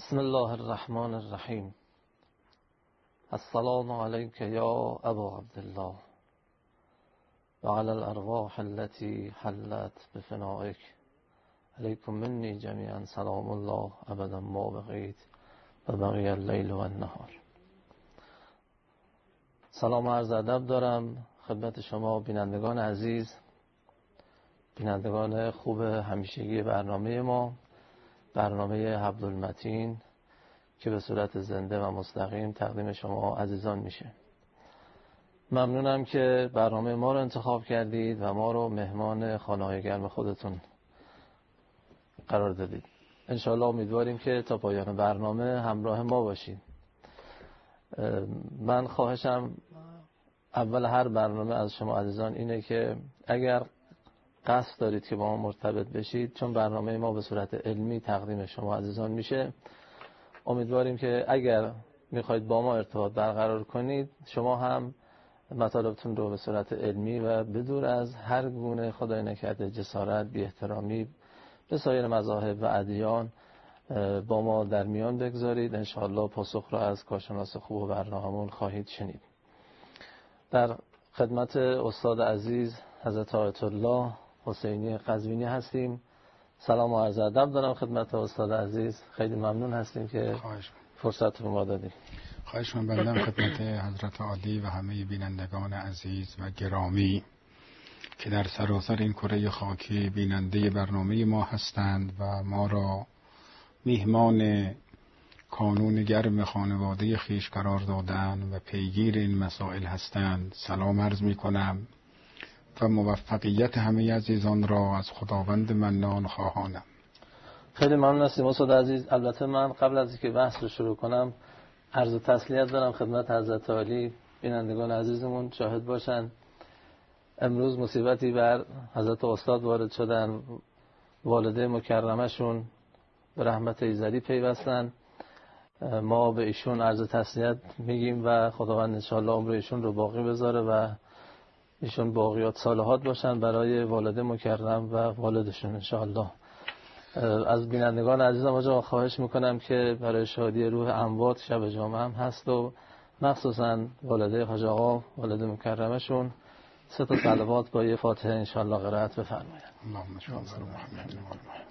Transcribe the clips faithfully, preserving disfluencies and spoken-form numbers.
بسم الله الرحمن الرحیم. السلام علیک یا ابا عبدالله و علی الارواح التي حلت بفنائک. علیکم منی جمیعا سلام الله ابدا ما بقیت و بقی اللیل و النهار. سلام و عرض ادب دارم خدمت شما بینندگان عزیز، بینندگان خوب همیشگی برنامه ما، برنامه حبل‌المتین که به صورت زنده و مستقیم تقدیم شما عزیزان میشه. ممنونم که برنامه ما رو انتخاب کردید و ما رو مهمان خانه‌های گرم خودتون قرار دادید. انشاءالله امیدواریم که تا پایان برنامه همراه ما باشید. من خواهشم اول هر برنامه از شما عزیزان اینه که اگر قصد دارید که با ما مرتبط بشید، چون برنامه ما به صورت علمی تقدیم شما عزیزان میشه، امیدواریم که اگر میخواید با ما ارتباط برقرار کنید، شما هم مطالبتون رو به صورت علمی و بدور از هر گونه خدای نکرده جسارت، بی احترامی به سایر مذاهب و ادیان با ما در میان بگذارید. انشاءالله پاسخ را از کارشناس خوب برنامه‌مون خواهید شنید. در خدمت استاد عزیز حضرت آیت الله حسینی قزوینی هستیم. سلام و عرض ادب دارم خدمت استاد عزیز. خیلی ممنون هستیم که فرصت رو ما دادیم. خواهش من بندم خدمت حضرت عالی و همه بینندگان عزیز و گرامی که در سراسر این کره خاکی بیننده برنامه ما هستند و ما را میهمان کانون گرم خانواده خیش قرار دادن و پیگیر این مسائل هستند سلام عرض می کنم و موفقیت همه عزیزان را از خداوند منان خواهانم. خیلی ممنون هستیم استاد عزیز. البته من قبل از اینکه بحث رو شروع کنم عرض تسلیت دارم خدمت حضرت عالی. بینندگان عزیزمون شاهد باشن امروز مصیبتی بر حضرت استاد وارد شدن، والده مکرمه شون به رحمت ایزدی پیوستن. ما به ایشون عرض تسلیت میگیم و خداوند انشاءالله عمر ایشون رو باقی بذاره و ایشون باقیات صالحات باشن برای والده مکرم و والدشون انشاءالله. از بینندگان عزیزم آقا خواهش میکنم که برای شادی روح اموات شب جمعه هم هست و مخصوصا والده حاج آقا والده مکرمشون سه تا صلوات با یه فاتحه انشاءالله قرائت بفرمایید. اللهم صل علی محمد و آل محمد.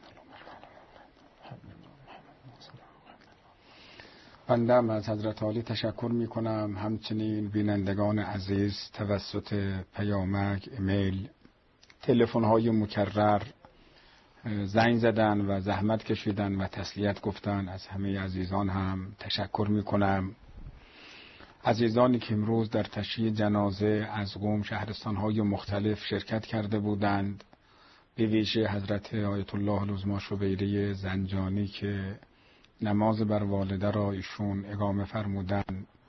بندم از حضرت عالی تشکر می کنم، همچنین بینندگان عزیز توسط پیامک، ایمیل، تلفن های مکرر زنگ زدن و زحمت کشیدن و تسلیت گفتن. از همه عزیزان هم تشکر می کنم. عزیزانی که امروز در تشییع جنازه از قم شهرستان های مختلف شرکت کرده بودند، به ویژه حضرت آیت الله العظمی شبیره زنجانی که نماز بر والده را ایشون اقامه فرمودن،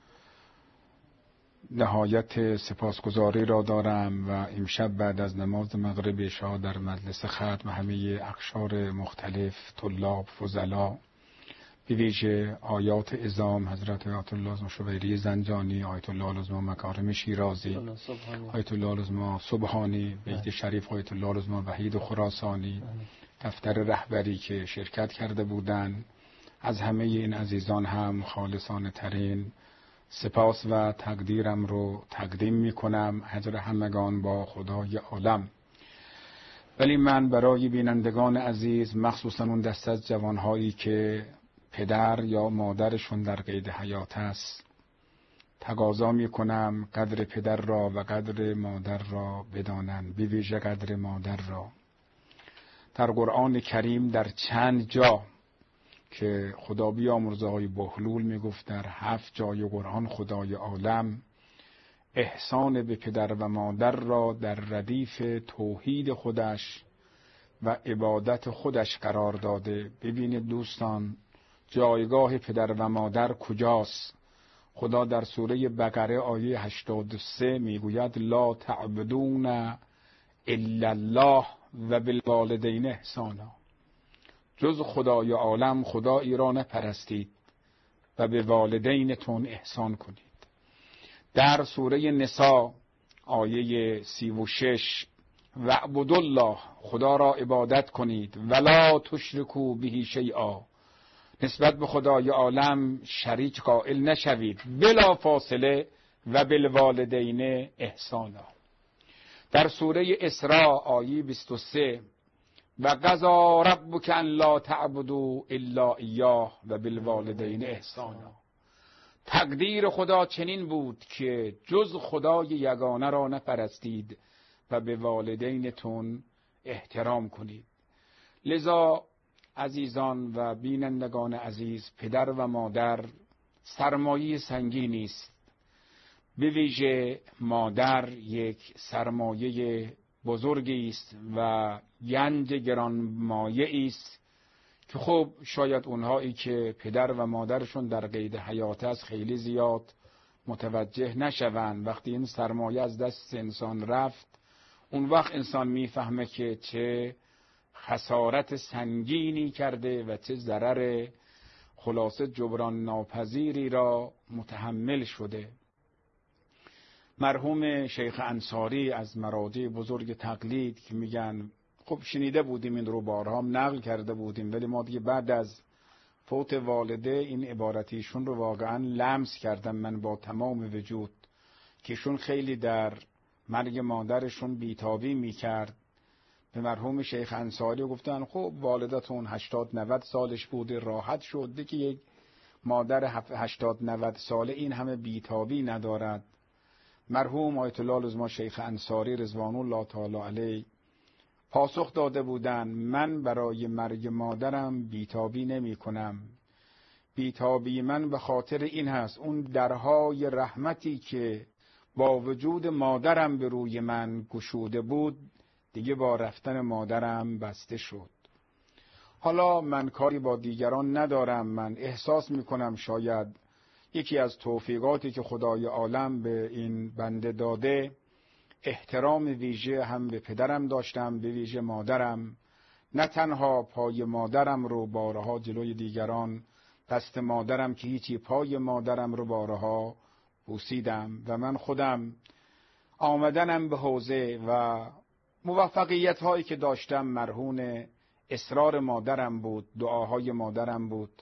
نهایت سپاسگزاری را دارم و امشب بعد از نماز مغرب عشا در مجلس ختم همه اقشار مختلف، طلاب، فضلا، به ویژه آیات عظام حضرت آیت الله العظمی شبیره زنجانی، آیت الله العظمی مکارم شیرازی، آیت الله العظمی سبحانی، بیت شریف آیت الله العظمی وحید خراسانی، دفتر رهبری که شرکت کرده بودند، از همه این عزیزان هم خالصانه ترین سپاس و تقدیرم رو تقدیم می کنم. اجر همگان با خدای عالم. ولی من برای بینندگان عزیز، مخصوصا اون دست از جوانهایی که پدر یا مادرشون در قید حیات است، تقاضا می کنم قدر پدر را و قدر مادر را بدانند، به ویژه قدر مادر را. در قرآن کریم در چند جا که خدا بیامرزه های بهلول میگفت در هفت جای قرآن خدای عالم احسان به پدر و مادر را در ردیف توحید خودش و عبادت خودش قرار داده. ببینید دوستان جایگاه پدر و مادر کجاست. خدا در سوره بقره آیه هشتاد و سه میگوید لا تعبدون الا الله و بالوالدین احسانا، جز خدای عالم خدایی را نپرستید و به والدینتون احسان کنید. در سوره نساء آیه سی و شش وَاعْبُدُوا الله، خدا را عبادت کنید، ولا تشرکوا به شیئا، نسبت به خدای عالم شریک قائل نشوید، بلا فاصله و بالوالدین احسانا. در سوره اسراء آیه بیست و سه و قضا ربک ان لا تعبدوا الا ایاه و بالوالدین احسانا. تقدیر خدا چنین بود که جز خدای یگانه را نپرستید و به والدینتون احترام کنید. لذا عزیزان و بینندگان عزیز، پدر و مادر سرمایه سنگینی است. به ویژه مادر یک سرمایه بزرگی است و گنج گرانمایه‌ای است که خب شاید اونهایی که پدر و مادرشون در قید حیات است خیلی زیاد متوجه نشوند. وقتی این سرمایه از دست انسان رفت، اون وقت انسان میفهمه که چه خسارت سنگینی کرده و چه ضرر خلاصه جبران ناپذیری را متحمل شده. مرحوم شیخ انصاری از مراجع بزرگ تقلید که میگن، خب شنیده بودیم این رو بارها هم نقل کرده بودیم، ولی ما دیگه بعد از فوت والده این عبارتیشون رو واقعا لمس کردم من با تمام وجود، که ایشون خیلی در مرگ مادرشون بیتابی میکرد. به مرحوم شیخ انصاری گفتن خب والدتون هشتاد نود سالش بوده، راحت شده که یک مادر هشتاد نود ساله این همه بیتابی ندارد. مرحوم آیت الله العظما شیخ انصاری رضوان الله تعالی علیه پاسخ داده بودند من برای مرگ مادرم بیتابی نمی کنم. بیتابی من به خاطر این هست اون درهای رحمتی که با وجود مادرم به روی من گشوده بود دیگه با رفتن مادرم بسته شد. حالا من کاری با دیگران ندارم، من احساس میکنم شاید یکی از توفیقاتی که خدای عالم به این بنده داده احترام ویژه هم به پدرم داشتم، به ویژه مادرم. نه تنها پای مادرم رو بارها جلوی دیگران، دست مادرم که هیچی، پای مادرم رو بارها بوسیدم و من خودم آمدنم به حوزه و موفقیت هایی که داشتم مرهون اصرار مادرم بود، دعاهای مادرم بود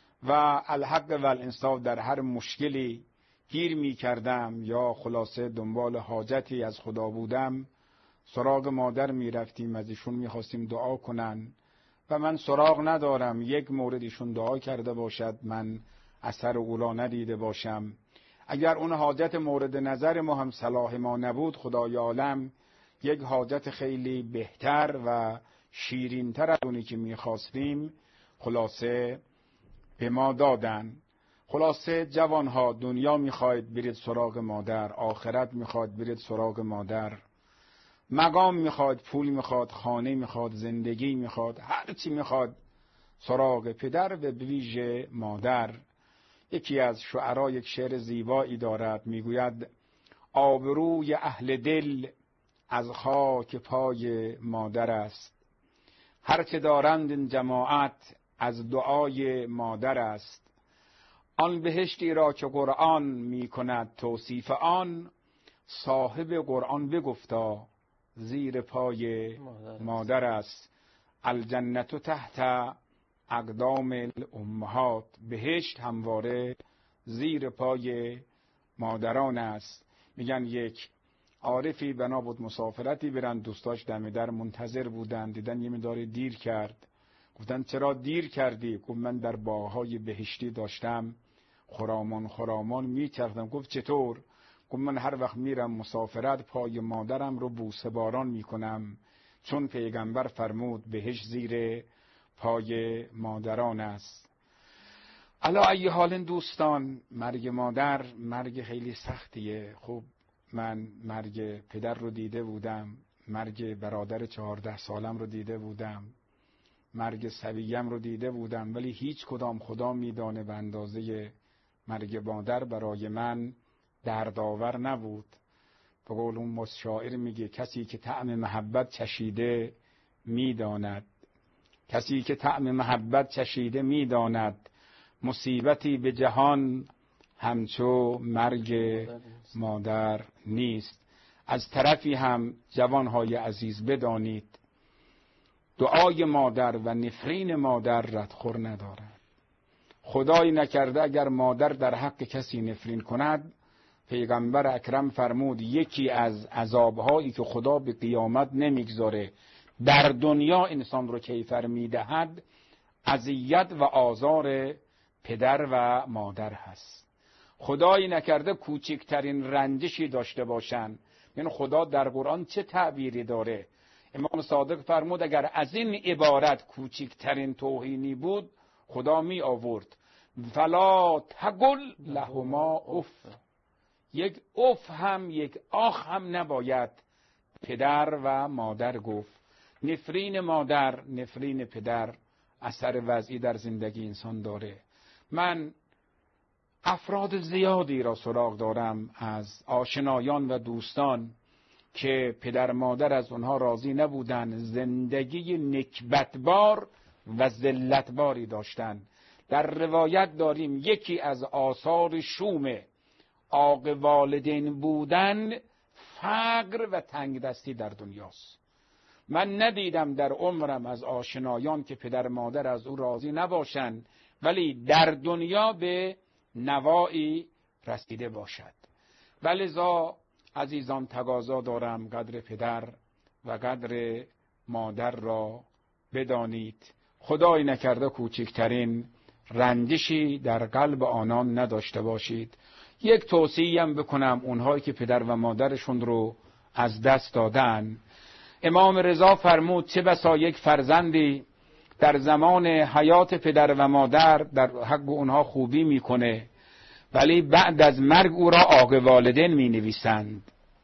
و الحق و الانصاف در هر مشکلی گیر می کردم یا خلاصه دنبال حاجتی از خدا بودم، سراغ مادر می رفتیم، از ایشون می خواستیم دعا کنن و من سراغ ندارم یک مورد ایشون دعا کرده باشد من اثر اولا ندیده باشم. اگر اون حاجت مورد نظر ما هم صلاح ما نبود، خدای عالم یک حاجت خیلی بهتر و شیرینتر از اونی که می خواستیم خلاصه به ما دادن. خلاصه جوانها، دنیا میخواید برید سراغ مادر، آخرت میخواید برید سراغ مادر، مقام میخواید، پول میخواد، خانه میخواد، زندگی میخواد، هر چی میخواد سراغ پدر و به ویژه مادر. یکی از شعرا یک شعر زیبایی دارد، میگوید آبروی اهل دل از خاک پای مادر است، هر چه دارند این جماعت از دعای مادر است. آن بهشتی را که قرآن می کند توصیف آن، صاحب قرآن بگفتا زیر پای مادر است. الجنت تحت اقدام الامهات، بهشت همواره زیر پای مادران است. میگن یک عارفی بنا بود مسافرتی برن، دوستاش دم در منتظر بودن، دیدن یه مقدار دیر کرد، گفتن چرا دیر کردی؟ گفت من در باغ‌های بهشتی داشتم خرامان خرامان میچرخیدم. گفت چطور؟ گفت من هر وقت میرم مسافرت پای مادرم رو بوسه باران میکنم، چون پیغمبر فرمود بهشت زیر پای مادران است. علا ای حال دوستان، مرگ مادر مرگ خیلی سختیه. خب من مرگ پدر رو دیده بودم، مرگ برادر چهارده سالم رو دیده بودم، مرگ سویم رو دیده بودم، ولی هیچ کدام خدا میدانه به اندازه مرگ مادر برای من دردآور نبود. به قول اون شاعر میگه کسی که طعم محبت چشیده میداند، کسی که طعم محبت چشیده میداند، مصیبتی به جهان همچو مرگ مادر نیست. از طرفی هم جوانهای عزیز بدانید دعای مادر و نفرین مادر ردخور ندارد. خدایی نکرده اگر مادر در حق کسی نفرین کند، پیغمبر اکرم فرمود یکی از عذابهایی که خدا به قیامت نمیگذاره در دنیا انسان رو کیفر میدهد، اذیت و آزار پدر و مادر هست. خدایی نکرده کوچکترین رنجشی داشته باشن. یعنی خدا در قرآن چه تعبیری داره؟ امام صادق فرمود اگر از این عبارت کوچکترین توهینی بود خدا می آورد فلا تقل لهما اف، یک اف هم یک آخ هم نباید پدر و مادر گفت. نفرین مادر، نفرین پدر اثر وضعی در زندگی انسان داره. من افراد زیادی را سراغ دارم از آشنایان و دوستان که پدر مادر از اونها راضی نبودن، زندگی نکبتبار و ذلتباری داشتن. در روایت داریم یکی از آثار شوم عاق والدین بودن فقر و تنگ دستی در دنیاست. من ندیدم در عمرم از آشنایان که پدر مادر از او راضی نباشند ولی در دنیا به نوایی رسیده باشد. ولذا عزیزان تقاضا دارم قدر پدر و قدر مادر را بدانید. خدای نکرده کوچکترین رنجشی در قلب آنان نداشته باشید. یک توصیه هم بکنم اونهایی که پدر و مادرشون رو از دست دادن. امام رضا فرمود چه بسا یک فرزندی در زمان حیات پدر و مادر در حق اونها خوبی میکنه ولی بعد از مرگ او را عاق والدین می نویسند.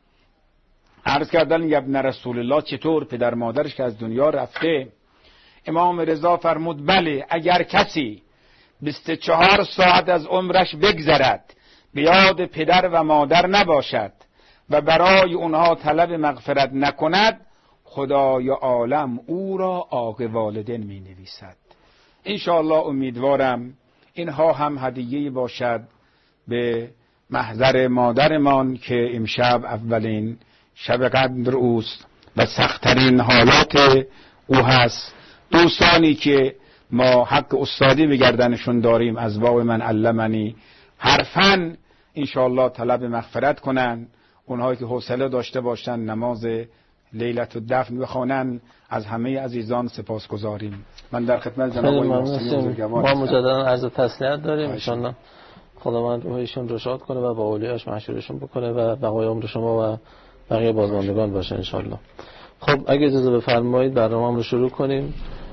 عرض کردن یا ابن رسول الله چطور پدر مادرش که از دنیا رفته؟ امام رضا فرمود بله، اگر کسی بیست و چهار ساعت از عمرش بگذرد به یاد پدر و مادر نباشد و برای اونها طلب مغفرت نکند خدای عالم او را عاق والدین می نویسد. انشاءالله امیدوارم اینها هم هدیه‌ای باشد به محضر مادرمان که امشب اولین شب قدر اوست و سخت‌ترین حالات او هست. دوستانی که ما حق استادی به گردنشون داریم از باب من علمنی حرفاً انشاءالله طلب مغفرت کنن. اونهایی که حوصله داشته باشن نماز لیلت الدفن بخوانن. از همه عزیزان سپاسگزاریم. من در خدمت جناب آقای محسنی بزرگوار ما مجددا عرض تسلیت داریم. ان شاء الله خداوند روحشون رو شاد کنه و با اولیاش محشورشون بکنه و بقای عمر شما و بقیه بازماندگان باشه ان شاء الله. خب اگه اجازه بفرمایید برنامه‌ام رو شروع کنیم.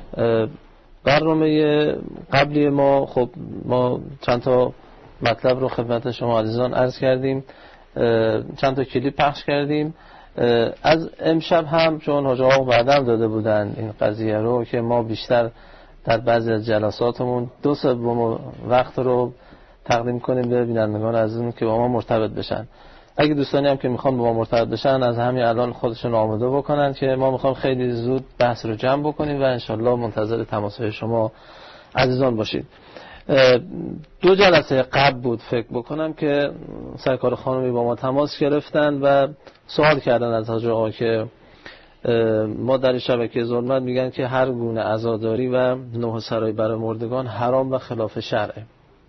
برنامه قبلی ما خب ما چند تا مطلب رو خدمت شما عزیزان عرض کردیم، چند تا کلیپ پخش کردیم. از امشب هم چون حاج آقا بعدم داده بودن این قضیه رو که ما بیشتر در بعضی از جلساتمون دو سوم وقت رو تقدیم کنیم به بینندگان عزیزمون که با ما مرتبط بشن. اگه دوستانی هم که میخوان با ما مرتبط بشن از همین الان خودشون آماده بکنن که ما میخوام خیلی زود بحث رو جمع بکنیم و انشالله منتظر تماسهای شما عزیزان باشید. دو جلسه قبل بود فکر بکنم که سرکار خانمی با ما تماس گرفتن و سوال کردن از حاج آقا که ما در شبکه ظلمت میگن که هر گونه عزاداری و نوح سرای برای مردگان حرام و خلاف شرعه.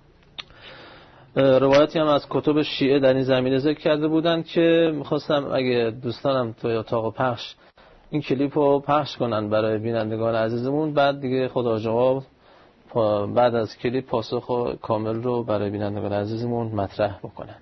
روایتی هم از کتب شیعه در این زمینه ذکر کرده بودن که میخواستم اگه دوستانم توی اتاق پخش این کلیپ رو پخش کنن برای بینندگان عزیزمون، بعد دیگه خدا جواب بعد از کلیپ پاسخ کامل رو برای بینندگان عزیزمون مطرح بکنن.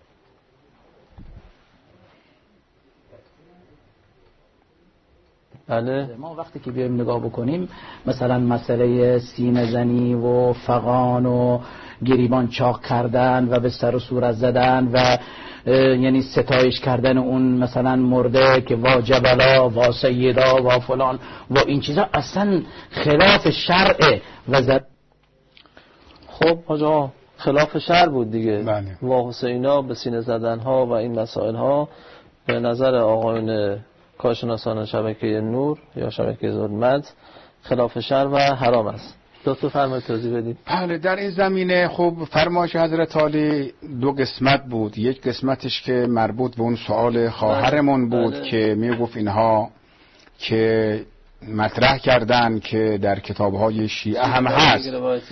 بله. ما وقتی که بیایم نگاه بکنیم مثلا مسئله سینه زنی و فغان و گریبان چاق کردن و به سر و صورت زدن و یعنی ستایش کردن اون مثلا مرده که وا جبلا وا سیدا وا فلان و این چیزا اصلا خلاف شرع و زد. خب حاجا خلاف شرع بود دیگه. بله. وا حسینا به سینه زدن ها و این مسائل ها به نظر آقایون کارشناسان شبکه نور یا شبکه ظلمت خلاف شرع و حرام است. دکتر فرمایید توضیح بدید. بله، در این زمینه خب فرمایش حضرت عالی دو قسمت بود. یک قسمتش که مربوط به اون سوال خواهرمون بود بله. که میگفت اینها که مطرح کردن که در کتاب‌های شیعه هم هست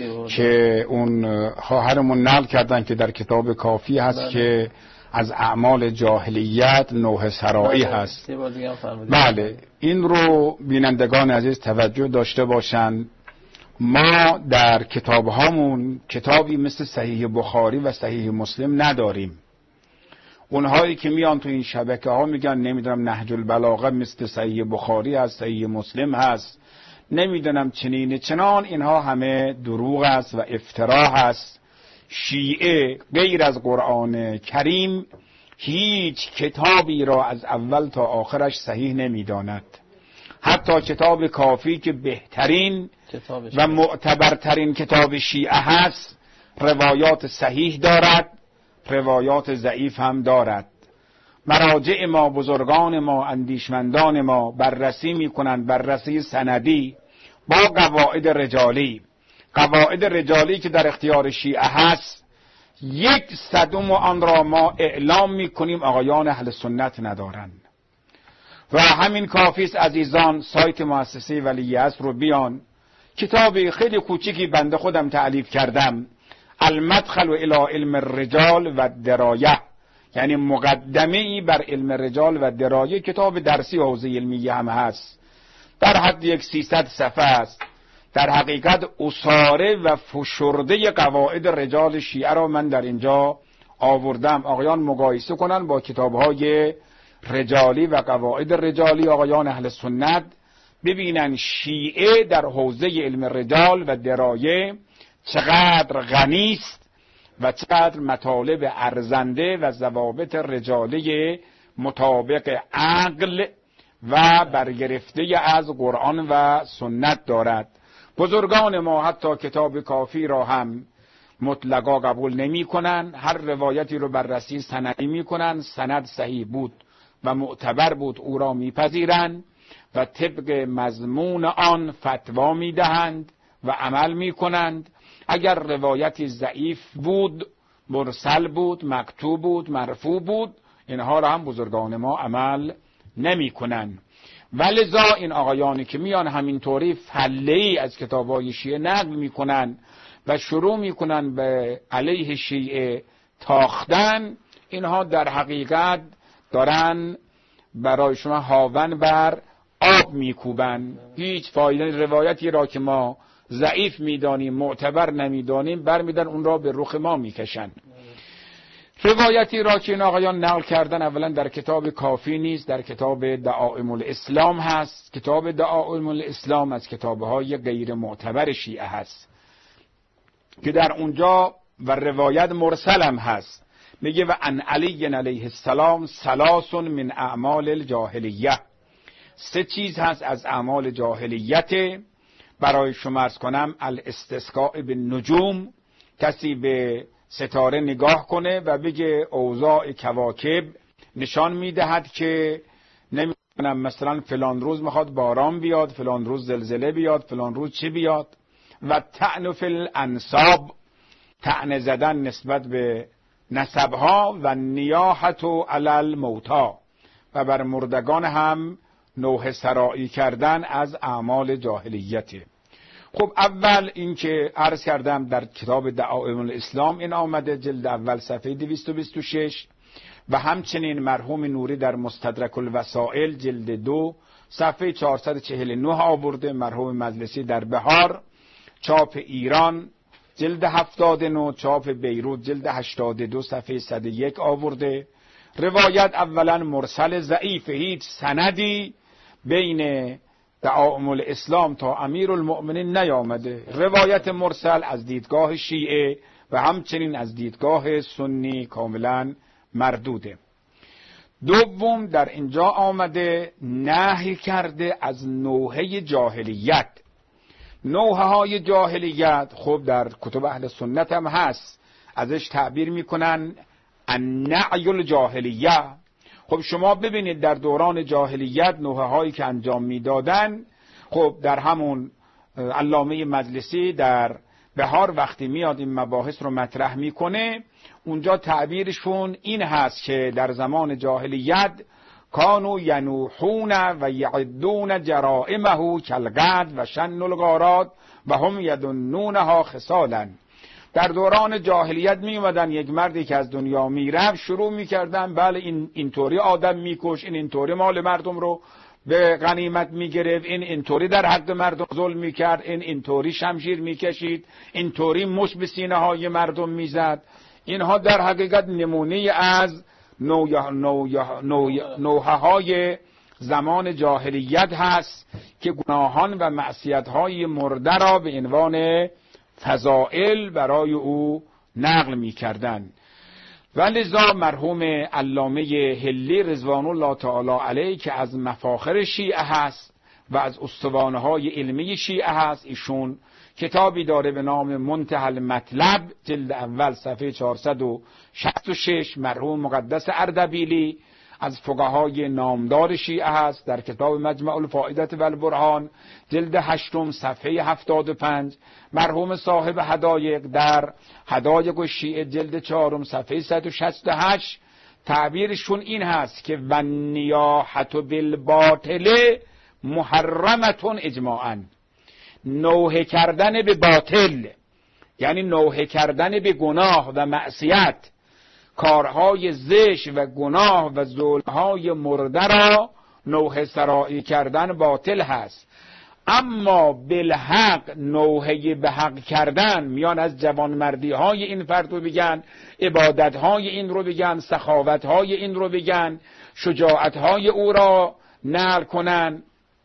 که اون خواهرمون نقل کردن که در کتاب کافی هست بله. که از اعمال جاهلیت نوح سرائی بله. هست بله. این رو بینندگان عزیز توجه داشته باشند. ما در کتاب‌هامون کتابی مثل صحیح بخاری و صحیح مسلم نداریم. اونهایی که میان تو این شبکه ها میگن نمیدونم نهج البلاغه مثل صحیح بخاری هست، صحیح مسلم هست، نمیدونم چنین چنان، اینها همه دروغ است و افترا هست. شیعه غیر از قرآن کریم هیچ کتابی را از اول تا آخرش صحیح نمیداند. حتی کتاب کافی که بهترین و معتبرترین کتاب شیعه هست روایات صحیح دارد، روایات ضعیف هم دارد. مراجع ما، بزرگان ما، اندیشمندان ما بررسی میکنند، بررسی سندی با قواعد رجالی. قواعد رجالی که در اختیار شیعه هست یک صدم آن را ما اعلام میکنیم آقایان اهل سنت ندارند. و همین کافیست عزیزان، سایت مؤسسه ولیعصر رو بیان، کتاب خیلی کوچیکی بنده خودم تألیف کردم، المدخل الی علم الرجال و درایه، یعنی مقدمه ای بر علم رجال و درایه. کتاب درسی حوزه علمیه هم هست، در حد یک سیصد صفحه است. در حقیقت اساره و فشرده قواعد رجال شیعه را من در اینجا آوردم. آقایان مقایسه کنن با کتاب‌های رجالی و قواعد رجالی آقایان اهل سنت، ببینن شیعه در حوزه علم رجال و درایه چقدر غنی است و چقدر مطالب ارزنده و ضوابط رجالی مطابق عقل و برگرفته از قرآن و سنت دارد. بزرگان ما حتی کتاب کافی را هم مطلقا قبول نمی کنن، هر روایتی رو بررسی سندی می کنن، سند صحیح بود و معتبر بود او را میپذیرند و طبق مضمون آن فتوا میدهند و عمل میکنند. اگر روایتی ضعیف بود، مرسل بود، مکتوب بود، مرفوع بود، اینها را هم بزرگان ما عمل نمیکنند. ولذا این آقایانی که میان همینطوری فله‌ای از کتاب‌های شیعه نقل میکنن و شروع میکنن به علیه شیعه تاختن، اینها در حقیقت دارن برای شما هاون بر آب میکوبن. هیچ فایده. روایتی را که ما ضعیف میدانیم، معتبر نمیدانیم، برمیدن اون را به رخ ما میکشن. روایتی را که این آقایان نقل کردن اولا در کتاب کافی نیست، در کتاب دعائم الاسلام هست. کتاب دعائم الاسلام از کتابهای غیر معتبر شیعه هست که در اونجا و روایت مرسلم هست، میگه و ان علی علیه السلام ثلاث من اعمال الجاهلیه، سه چیز هست از اعمال جاهلیت. برای شما عرض کنم الاستسقاء بالنجوم، کسی به ستاره نگاه کنه و بگه اوضاع کواکب نشان میدهد که نمیدونم مثلا فلان روز میخواد باران بیاد، فلان روز زلزله بیاد، فلان روز چی بیاد. و طعن فی الانساب، طعن زدن نسبت به نسبها، و نیاحت علی الموتی، و بر مردگان هم نوح سرائی کردن از اعمال جاهلیته. خب اول این که عرض کردم در کتاب دعائم الاسلام این آمده، جلد اول صفحه دویست و بیست و شش، و همچنین مرحوم نوری در مستدرک الوسائل جلد دو صفحه چهارصد و چهل و نه آورده، مرحوم مجلسی در بهار، چاپ ایران جلد هفتاد و نه، چاپ بیروت جلد هشتاد و دو صفحه صد و یک آورده. روایت اولا مرسل ضعیف، هیچ سندی بین دعائم الاسلام تا امیر المؤمنین نیامده. روایت مرسل از دیدگاه شیعه و همچنین از دیدگاه سنی کاملا مردوده. دوم در اینجا آمده نهی کرده از نوحه جاهلیت. نوحه های جاهلیت خب در کتب اهل سنت هم هست، ازش تعبیر میکنن النعی الجاهلیه. خب شما ببینید در دوران جاهلیت نوحه هایی که انجام میدادن، خب در همون علامه مجلسی در بهار وقتی میاد این مباحث رو مطرح میکنه، اونجا تعبیرشون این هست که در زمان جاهلیت کانو ینوحون و یعدون جرائمه کالقتل و شن الغارات و هم یظنونها خصالا. در دوران جاهلیت می اومدن یک مردی که از دنیا میرفت شروع میکردن بله این اینطوری آدم میکش، این اینطوری مال مردم رو به غنیمت میگرفت، این اینطوری در حق مردم ظلم میکرد، این اینطوری شمشیر میکشید، اینطوری مش به سینه های مردم میزد. اینها در حقیقت نمونه از نوحه نوحه های زمان جاهلیت هست که گناهان و معصیت‌های مرده را به عنوان فضائل برای او نقل می‌کردند. ولذا مرحوم علامه حلی رضوان الله تعالی علیه که از مفاخر شیعه هست و از استوانه‌های علمی شیعه هست، ایشون کتابی داره به نام منتهی المطلب، جلد اول صفحه چهارصد و شصت و شش. مرحوم مقدس اردبیلی از فقهای نامدار شیعه هست، در کتاب مجمع الفائدة و البرهان جلد هشتم صفحه هفتاد و پنج. مرحوم صاحب حدایق در حدایق الشیعه جلد چهارم صفحه صد و شصت و هشت تعبیرشون این هست که و نیاحت بالباطل محرمتون اجماعاً. نوحه کردن به باطل یعنی نوحه کردن به گناه و معصیت، کارهای زشت و گناه و ظلمهای مرده را نوحه سرایی کردن باطل هست. اما بالحق نوحه به حق کردن، میان از جوانمردی های این فرد رو بگن، عبادت های این رو بگن، سخاوت های این رو بگن، شجاعت های او را نقل کنن،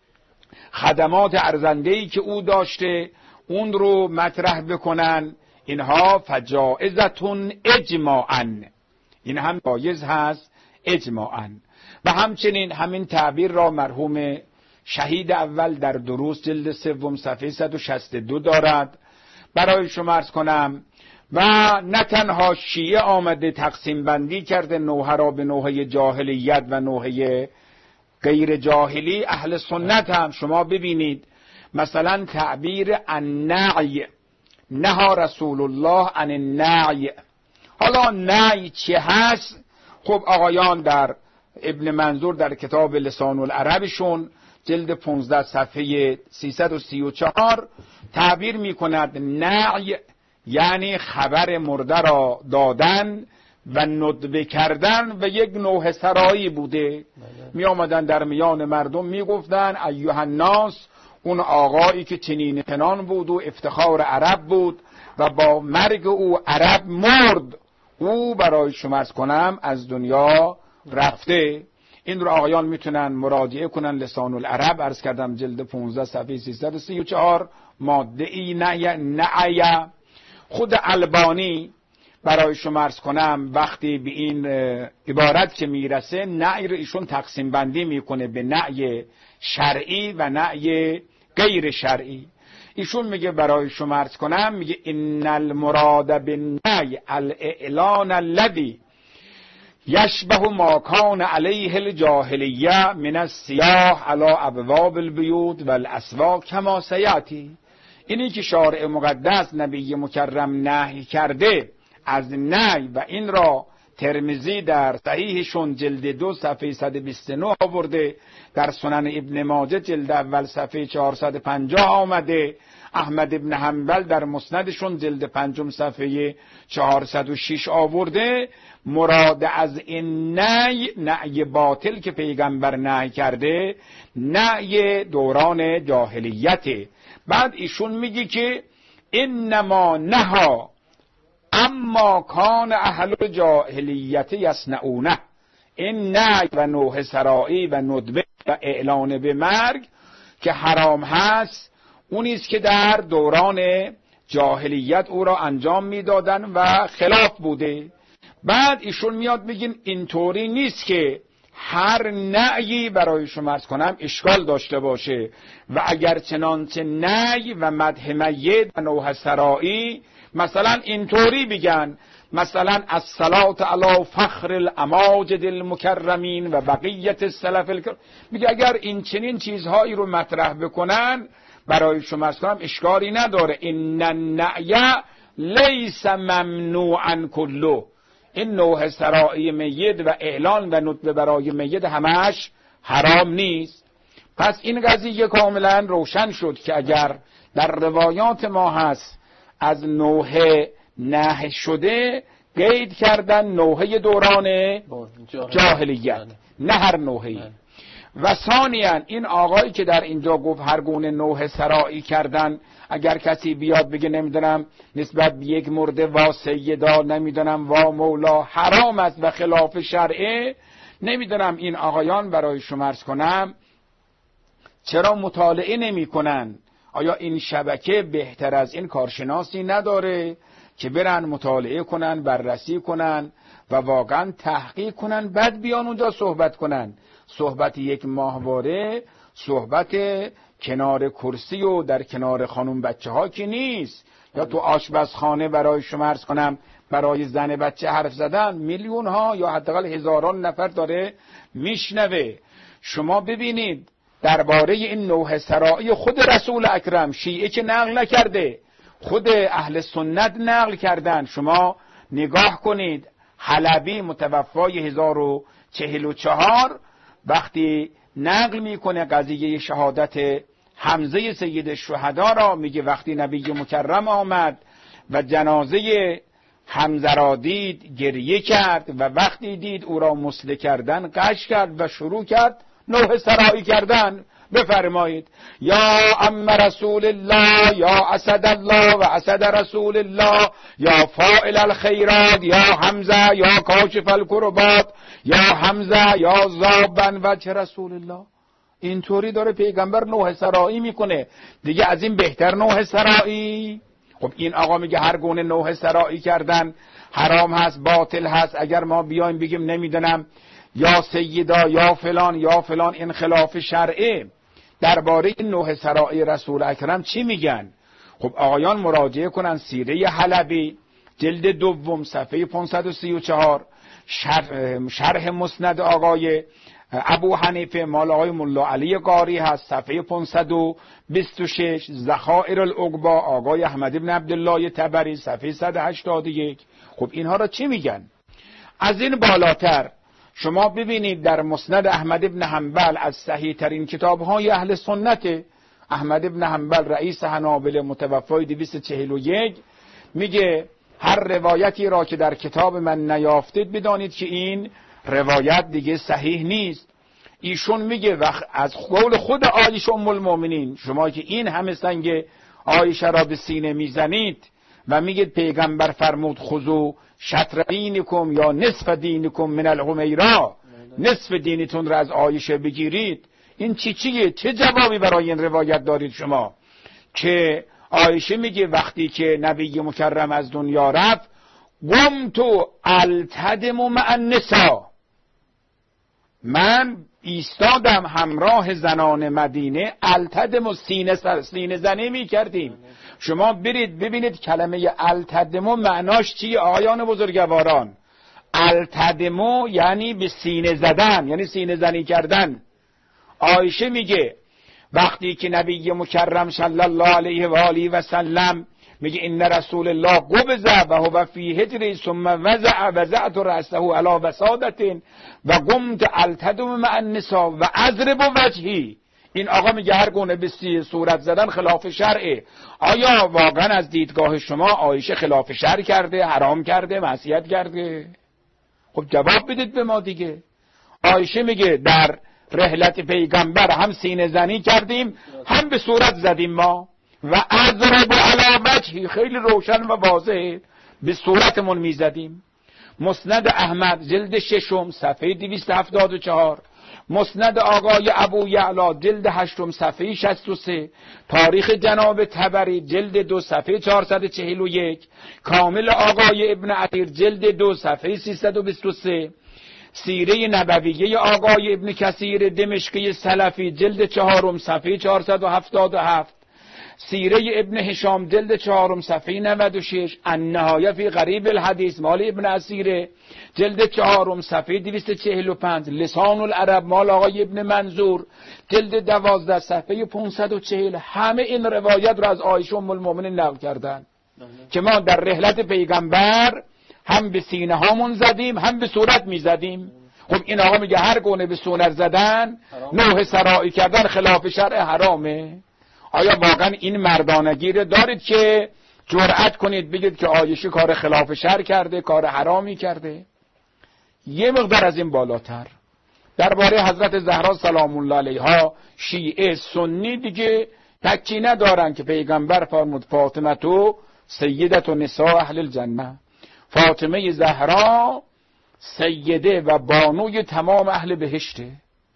خدمات ارزنده‌ای که او داشته اون رو مطرح بکنن، اینها فجائزتون اجماعاً، این هم جایز هست اجماعاً. و همچنین همین تعبیر را مرحوم شهید اول در دروس جلد سوم صفحه صد و شصت و دو دارد. برای شما عرض کنم و نه تنها شیعه آمده تقسیم بندی کرده نوحه را به نوحه جاهلیت و نوحه غیر جاهلی، اهل سنت هم شما ببینید مثلا تعبیر النعی، نهى رسول الله عن النعی. حالا نعی چه هست؟ خب آقایان در ابن منظور در کتاب لسان العربشون جلد پانزده صفحه سیصد و سی و چهار تعبیر می کند نعی یعنی خبر مرده را دادن و ندبه کردن و یک نوحه سرایی بوده. می آمدن در میان مردم می گفتن ایها الناس، اون آقایی که چنین پنان بود و افتخار عرب بود و با مرگ او عرب مرد، او برای شما عرض کنم از دنیا رفته. این رو آقایان میتونن مراجعه کنن لسان العرب، عرض کردم جلد پانزده صفحه سیصد و سی و چهار ماده ای نعیه. خود البانی برای شما عرض کنم وقتی به این عبارت که میرسه نعی رو ایشون تقسیم بندی میکنه به نعی شرعی و نعی غیر شرعی. ایشون میگه برای شما عرض کنم میگه ان المراد بالنعی الاعلان الذی یشبه ما کان علیه الجاهلیه من السیاح علی ابواب البیوت و الاسواق کما سیاتی. اینی که شارع مقدس نبی مکرم نهی کرده از نهی و این را ترمذی در صحیحشون جلد دو صفحه صد و بیست و نه آورده، در سنن ابن ماجه جلد اول صفحه چهارصد و پنجاه آمده، احمد ابن حنبل در مسندشون جلد پنجم صفحه چهارصد و شش آورده. مراد از این نهی نهی باطل که پیغمبر نهی کرده نهی دوران جاهلیته. بعد ایشون میگه که انما نها اما کان اهل جاهلیت یصنعونه، این نهی و نوحه سرایی و ندبه و اعلان به مرگ که حرام هست اونیست که در دوران جاهلیت او را انجام میدادن و خلاف بوده. بعد ایشون میاد میگین اینطوری نیست که هر نعی برای شما عرض کنم اشکال داشته باشه و اگر چنانچه نعی و مدح میت و نوحه سرایی مثلا اینطوری بگن، مثلا الصلاة علی فخر الاماجد المکرمین و بقیت السلف الکرام، میگه اگر این چنین چیزهایی رو مطرح بکنن برای شما عرض کنم اشکالی نداره. ان النعی لیس ممنوعا کله، این نوح سرائی میت و اعلان و نطبه برای میت همش حرام نیست. پس این قضیه کاملا روشن شد که اگر در روایات ما هست از نوح نهی شده، قید کردن نوحه دوران جاهلیت، نه هر نوحه‌ای. و ثانیاً این آقایی که در اینجا گفت هر گونه نوح سرائی کردن، اگر کسی بیاد بگه نمیدونم نسبت به یک مرده وا سیدا، نمیدونم وا مولا، حرام است و خلاف شرعه، نمیدونم این آقایان برای شما عرض کنم چرا مطالعه نمی کنن؟ آیا این شبکه بهتر از این کارشناسی نداره که برن مطالعه کنن، بررسی کنن و واقعا تحقیق کنن، بعد بیان اونجا صحبت کنن؟ صحبت یک ماهواره، صحبت کنار کرسی و در کنار خانم بچه ها که نیست. یا تو آشپزخانه برای شما عرض کنم برای زن بچه حرف زدن میلیون ها یا حداقل هزاران نفر داره میشنوه. شما ببینید درباره این نوح سرائی خود رسول اکرم، شیعه که نقل نکرده، خود اهل سنت نقل کردن. شما نگاه کنید، حلبی متوفای هزار و چهل و چهار وقتی نقل میکنه قضیه شهادت حمزه سید الشهدا را، میگه وقتی نبی مکرم آمد و جنازه حمزه را دید گریه کرد و وقتی دید او را مسله کردن قش کرد و شروع کرد نوح سرائی کردن. بفرمایید یا ام رسول الله، یا اسد الله و اسد رسول الله، یا فاعل الخیرات، یا حمزه، یا کاشف الکربات، یا حمزه، یا زابن وجه رسول الله. اینطوری داره پیغمبر نوح سرائی میکنه دیگه. از این بهتر نوح سرائی؟ خب این آقا میگه هر گونه نوح سرائی کردن حرام هست، باطل هست. اگر ما بیایم بگیم نمیدونم یا سیدا یا فلان یا فلان، این خلاف شرعه. درباره این نوح سرائی رسول اکرم چی میگن؟ خب آقایان مراجعه کنن سیره حلبی جلد دوم صفحه پانصد و سی و چهار، شرح, شرح مسند آقای ابو حنیفه مال آقای ملا علی قاری هست صفحه پانصد و بیست و شش، ذخائر العقبا آقای احمد بن عبدالله طبری صفحه صد و هشتاد و یک. خب اینها را چی میگن؟ از این بالاتر شما ببینید در مسند احمد بن حنبل از صحیح ترین کتاب های اهل سنت، احمد بن حنبل رئیس حنابلة متوفای دویست و چهل و یک، میگه هر روایتی را که در کتاب من نیافتید بدانید که این روایت دیگه صحیح نیست. ایشون میگه وقت از قول خود عایشه ام المؤمنین، شما که این همه سنگ عایشه را به سینه میزنید و میگید پیغمبر فرمود خذوا شطر دینکم یا نصف دینکم من الحمیرا، نصف دینتون را از عایشه بگیرید، این چی چیه؟ چه جوابی برای این روایت دارید شما که عایشه میگه وقتی که نبی مکرم از دنیا رفت قمت التدم مع النساء، من ایستادم همراه زنان مدینه، التدم و سینه سر سینه زنی می کردیم. شما برید ببینید کلمه التدم معناش چیه آقایان بزرگواران؟ التدم یعنی به سینه زدن، یعنی سینه زنی کردن. عایشه میگه وقتی که نبی مکرم صلی الله علیه و آله و سلم میگه ان رسول الله قبض و هو فی حجری ثم وضع وضعت رأسه علی وسادة و قمت التدم مع النساء و اضرب وجهی، این آقا میگه هر گونه به صورت زدن خلاف شرعه. آیا واقعا از دیدگاه شما عایشه خلاف شرع کرده، حرام کرده، معصیت کرده؟ خب جواب بدید به ما دیگه. عایشه میگه در رحلت پیغمبر هم سینه زنی کردیم هم به صورت زدیم ما و اضرب علی وجهی، خیلی روشن و واضح به صورتمون میزدیم. مسند احمد جلد ششم صفحه دویست و هفتاد و چهار، مسند آقای ابو یعلا جلد هشتم صفحه شصت و سه، تاریخ جناب طبری جلد دو صفحه چهارصد و چهل و یک، کامل آقای ابن عطیر جلد دو صفحه سیصد و بیست و سه، سیره نبویه آقای ابن کثیر دمشقی سلفی جلد چهارم صفحه چهارصد و هفتاد و هفت، سیره ابن هشام جلد چهارم صفحه نود و شش، النهایه فی غریب الحدیث مال ابن اسیره جلد چهارم صفحه دویست و چهل و پنج، لسان العرب مال آقای ابن منظور جلد دوازده صفحه پانصد و چهل. همه این روایت را از عایشه ام المؤمنین نقل کردن که ما در رحلت پیغمبر هم به سینه هامون زدیم هم به صورت میزدیم. خب این آقا میگه هر گونه به صورت زدن، نوح سرایی کردن خلاف شرع حرامه. آیا واقعا این مردانگی رو دارید که جرأت کنید بگید که عایشه کار خلاف شرع کرده، کار حرامی کرده؟ یه مقدار از این بالاتر درباره حضرت زهرا سلام الله علیها شیعه سنی دیگه تکی ندارن که پیغمبر فرمود فاطمه تو سیدت و نساء اهل الجنه، فاطمه زهرا سیده و بانوی تمام اهل بهشته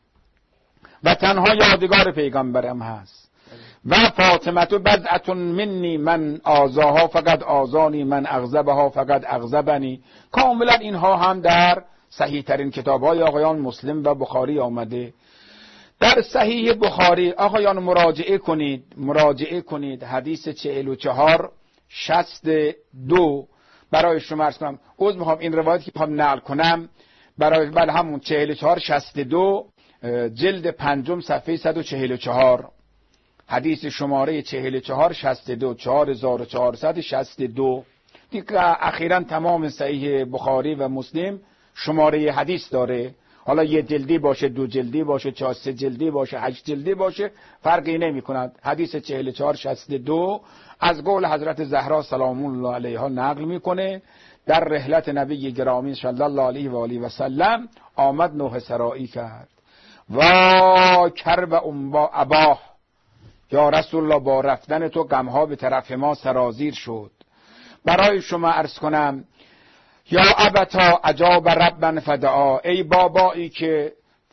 و تنها یادگار پیغمبرم هست. و فاطمه تو بضعه منی من آزاها فقط آزانی من اغضبها فقط اغضبنی. کاملا اینها هم در صحیح ترین کتاب های آقایان مسلم و بخاری آمده. در صحیح بخاری آقایان مراجعه کنید مراجعه کنید حدیث چهل و چهار شصت دو برای شما عرض کنم. عذر میخوام این روایتی که میخوام نقل کنم برای بله همون چهل و چهار شصت دو جلد پنجم صفحه صد و چهل و چهار، حدیث شماره چهل و چهار شصت دو چهار هزار و چهارصد و شصت و دو. دیگه اخیراً تمام صحیح بخاری و مسلم شماره حدیث داره. حالا یه جلدی باشه، دو جلدی باشه، چهار سه جلدی باشه، هشت جلدی باشه، فرقی نمی کند. حدیث چهل و چهار شصت و دو از قول حضرت زهرا سلام الله علیها نقل میکنه در رحلت نبی گرامی صلی الله علیه و آله و سلم آمد نوح سرایی کرد. وا کرب ام اباه، یا رسول الله با رفتن تو غمها به طرف ما سرازیر شد. برای شما عرض کنم یا ابتا اجاب ربا فدعا، ای بابایی که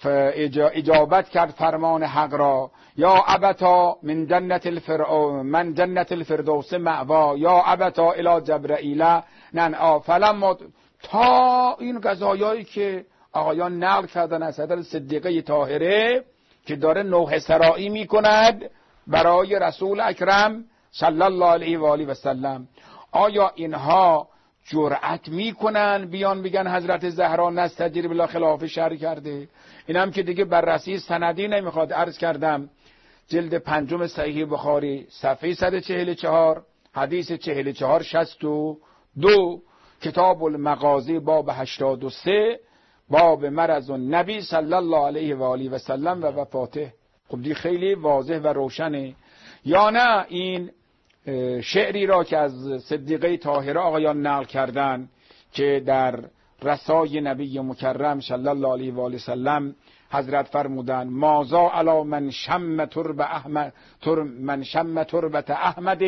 اجابت کرد فرمان حق را. یا ابتا من جنت الفردوس من جنت الفردوس مأوا، یا ابتا الی جبرائیل ننعا. فلما تا این قضایایی که آقایان نقل کردن از حضرت صدیقه طاهره که داره نوح سرایی میکند برای رسول اکرم صلی الله علیه و آله و سلم. آیا اینها جرأت میکنن بیان بگن حضرت زهرا نستجیر بلا خلاف شرع کرده؟ اینم که دیگه بررسی سندی نمیخواد. عرض کردم جلد پنجم صحیح بخاری صفحه صد و چهل و چهار حدیث چهل و چهار شصت و دو، کتاب المغازی باب هشتاد و سه باب مرض النبی صلی الله علیه و آله و سلم و وفاته. خب دی خیلی واضح و روشنه. یا نه این شعری را که از صدیقه طاهره آقایان نقل کردن که در رسای نبی مکرم صلی الله علیه و آله وسلم حضرت فرمودن مازا علی من شم ترب احمد تر من شم تربت احمد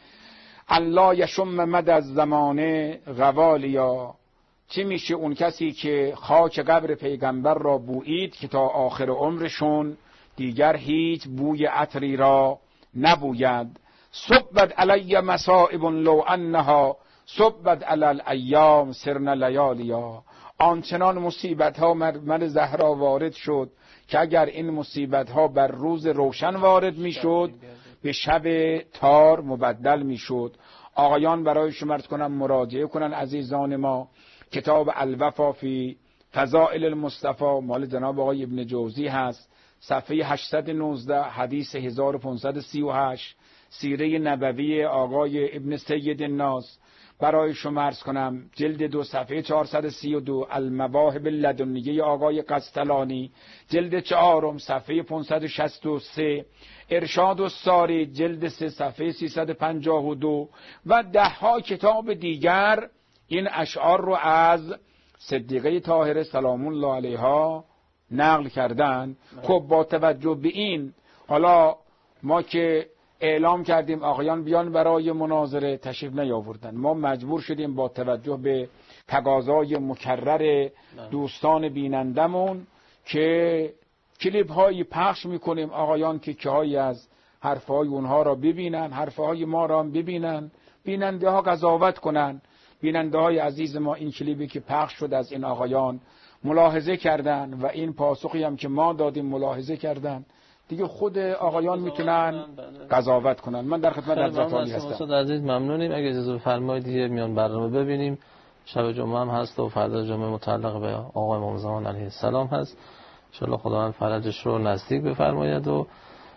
الله یشم مد از زمانه غوالیا. چی میشه اون کسی که خاک قبر پیغمبر را بویید که تا آخر عمرشون دیگر هیچ بوی عطری را نبوید. صبت علی مصائب لو انها صبت علی الایام سرن لیالیا. آنچنان مصیبت ها من زهرا وارد شد که اگر این مصیبت ها بر روز روشن وارد می شد به شب تار مبدل می شد. آقایان برای شما عرض کنم مراجعه کنن عزیزان ما کتاب الوفا فی فضائل المصطفى مال جناب آقای ابن جوزی هست، صفحه هشتصد و نوزده حدیث هزار و پانصد و سی و هشت، سیره نبوی آقای ابن سید الناس برای شما عرض کنم جلد دو صفحه چهارصد و سی و دو، المواهب لدنیه آقای قسطلانی جلد چهارم صفحه پانصد و شصت و سه، ارشاد الساری جلد سه صفحه سیصد و پنجاه و دو و ده ها کتاب دیگر این اشعار رو از صدیقه طاهره سلام الله علیها نقل کردن. خب با توجه به این حالا ما که اعلام کردیم آقایان بیان برای مناظره تشریف نیاوردن، ما مجبور شدیم با توجه به تقاضای مکرر دوستان بینندمون که کلیپ هایی پخش میکنیم آقایان که که هایی از حرف های اونها را ببینن، حرف های ما را هم ببینن، بیننده ها قضاوت کنن. بیننده های عزیز ما این کلیپی که پخش شد از این آقایان ملاحظه کردن و این پاسخی هم که ما دادیم ملاحظه کردن، دیگه خود آقایان میتونن قضاوت کنن. من در خدمت حضرت عالی هستم. استاد عزیز ممنونیم. اگه اجازه بفرمایید دیگه میان برنامه ببینیم. شب جمعه هم هست و فردا جمعه متعلق به آقای امام زمان علیه السلام هست. ان شاء الله خداوند فرجش رو نزدیک بفرماید و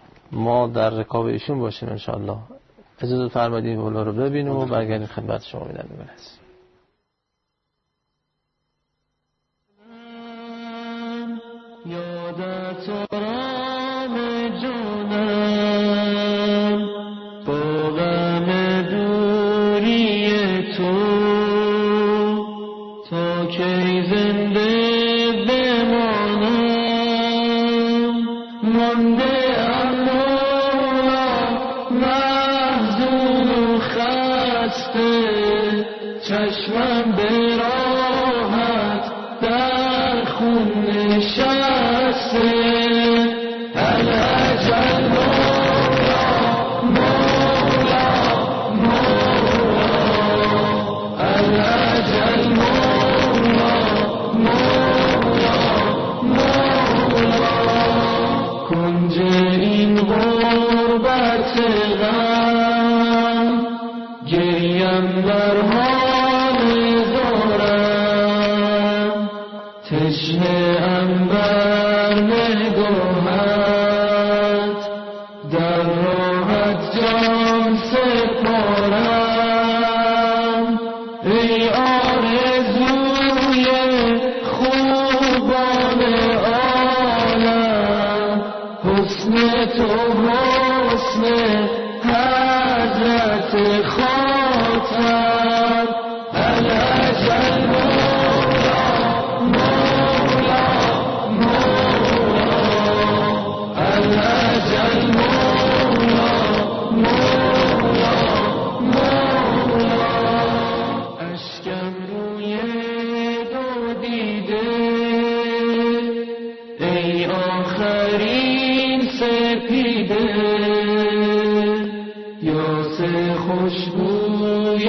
ما در رکاب ایشون باشیم ان شاء الله. اجازه بفرمایید این رو ببینیم و برگردیم خدمت شما میدم. یادت آرام جانم با غم دوری تو، تا کی زنده بمانم مانده اما محزون و خسته، چشمم به راحت در خون نشسته. الاجل مولا مولا مولا، الاجل مولا مولا مولا، کنج این غربت غم گریم در حال دارم، تشنه ام بر نگاهت در راحت جان سپارم. ای آرزوی خوبان عالم، حسن تو حسن حضرت خاتم. الاجل مولا مولا مولا، الاجل مولا مولا مولا، اشکم روی دو دیده ای آخرین سپیده، یاس خوشبوی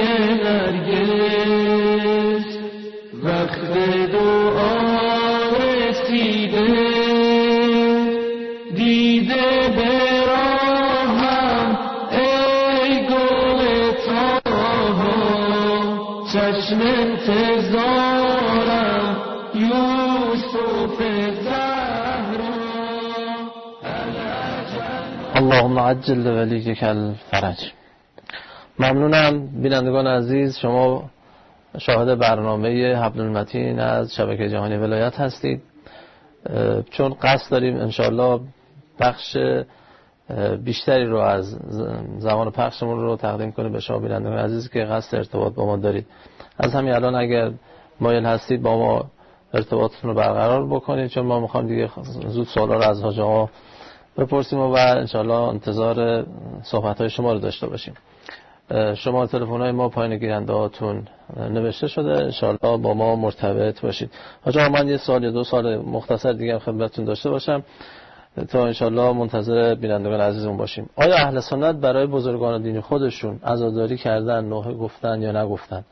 نرگس وقت دعا رسیده، دیده به راهم ای گل تاها، چشم انتظارم یوسف زهرا. اللهم عجل لولیک الفرج. ممنونم بینندگان عزیز، شما شاهد برنامه حبل المتین از شبکه جهانی ولایت هستید. چون قصد داریم انشاءالله بخش بیشتری رو از زمان پخشمون رو تقدیم کنیم به شما بینندگان عزیز که قصد ارتباط با ما دارید، از همین الان اگر مایل هستید با ما ارتباطتون رو برقرار بکنید، چون ما میخوام دیگه زود سوالا رو از حاج آقا بپرسیم و انشاءالله انتظار صحبت‌های شما رو داشته باشیم. شما تلفن‌های ما پایین گیرنده هاتون نوشته شده، انشاءالله با ما مرتبط باشید. حاج آقا من یه سال یا دو سال مختصر دیگه خدمتتون داشته باشم تا انشاءالله منتظر بینندگان عزیزمون باشیم. آیا اهل سنت برای بزرگان دینی خودشون عزاداری کردن، نوحه گفتن یا نگفتن؟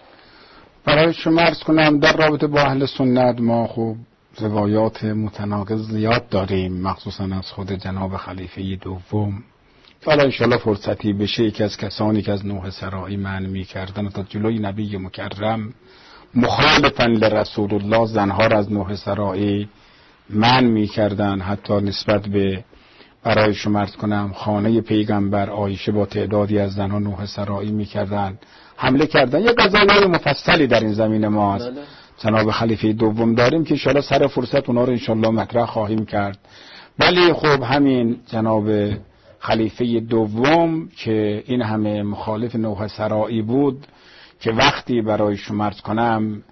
برای شما عرض کنم در رابطه با اهل سنت ما خوب روایات متناقض زیاد داریم، مخصوصا از خود جناب خلیفه دوم. حالا انشاءالله فرصتی بشه یکی از کسانی که از نوحه سرایی منع می‌کردن تا جلوی نبی مکرم مخالفاً لرسول الله زنها را از نوحه سرایی منع می‌کردن، حتی نسبت به برای شما عرض کنم خانه پیغمبر عایشه با تعدادی از زنها نوحه سرایی می‌کردن، حمله کردن. یک قضایای مفصلی در این زمینه ما هست جناب خلیفه دوم داریم که انشاءالله سر فرصت اونا رو انشاءالله مطرح خواهیم کرد. ولی خب همین جناب خلیفه دوم که این همه مخالف نوحه سرایی بود که وقتی برای شما عرض کنم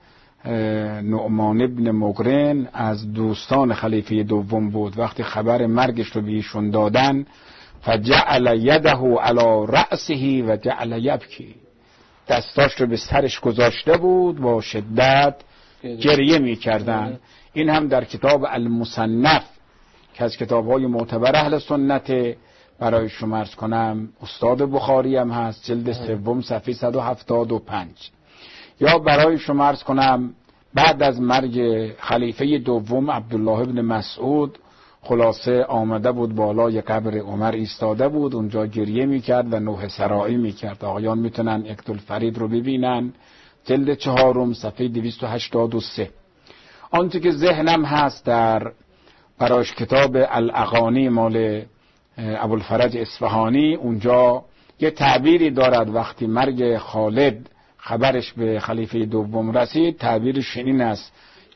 نعمان ابن مقرن از دوستان خلیفه دوم بود، وقتی خبر مرگش رو به ایشون دادن فجعل یده علی رأسه و جعل یبکی، دستاش رو به سرش گذاشته بود با شدت گریه می کردن. این هم در کتاب المصنف که از کتاب‌های معتبر اهل سنت برای شما عرض کنم استاد بخاری هم هست، جلد سوم صفحه صد و هفتاد و پنج. یا برای شما عرض کنم بعد از مرگ خلیفه دوم عبدالله ابن مسعود خلاصه آمده بود بالای قبر عمر ایستاده بود، اونجا گریه میکرد و نوحه سرایی میکرد. آقایان میتونن اکتل فرید رو ببینن، جلد چهارم صفحه دویست و هشتاد و سه. آنچه که ذهنم هست در براش کتاب الاغانی مال ابوالفرج اصفهانی، اونجا یه تعبیری دارد وقتی مرگ خالد خبرش به خلیفه دوم رسید، تعبیر شنین است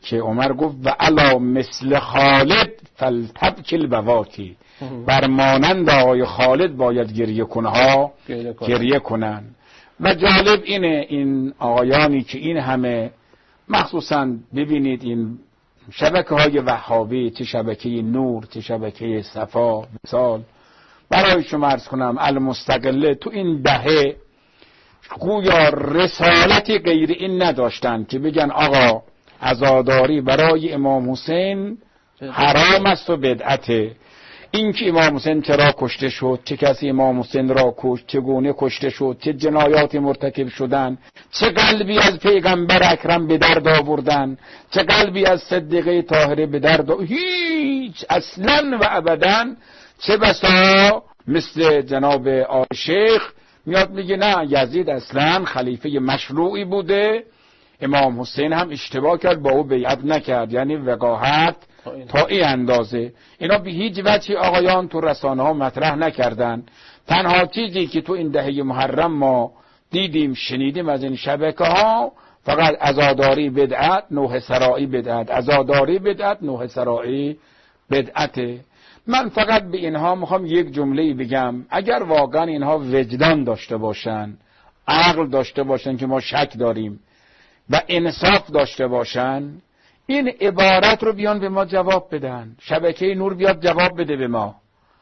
که عمر گفت و علا مثل خالد فلتبکی البواکی، بر مانند آقای خالد باید گریه کنها گریه کنن. و جالب اینه این آقایانی که این همه مخصوصا ببینید این شبکه های وهابی، چه شبکه نور، چه شبکه صفا، مثال برای شما عرض کنم المستقله تو این دهه گویا رسالتی غیر این نداشتن که بگن آقا عزاداری برای امام حسین حرام است و بدعته. این که امام حسین چرا کشته شد، چه کسی امام حسین را کشت، چگونه کشته شد، چه جنایاتی مرتکب شدن، چه قلبی از پیغمبر اکرم به درد آوردن، چه قلبی از صدیقه طاهره به درد آوردن، هیچ اصلا و ابدا. چه بسا مثل جناب آل شیخ میاد میگه نه یزید اصلا خلیفه مشروعی بوده، امام حسین هم اشتباه کرد با او بیعت نکرد، یعنی وقاحت تا این اندازه. اینا به هیچ وجه آقایان تو رسانه ها مطرح نکردن. تنها چیزی که تو این دهه محرم ما دیدیم شنیدیم از این شبکه ها فقط عزاداری بدعت، نوح سرایی بدعت، عزاداری بدعت، نوح سرایی بدعته. من فقط به اینها میخوام یک جمله بگم، اگر واقعا اینها وجدان داشته باشن، عقل داشته باشن که ما شک داریم و انصاف داشته باشن، این عبارت رو بیان به ما جواب بدن. شبکه نور بیاد جواب بده به ما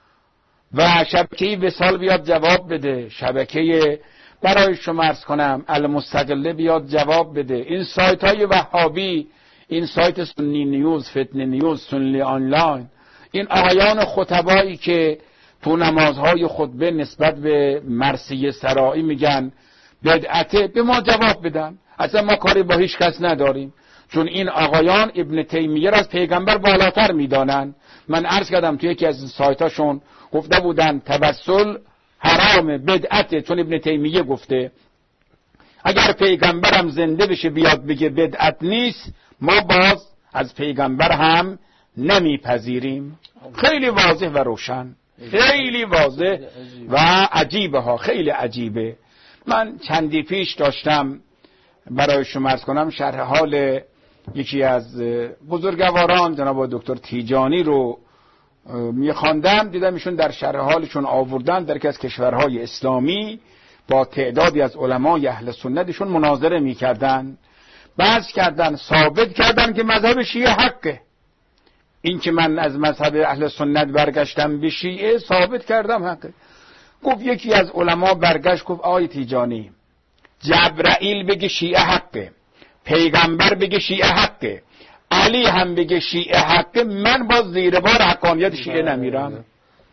و شبکه وصال بیاد جواب بده، شبکه برای شما عرض کنم المستقله بیاد جواب بده. این سایت های وهابی، این سایت سنی نیوز، فتنه نیوز، سنی آنلاین، این آقایان خطبایی که تو نمازهای خطبه نسبت به مرثیه سرایی میگن بدعته، به ما جواب بدن. اصلا ما کاری با هیچ کس نداریم، چون این آقایان ابن تیمیه را از پیغمبر بالاتر میدانن. من عرض کردم توی یکی از سایتاشون گفته بودن توسل حرام بدعته، چون ابن تیمیه گفته اگر پیغمبرم زنده بشه بیاد بگه بدعت نیست، ما باز از پیغمبر هم نمیپذیریم. خیلی واضح و روشن، خیلی واضح و عجیبه ها، خیلی عجیبه. من چندی پیش داشتم برای شما عرض کنم شرح حال یکی از بزرگواران جناب دکتر تیجانی رو میخواندم، دیدم ایشون در شرح حالشون آوردن در یکی از کشورهای اسلامی با تعدادی از علمای اهل سنتشون مناظره میکردن، بحث کردن، ثابت کردن که مذهب شیعه حقه. این که من از مذهب اهل سنت برگشتم به شیعه ثابت کردم حقه. گفت یکی از علما برگشت گفت آی تیجانی، جبرائیل بگه شیعه حقه، پیغمبر بگه شیعه حقه، علی هم بگه شیعه حقه، من باز زیر بار حقانیت شیعه نمیرم.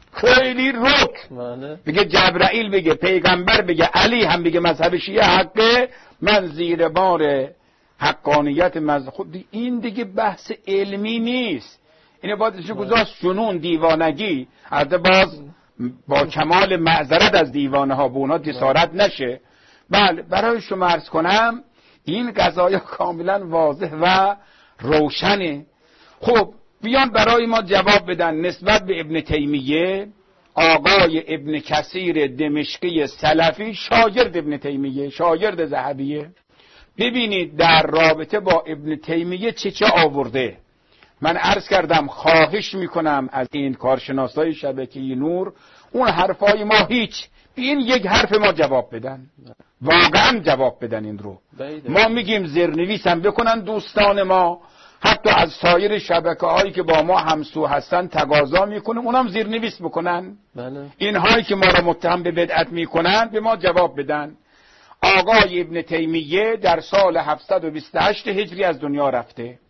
خیلی رک بگه جبرائیل بگه، پیغمبر بگه، علی هم بگه مذهب شیعه حقه، من زیر بار حقانیت مذهب. خود این دیگه بحث علمی نیست، اینه باید گذاشت جنون، دیوانگی. البته باز با کمال معذرت از دیوانه ها به اونا جسارت نشه. بله برای شما عرض کنم این قضایا کاملا واضح و روشنه. خب بیان برای ما جواب بدن نسبت به ابن تیمیه. آقای ابن کثیر دمشقی سلفی شاگرد ابن تیمیه، شاگرد ذهبیه. ببینید در رابطه با ابن تیمیه چه چه آورده. من عرض کردم خواهش میکنم از این کارشناسای شبکه نور اون حرفای ما هیچ، این یک حرف ما جواب بدن، واقعا جواب بدن. این رو ما میگیم زیرنویس هم بکنن دوستان ما، حتی از سایر شبکه هایی که با ما همسو هستن تقاضا میکنیم اونم زیرنویس بکنن. بله. این هایی که ما را متهم به بدعت میکنن به ما جواب بدن. آقای ابن تیمیه در سال هفتصد و بیست و هشت هجری از دنیا رفته.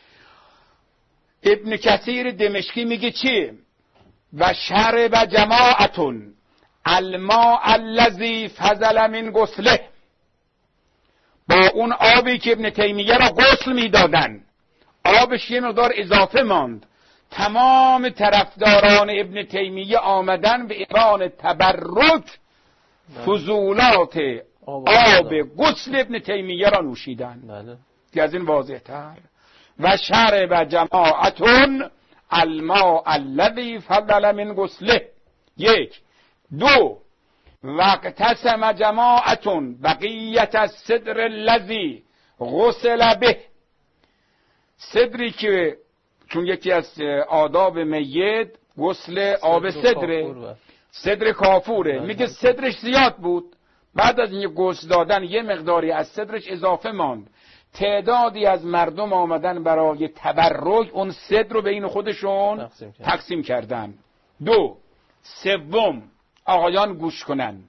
ابن کثیر دمشقی میگه چی؟ و شرب جماعتون الماء الذی فضل من غسله، با اون آبی که ابن تیمیه را غسل میدادن آبش یه مقدار اضافه ماند. تمام طرفداران ابن تیمیه آمدن به عنوان تبرک فضولات آب غسل ابن تیمیه را نوشیدن. که از این واضح تر. و شرب جماعتون الماء الذی فضل من غسله. یک. دو. واقتسم جماعتون بقیت الصدر الذی غسل به. صدری که چون یکی از آداب میت غسل آب صدره، صدر کافوره، میگه صدرش زیاد بود، بعد از این غسل دادن یه مقداری از صدرش اضافه ماند، تعدادی از مردم آمدن برای تبرک اون صدر رو بین خودشون تقسیم, تقسیم کردن. دو، سوم آقایان گوش کنن،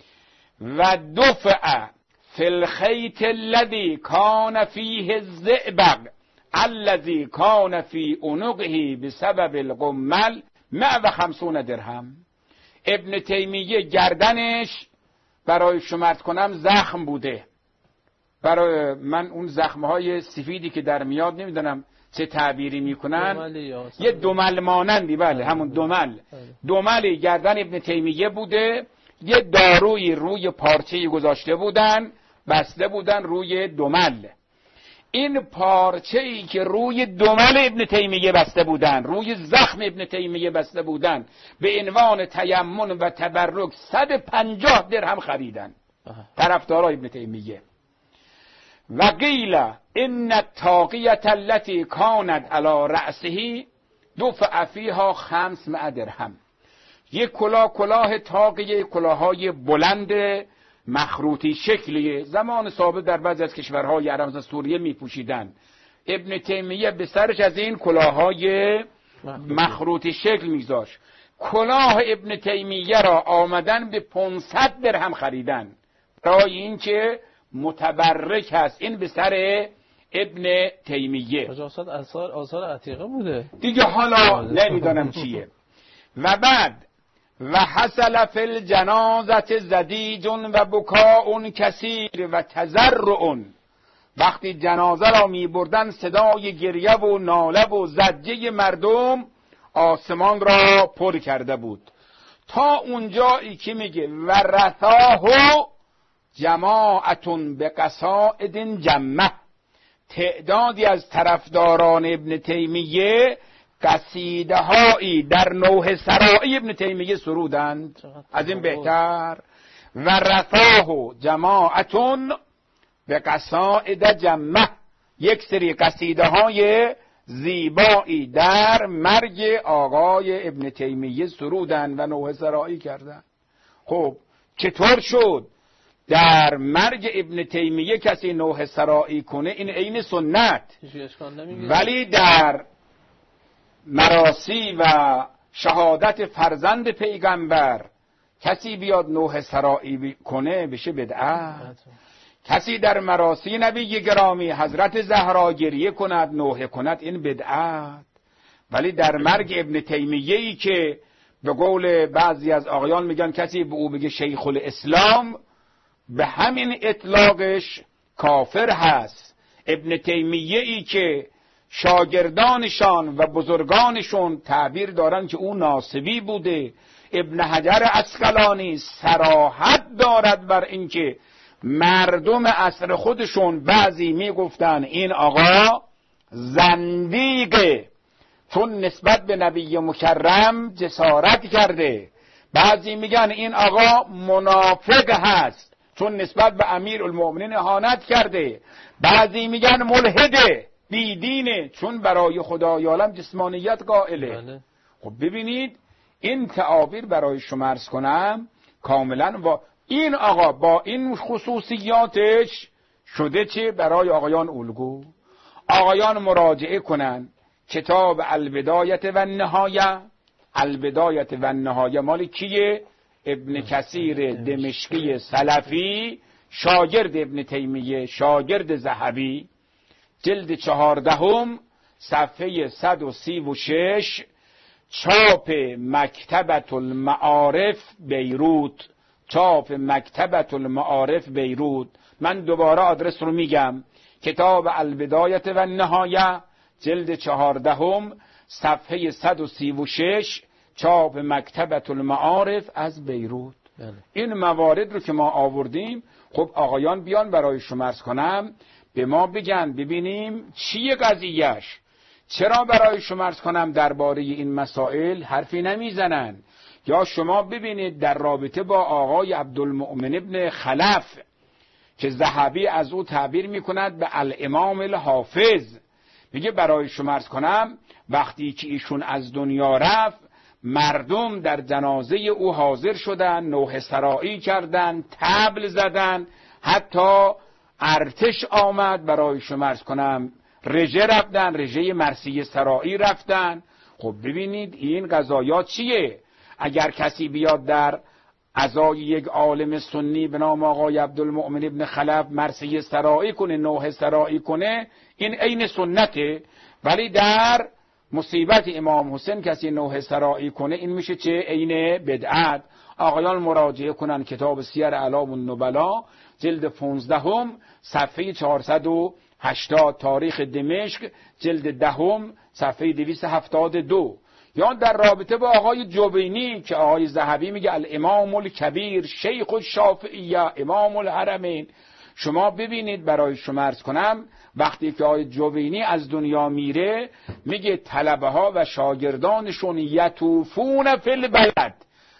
و دفع فی الخیط الذی کان فیه الزئبق الذی کان فی عنقه بسبب القمل مع و خمسون درهم. ابن تیمیه گردنش برای شمرد کنم زخم بوده، برای من اون زخمهای سفیدی که در میاد نمیدونم چه تعبیری میکنن، یه دمل مانندی، بله همون دمل، دملی گردن ابن تیمیه بوده، یه داروی روی پارچه‌ای گذاشته بودن، بسته بودن روی دمل. این پارچه‌ای که روی دمل ابن تیمیه بسته بودن، روی زخم ابن تیمیه بسته بودن، به عنوان تیمم و تبرک صد و پنجاه درهم خریدن طرفدارای ابن تیمیه. و قیل ان الطاقیة التي کانت علی رأسه دفع فیها خمسمائة درهم. یک کلاه، کلاه طاقیه، کلاههای بلند مخروطی شکلیه، زمان ثابت در بعضی از کشورهای عرب و سوریه می پوشیدن. ابن تیمیه به سرش از این کلاههای مخروطی شکل میذاشت. کلاه ابن تیمیه را آمدن به پانصد درهم خریدن برای اینکه متبرک هست. این به سر ابن تیمیه. آثار آثار عتیقه بوده دیگه، حالا نمیدانم چیه. و بعد و حصل فی الجنازه زدیج و بکاء کثیر و تضرع. وقتی جنازه را می بردن صدای گریه و ناله و زجه مردم آسمان را پر کرده بود، تا اونجایی که میگه و رثاه جماعتون به قصائد جمع. تعدادی از طرفداران ابن تیمیه قصیده هایی در نوح سرایی ابن تیمیه سرودند، از این بهتر. و رفاه جماعتون به قصائد جمع، یک سری قصیده های زیبایی در مرگ آقای ابن تیمیه سرودند و نوح سرایی کردند. خب چطور شد در مرگ ابن تیمیه کسی نوح سرایی کنه؟ این عین سنت، ولی در مراسی و شهادت فرزند پیغمبر کسی بیاد نوح سرایی کنه بشه بدعت. کسی در مراسی نبی گرامی حضرت زهرا گریه کند، نوحه کند، این بدعت. ولی در مرگ ابن تیمیه ای که به قول بعضی از آقایان میگن کسی به او بگه شیخ الاسلام، به همین اطلاقش کافر هست. ابن تیمیه ای که شاگردانشان و بزرگانشون تعبیر دارن که او ناصبی بوده، ابن حجر عسقلانی صراحت دارد بر اینکه مردم عصر خودشون بعضی میگفتن این آقا زندیقه چون نسبت به نبی مکرم جسارت کرده، بعضی میگن این آقا منافق هست چون نسبت به امیر المؤمنین اهانت کرده، بعضی میگن ملحده بیدینه چون برای خدای عالم جسمانیت قائله. بله. خب ببینید این تعابیر برای شما عرض کنم کاملا و این آقا با این خصوصیاتش شده چه برای آقایان الگو. آقایان مراجعه کنن کتاب البدایت و النهایه. البدایت و النهایه مال کیه؟ ابن کثیر دمشقی سلفی، شاگرد ابن تیمیه، شاگرد ذهبی، جلد چهاردهم صفحه صد و سی و شش، چاپ مکتبت المعارف بیروت، چاپ مکتبت المعارف بیروت. من دوباره آدرس رو میگم، کتاب البدایت و النهایه جلد چهاردهم صفحه صد و سی و شش، چاپ مکتبت المعارف از بیروت. بله. این موارد رو که ما آوردیم، خب آقایان بیان برای شما عرض کنم به ما بگن ببینیم چیه قضیهش. چرا برای شما عرض کنم درباره این مسائل حرفی نمیزنن؟ یا شما ببینید در رابطه با آقای عبدالمؤمن ابن خلف که ذهبی از او تعبیر میکند به الامام الحافظ، میگه برای شما عرض کنم وقتی که ایشون از دنیا رفت مردم در جنازه او حاضر شدن، نوحه سرایی کردن، طبل زدن، حتی ارتش آمد برای شما عرض کنم رژه رفتن، رژه مرثیه سرایی رفتن. خب ببینید این قضایا چیه؟ اگر کسی بیاد در عزای یک عالم سنی به نام آقای عبدالمؤمن ابن خلف مرثیه سرایی کنه، نوحه سرایی کنه، این عین سنته. ولی در مصیبت امام حسین کسی نوحه سرایی کنه این میشه چه؟ عین بدعت. آقایان مراجعه کنن کتاب سیر اعلام النبلا جلد پانزدهم صفحه چهارصد و هشتاد، تاریخ دمشق جلد دهم صفحه دویست و هفتاد و دو. یا در رابطه با آقای جوینی که آقای ذهبی میگه الامام الکبیر شیخ الشافعیه امام الحرمین. شما ببینید برای شما عرض کنم وقتی که آقای جوینی از دنیا میره میگه طلبه ها و شاگردانشون یطوفون فی البلد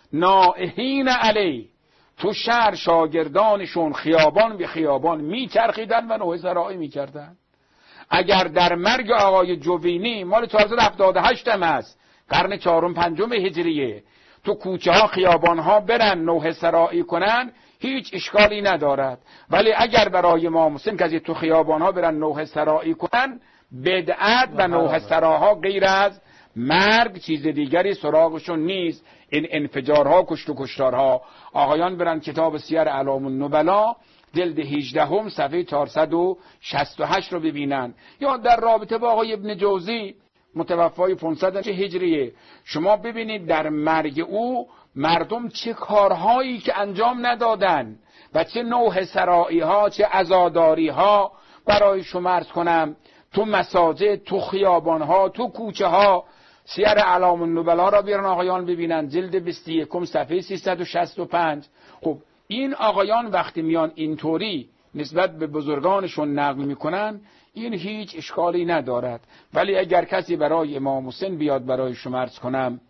نائحین علی، تو شهر شاگردانشون خیابان به خیابان میچرخیدن و نوحه سرایی میکردن. اگر در مرگ آقای جوینی مال چهارصد و هفتاد و هشت هم هست، قرن چهارم پنجم هجریه، تو کوچه ها خیابان ها برن نوحه سرایی کنن هیچ اشکالی ندارد. ولی اگر برای امام حسین کسی تو خیابان ها برن نوحه سرایی کنن بدعت و نوحه سراها غیر از مرگ چیز دیگری سراغشون نیست. این انفجارها کشت و کشتارها آقایان برن کتاب سیر اعلام النبلا جلد هجدهم صفحه چهارصد و شصت و هشت رو ببینن. یا در رابطه با آقای ابن جوزی متوفای پانصد هجریه شما ببینید در مرگ او مردم چه کارهایی که انجام ندادن و چه نوحه سرایی ها چه عزاداری ها برای شما عرض کنم تو مساجد، تو خیابان ها، تو کوچه ها. سیر اعلام النبلا را بیارن آقایان ببینن جلد بیست و یک صفحه سیصد و شصت و پنج. خب این آقایان وقتی میان اینطوری نسبت به بزرگانشون نقل میکنن این هیچ اشکالی ندارد. ولی اگر کسی برای امام حسین بیاد برای شما عرض کنم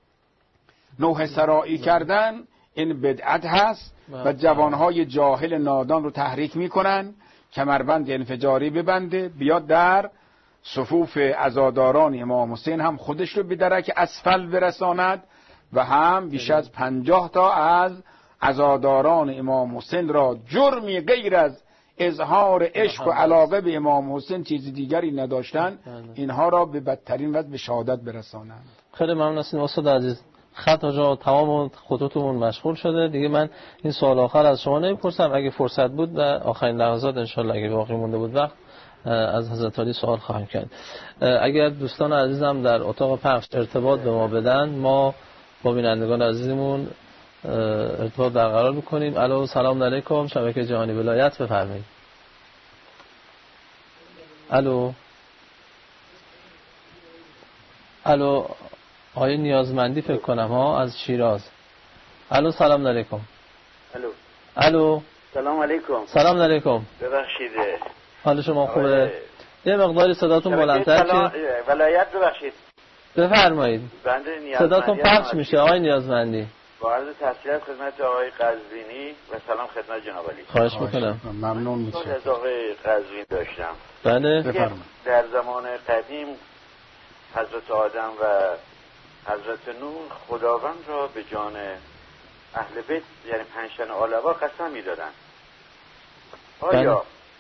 نوحه سرایی کردن این بدعت هست و جوانهای جاهل نادان رو تحریک میکنن کمربند انفجاری ببنده بیاد در صفوف عزاداران امام حسین هم خودش رو به درک اسفل برساند و هم بیش از پنجاه تا از عزاداران امام حسین را جرمی غیر از اظهار عشق و علاقه به امام حسین چیز دیگری نداشتن اینها را به بدترین وجه به شهادت برسانند. خیلی ممنون هستیم استاد عزیز. خط آجا تمام خطوطمون مشغول شده دیگه. من این سوال آخر از شما نمیپرسم، اگه فرصت بود و آخرین لحظات انشالله اگه باقی مونده بود وقت از حضرت علی سوال خواهیم کرد. اگر دوستان عزیزم در اتاق پخش ارتباط به ما بدن ما با بینندگان عزیزمون ارتباط برقرار میکنیم. الو سلام علیکم، شبکه جهانی ولایت بفرمایید. الو الو آقای نیازمندی فکر کنم ها از شیراز. الو سلام علیکم. الو الو سلام علیکم. سلام علیکم. ببخشید حال شما خوبه؟ یه مقداری صداتون بلندتر که ولایت ببخشید بفرمایید. بنده نیازمندی صداتون پخش میشه آقای نیازمندی. با عرض تسلیت خدمت آقای قزوینی و سلام خدمت جناب علی. خواهش میکنم. ممنون میشم. از آقای قزوینی داشتم. بله بفرمایید. در زمان قدیم حضرت آدم و حضرت نوح خداوند را به جان اهل بیت یعنی پنجتن علوا قسم میدادن. آیا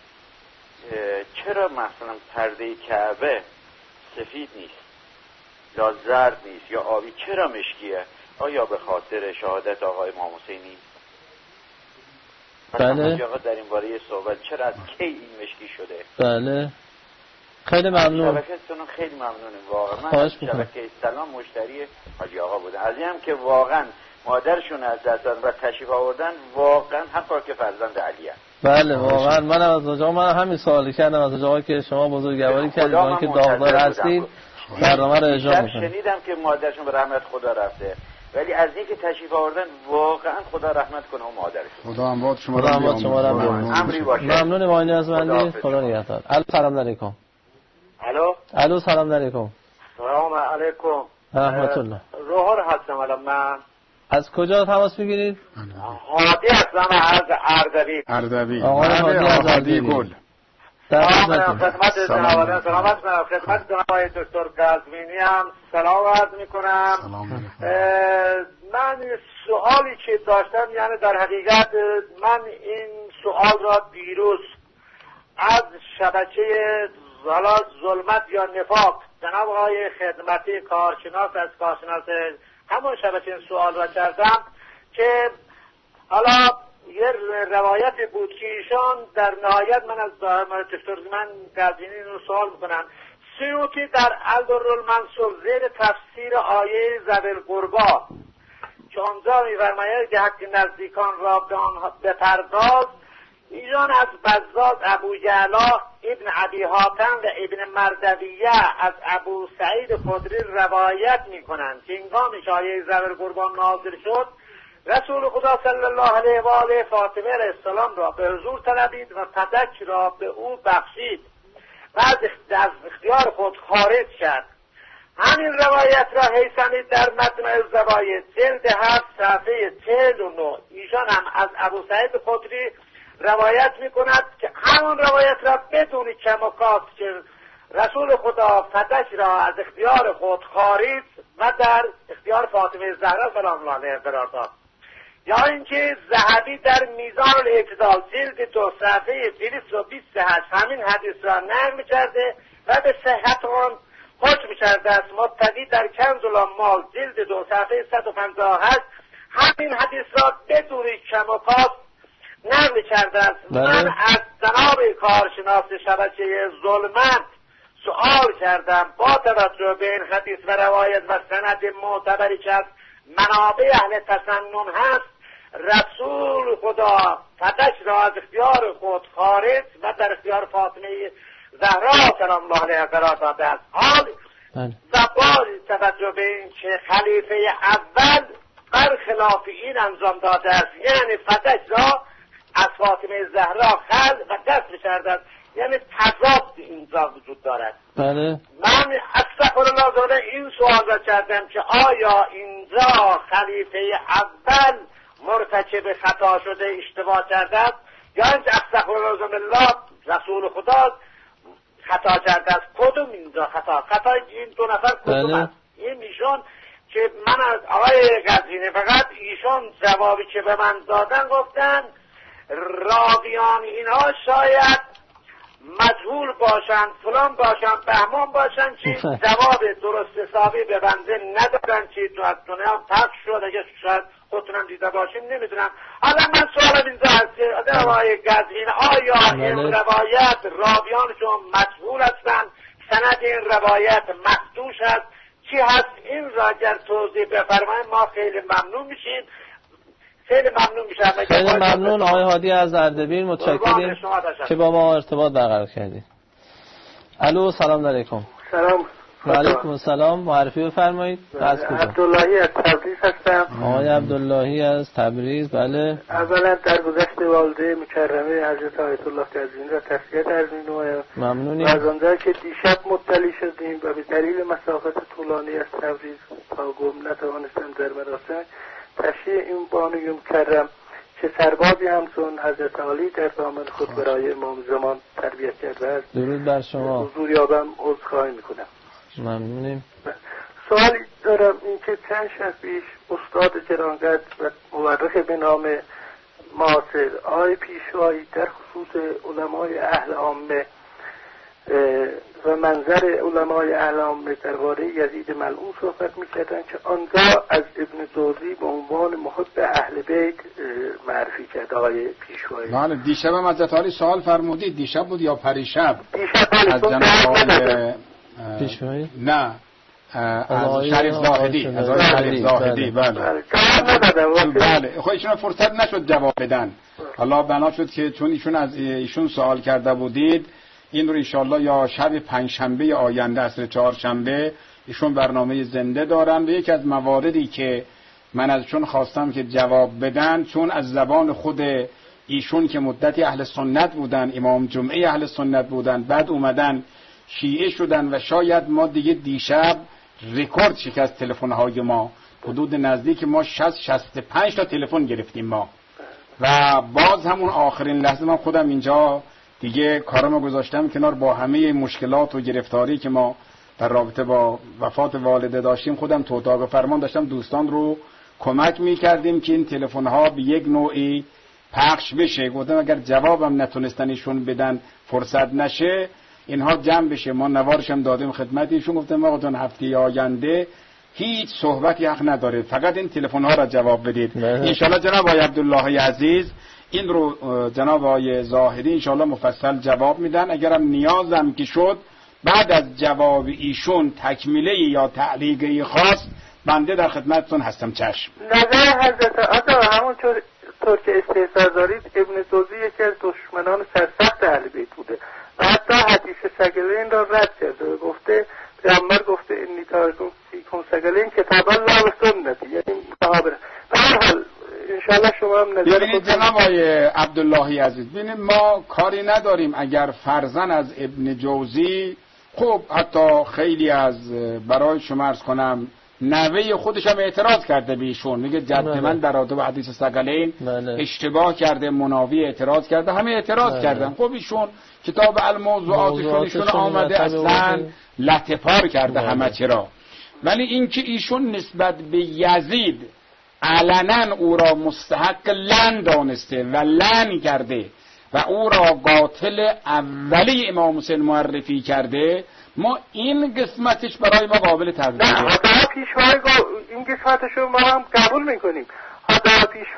چرا مثلا پرده کعبه سفید نیست یا زرد نیست یا آبی، چرا مشکیه؟ آیا به خاطر شهادت آقای امام حسینی؟ بله. آقا در این باره صحبت چرا از کی این مشکی شده؟ بله خیلی ممنون. شبکه‌تون خیلی ممنونم واقعا. من شبکه سلام مشتری حاجی آقا بودم. از این هم که واقعا مادرشون از دست دادن و تشریف آوردن واقعا حقا که فرزند علی هست. بله واقعا منم از اونجا من همین سوالی کردم از اونجا که شما بزرگواری کردید اون که داغدار هستید برنامه رو اجرا میکنید. شنیدم که مادرشون به رحمت خدا رفته ولی از اینکه تشریف آوردن واقعا خدا رحمت کنه اون مادرشون. خدا اموات شما را اموات شما را امری باشه. ممنون ماینی از بندی. خدا نگهدار. الو سلام علیکم. الو الو سلام علیکم. سلام علیکم رحمت الله. روحان هستم الان. من از کجا تماس میگیرید؟ هادی هستم از اردبیل. اردبیل. آقای هادی از اردبیل. گل. خدمت جناب سلامت کنم. خدمت جناب آقای دکتر قزوینی هم سلام عرض میکنم. من سوالی که داشتم، یعنی در حقیقت من این سوال را دیروز از شبکه ظلمت یا نفاق جناب آقای خدمتی کارشناس از کارشناس همون شبکه سوال را کردم که حالا یه روایت بود که ایشان در نهایت من از دکتر من قزوینی رو سوال میکنم. سیوطی در الدرالمنصور زیر تفسیر آیه ذوی القربی که آنجا می‌فرماید که حق نزدیکان را به آنها بپرداز، ایشان از بزاز ابو یعلا ابن ابی حاتم و ابن مردویه از ابو سعید خدری روایت میکنند که هنگامی که آیه ذوی القربی نازل شد، رسول خدا صلی الله علیه و آله فاطمه علیه السلام را به حضور طلبید و پدک را به او بخشید و از اختیار خود خارج کرد. همین روایت را هیثمی در مجمع الزواید جلد هفت صفحه چهل و نه ایشان هم از ابو سعید خدری روایت میکند که همون روایت را بدون کم و کاست که رسول خدا پدک را از اختیار خود خارج و در اختیار فاطمه زهرا سلام الله علیها قرار داد. یا اینکه ذهبی در میزان الاعتدال جلد دو صفحه دویست و بیست و هشت همین حدیث را نقل کرده و به صحت آن حکم کرده است. متقی در کنز الاموال جلد دو صفحه صد و پنجاه و هشت همین حدیث را بدون کم و کاست نقل کرده است. من از جناب کارشناس شبکه ظلمت سؤال کردم با توجه به این حدیث و روایت و سند معتبری که از منابع اهل تسنن هست، رسول خدا پدک را از اختیار خود خارج و در اختیار فاطمه زهرا سلام الله علیها قرار داده است. حال و با توجه به این که خلیفه اول برخلاف این انجام داده است، یعنی پدک را از فاطمه زهرا خلع و دست کرده است، یعنی تضاد اینجا وجود دارد. بله. من استغفرالله این سوال را کردم که آیا اینجا خلیفه اول مرتکب خطا شده اشتباه کرده است یا اینجا استغفرالله رسول خدا خطا کرده است؟ کدوم اینجا خطا؟ خطای این دو نفر کدوم بله. است؟ این ایشون که من از آقای قزوینی فقط ایشون جوابی که به من دادن گفتن راویان اینها شاید مجهول باشند، فلان باشند، بهمان باشند که جواب درست حسابی به بنده ندادن که تو از دنیا پخش شد. اگه شاید خودتونم دیده باشیم نمیدونم. حالا من سوالم اینجا هست که آقای قزوینی آیا این روایت راویانشون مجهول هستند، سند این روایت مخدوش هست، چی هست؟ این را اگر توضیح بفرمایید ما خیلی ممنون میشیم. خیلی ممنون میشم. خیلی ممنون آقای هادی از اردبیل، متشکریم که با ما ارتباط برقرار کردید. الو سلام علیکم. سلام. و علیکم السلام. معرفی بفرمایید. از کجا؟ عبداللهی از تبریز هستم. آقای عبداللهی از تبریز. بله. اولا در گذشت والده مکرمه حضرت آیت الله قزوینی را تسلیت عرض می‌نمایم. ممنونیم. و از آنجا که دیشب مطلع شدیم و به دلیل مسافت طولانی از تبریز تا قم نتوانستم در مراسم تشییع این بانوی مکرم که سربازی همچون حضرت علی در دامن خود برای امام زمان تربیت کرده است درود بر شما. حضور یابم عذرخواهی میکنم. ممنونیم. سوالی دارم، این که چند شب پیش استاد گرانقدر و مورخ به نام معاصر آقای پیشوایی در خصوص علمای اهل عامه و منظر علمای اهل عامه درباره یزید ملعون صحبت میکردن که آنجا از ابن جوزی به عنوان محب اهل بیت معرفی کرد آقای پیشوایی. بله دیشب هم حضرت علی سوال فرمودید، دیشب بود یا پریشب؟ دیشب از جناب آقای پیشوایی؟ نه از شریف زاهدی، از آقای شریف زاهدی. بله بله خب ایشون فرصت نشد جواب بدن. الله بنا شد که چون ایشون از ایشون سوال کرده بودید این رو انشالله یا شب پنجشنبه آینده عصر چهارشنبه ایشون برنامه زنده دارن و یکی از مواردی که من ازشون خواستم که جواب بدن، چون از زبان خود ایشون که مدتی اهل سنت بودن، امام جمعه اهل سنت بودن، بعد اومدن شیعه شدن و شاید ما دیگه دیشب رکورد شکست تلفن‌های ما، حدود نزدیک ما شصت شصت و پنج تا تلفن گرفتیم ما و باز همون آخرین لحظه من خودم اینجا دیگه کارمو گذاشتم کنار، با همه مشکلات و گرفتاری که ما در رابطه با وفات والده داشتیم خودم تو اتاق فرمان داشتم دوستان رو کمک میکردیم که این تلفن ها به یک نوعی پخش بشه. گفتم اگر جوابم نتونستن ایشون بدن، فرصت نشه، اینها جمع بشه. ما نوارش هم دادیم خدمت ایشون، گفتم آقا هفته آینده هیچ صحبتی حق نداره، فقط این تلفن ها را جواب بدید. ان شاءالله جناب آقای عبدالله عزیز این رو جناب آقای زاهدی ان شاءالله مفصل جواب میدن. اگرم نیازم که شد بعد از جواب ایشون تکمیله یا تعلیقی خاص بنده در خدمتتون هستم. چشم. نظر حضرت آقا همونطور طور که استحضار دارید، ابن جوزی یکی از دشمنان سرسخت اهل بیت بوده و حتی حدیث سگلین را رد کرده و گفته پیامبر گفته انی تارکم فیکم سگلین کتاب الله و سنتی، یعنی صحابه. به هر حال انشاءالله شما هم نظر ببینید جناب آقای عبدالله عزیز، ببینید ما کاری نداریم اگر فرزن از ابن جوزی، خب حتی خیلی از برای شما عرض کنم نوه خودش هم اعتراض کرده به ایشون، میگه جد من در رابطه با حدیث ثقلین اشتباه کرده، مناوی اعتراض کرده، همه اعتراض ماله. کردن. خب ایشون کتاب الموضوعاتشون ایشون آمده اصلا لطفار کرده همه چرا. ولی اینکه ایشون نسبت به یزید علنا او را مستحق لعن دانسته و لعن کرده و او را قاتل اولی امام حسین معرفی کرده، ما این قسمتش برای ما قابل تقدیره. نه حتی پیشوای این قسمتشو ما هم قبول میکنیم. حتی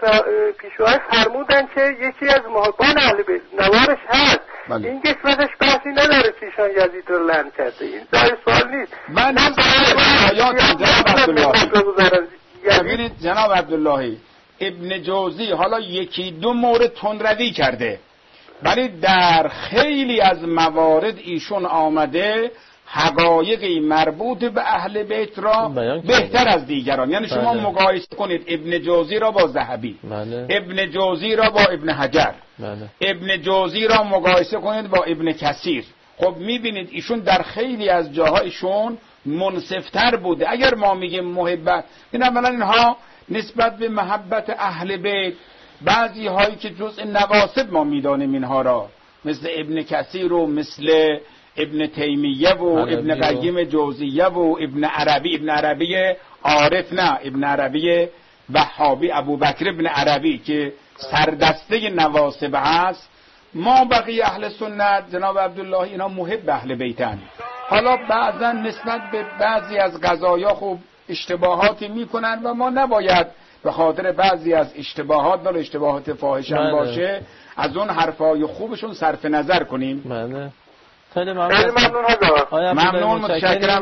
پیشوای فرمودن که یکی از محبان اهل بیت نوارش هست. بله. این قسمتش بحثی نداره که ایشان یزید رو لعن کرده، این جای سوال نیست. من هم جناب عبداللهی ببینید جناب عبداللهی ابن جوزی حالا یکی دو مورد تندروی کرده، ولی در خیلی از موارد ایشون آمده حقایقی مربوط به اهل بیت را بهتر از دیگران. یعنی شما بله. مقایسه کنید ابن جوزی را با ذهبی، بله. ابن جوزی را با ابن حجر، بله. ابن جوزی را مقایسه کنید با ابن کثیر. خب میبینید ایشون در خیلی از جاهایشون منصفتر بوده. اگر ما میگیم محبت، این اولا اینها نسبت به محبت اهل بیت بعضی هایی که جزء نواسب ما میدانیم اینها را، مثل ابن کثیر و مثل ابن تیمیه و ابن قیم جوزیه و ابن عربی، ابن عربی عارف نه، ابن عربی وهابی، ابو بکر ابن عربی که سردسته نواسب هست. ما بقیه اهل سنت جناب عبدالله اینا محب اهل بیتن. حالا بعضا نسبت به بعضی از قضایا خوب اشتباهاتی میکنن و ما نباید به خاطر بعضی از اشتباهات، ولی اشتباهات فاحش هم باشه، از اون حرفای خوبشون صرف نظر کنیم. بله. خیلی ممنون. خیلی ممنون حضرت. ممنون، متشکرم.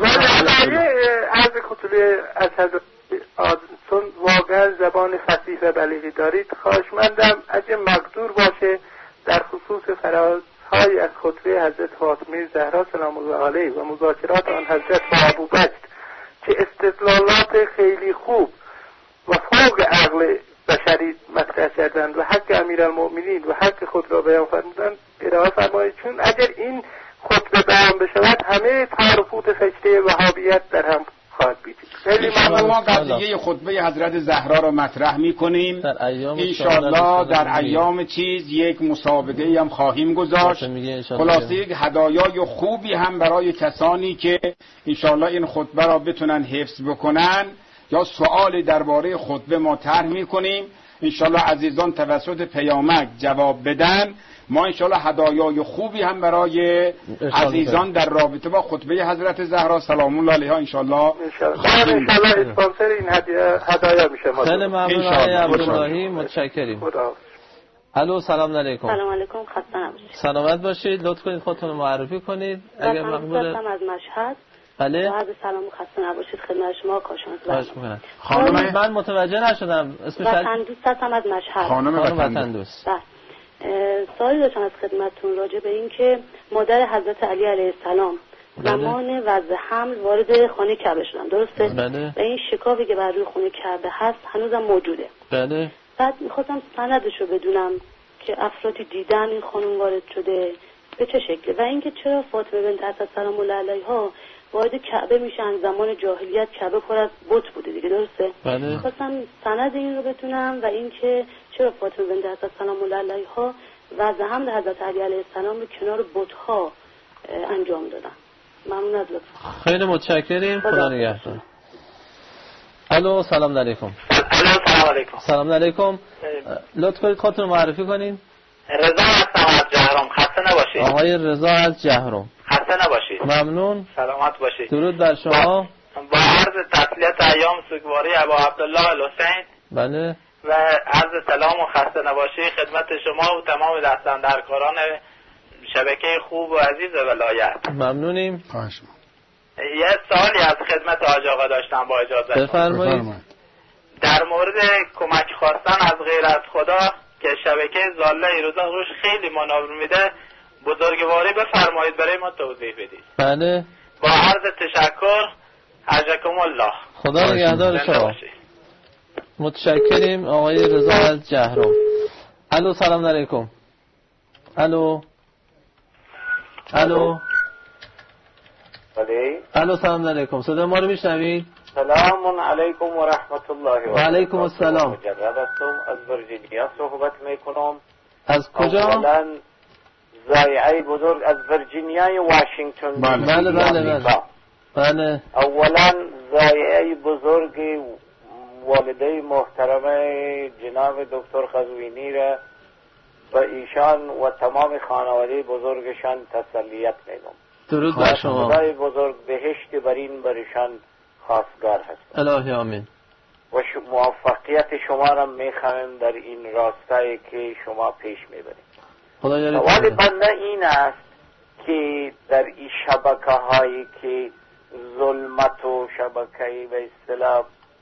عرض خطولی از حضرت چون واقعا زبان فصیح و بلیغی دارید، خواهشمندم اگه مقدور باشه در خصوص فرازهای از خطبه حضرت فاطمه زهرا سلام الله علیها و مذاکرات آن حضرت با ابوبکر که استدلالات خیلی خوب و فوق عقل بشری مطرح کردند و حق امیرالمؤمنین و حق خود را بیان فرمودند ارائه فرمایید، چون اگر این خطبه بیان بشود همه تار و پود فکری وهابیت در هم خواهد بیت. خیلی ممنون. ما قضیه خطبه حضرت زهرا را مطرح می‌کنیم ان شاءالله. در ایام چیز یک مسابقه هم خواهیم گذاشت. خلاصه یک هدایای خوبی هم برای کسانی که ان شاءالله این خطبه را بتونن حفظ بکنن یا سوالی درباره خطبه ما طرح می‌کنیم. ان شاءالله عزیزان توسط پیامک جواب بدن. ما انشاءالله هدایای خوبی هم برای عزیزان در رابطه با خطبه حضرت زهرا سلام الله علیها انشاءالله انشاءالله اسپانسر این هدایا میشه. خیلی ممنون آقای عبداللهی، متشکریم. الو سلام علیکم. سلام علیکم، خسته نباشید. سلامت باشید. لطف کنید خودتون رو معرفی کنید اگر مقبوله. من از مشهد. بله. عرض سلام و خسته نباشید خدمت شما کارشناس. خانم من متوجه نشدم اسمش وطن دوست هستم از مشهد. خانم وطن دوست. سوالی داشتم از خدمتتون راجع به این که مادر حضرت علی علیه السلام زمان وضع حمل وارد خانه کعبه شدن، درسته؟ بله. و این شکافی که بر روی خانه کعبه هست هنوزم موجوده. بله. بعد میخواستم سندش رو بدونم که افرادی دیدن این خانم وارد شده به چه شکله و اینکه چرا فاطمه بنت اسد سلام الله علیها وارد کعبه میشن. زمان جاهلیت کعبه پر از بت بوده دیگه، درسته؟ بله. میخواستم سند این رو بدونم و اینکه چرا فاطمه بنت اسد سلام الله علیها وضع حمد حضرت علی علیه السلام به کنار بت‌ها انجام دادن. ممنون از لطف. خیلی متشکریم. خدا نگهدار. الو سلام علیکم. الو سلام علیکم. سلام علیکم. لطف کنید خودتون معرفی کنین. رضا هستم از جهرم. خسته نباشید. آقای رضا از جهرم. خسته نباشید. ممنون. سلامت باشید. درود بر شما. با عرض تسلیت ایام سوگواری ابا عبدالله الحسین. بله. و عرض سلام و خسته نباشی خدمت شما و تمام دستاندرکاران شبکه خوب و عزیز ولایت. ممنونیم. خواهش یه سوالی از خدمت حاج آقا داشتم با اجازه. بفرمایید. در مورد کمک خواستن از غیر از خدا که شبکه زاله این روزا روش خیلی مانور میده، بزرگواری بفرمایید برای ما توضیح بدید. بله. با عرض تشکر. حجکم الله. خدا نگهدار شما. متشکریم آقای رضا از جهرم. الو سلام علیکم. الو الو بله. الو سلام علیکم. صدا ما رو میشنوید؟ سلام علیکم و رحمت الله و علیکم السلام. مجرد هستم از ورجینیا صحبت میکنم. از کجا؟ اولا ضایعه بزرگ از ورجینیای واشنگتن. بله بله بله بله. اولا ضایعه بزرگ والده محترم جناب دکتر قزوینی را و ایشان و تمام خانواده بزرگشان تسلیت میگم. درود بر شما. خدای بزرگ بهشت برین برشان خواستگار هست. الهی آمین. و موفقیت شما را میخواهیم در این راستایی که شما پیش میبرید. خدا یاری سوال کنه. بنده این است که در این شبکه هایی که ظلمت و شبکه به اصطلاح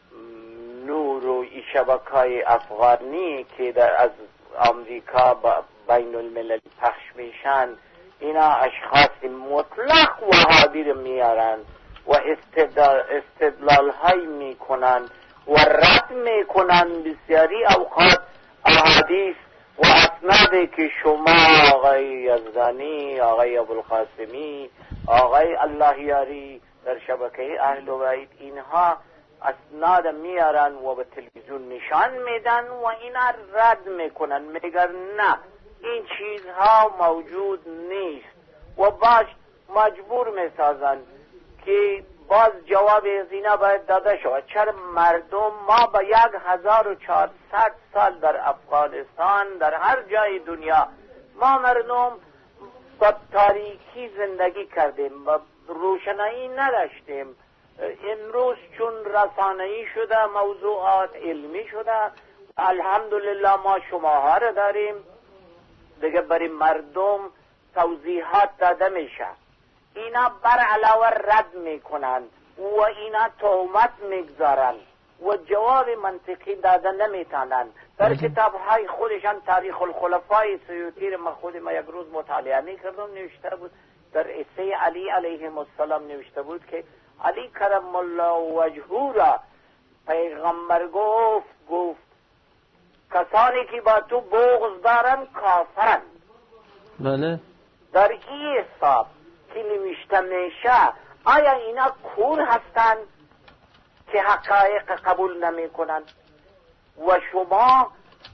نور و این شبکه های افغانی که در از امریکا بین الملل پخش میشن، اینا اشخاص مطلق وهابی رو میارن و استدلال های میکنن و رد میکنن بسیاری اوقات احادیث و اسنادی که شما آقای یزدانی، آقای ابوالقاسمی، آقای اللهیاری در شبکه اهل بیت اینها اسناد میارن و به تلویزیون نشان میدن و اینا رد میکنن، میگن نه این چیزها موجود نیست و باش مجبور میسازن که باز جواب از اینا باید داده شود. چرا مردم ما با یک هزار و چهارصد سال در افغانستان در هر جای دنیا ما مردم با تاریکی زندگی کردیم و روشنایی نداشتیم. امروز چون رسانه‌ای شده، موضوعات علمی شده، الحمدلله ما شماها رو داریم دیگه برای مردم توضیحات داده میشه. اینا بر علاوه رد میکنن و اینا تهمت میگذارن و جواب منطقی داده نمیتونن. در کتابهای خودشان تاریخ الخلفای سیوطی رو خود ما یک روز مطالعه میکردم، نوشته بود در اسه علی علیه السلام نوشته بود که علی کرم الله وجهه را پیغمبر گفت گفت کسانی که با تو بغض دارن کافرن. بله. در این حساب که نوشته میشه آیا اینا کور هستن که حقایق قبول نمی کنن؟ و شما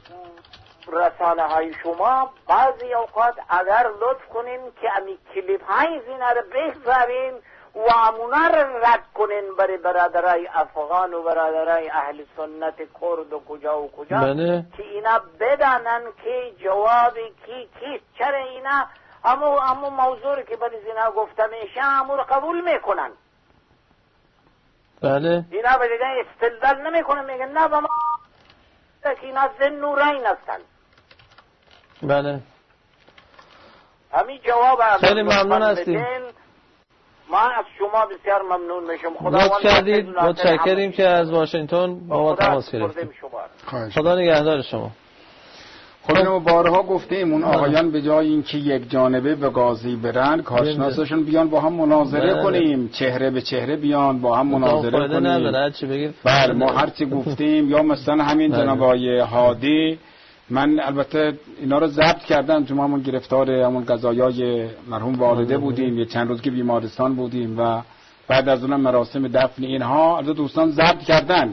رسانه های شما بعضی اوقات اگر لطف کنین که امی کلیپ های زینه رو بگذارین و امونا رو رد کنین برای برادرای افغان و برادرای اهل سنت کرد و کجا و کجا. بله. که اینا بدانن که جوابی کی کیست. چرا اینا امو امو موضوعی که برای زینا گفته میشه امو رو قبول میکنن. بله. اینا به دیگه استدلال نمیکنن، میگن نه با ما که اینا زن نورین هستن. بله. همین جواب خیلی ممنون هستیم. ما از شما بسیار ممنون میشم. خدا لطف کردید. متشکریم که از واشنگتن با ما تماس گرفتید. خدا نگهدار شما. خودمون بارها گفتیم اون آقایان به جای اینکه یک جانبه به قاضی برن، کارشناسشون بیان با هم مناظره بله. کنیم، چهره به چهره بیان با هم مناظره کنیم. بله ما هرچی گفتیم یا مثلا همین بله. جناب آقای هادی، من البته اینا رو ضبط کردم چون همون گرفتار همون قضایای مرحوم والده بودیم، یه چند روز که بیمارستان بودیم و بعد از اونم مراسم دفن اینها از دوستان ضبط کردن.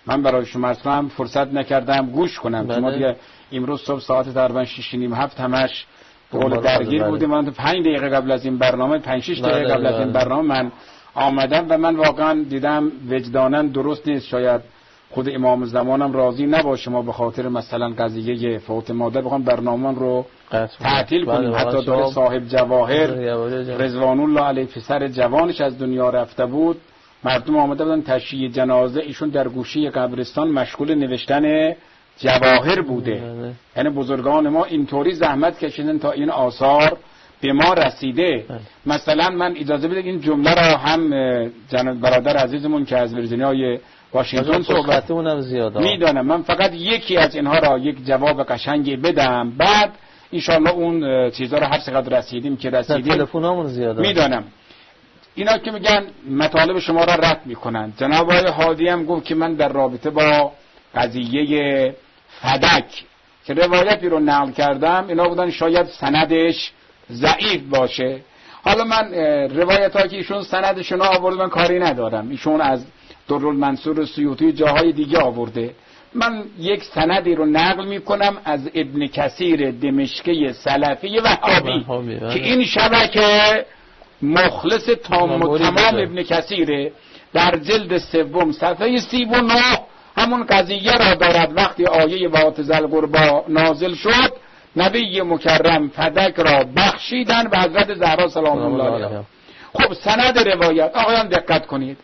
من برای شما اصلا فرصت نکردم گوش کنم. بله. ما دیگه امروز صبح ساعت تقریبا شش و نیم هفت همش قول درگیر بله. بودیم. من پنج دقیقه قبل از این برنامه پنج شش دقیقه بله. قبل از این بله. برنامه من آمدم و من واقعا دیدم وجداناً درست نیست. شاید خود امام زمانم راضی نباشه ما به خاطر مثلا قضیه فوت مادر بخوام برنامه رو تعطیل کنیم. بله. حتی داره صاحب جواهر بله. رضوان الله علیه پسر جوانش از دنیا رفته بود، مردم آمده بودن تشییع جنازه ایشون در گوشه قبرستان مشغول نوشتن جواهر بوده. بله. یعنی بزرگان ما اینطوری زحمت کشیدن تا این آثار به ما رسیده. بله. مثلا من اجازه بدید این جمله را هم جناب برادر عزیزمون که از ویرجینیای واشنگتن صحبت میدانم، من فقط یکی از اینها را یک جواب قشنگی بدم، بعد انشالله اون چیزها را هر چقدر رسیدیم که رسیدیم تلفنامون زیاده میدانم. اینا که میگن مطالب شما را رد میکنن. جناب آقای هادی هم گفت که من در رابطه با قضیه فدک که روایتی رو نقل کردم اینا بودن شاید سندش ضعیف باشه. حالا من روایت ها که ایشون سندشون آورده من کاری ندارم، ایشون از درالمنصور سیوطی جاهای دیگه آورده. من یک سندی رو نقل میکنم از ابن کثیر دمشقی سلفی وهابی که این شبکه مخلص تام و تمام ابن کثیر در جلد سوم صفحه سی و نه همون قضیه را دارد. وقتی آیه واتذ القربی نازل شد نبی مکرم فدک را بخشیدن به حضرت زهرا سلام الله علیها. خب سند روایت آقایان دقت کنید.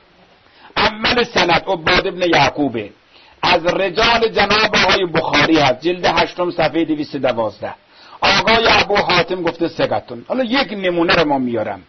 اول سند عباد ابن یعقوبه از رجال جناب آقای بخاری هست، جلد هشتم صفحه دویست و دوازده. آقای ابو حاتم گفته ثقتون. حالا یک نمونه رو ما میارم.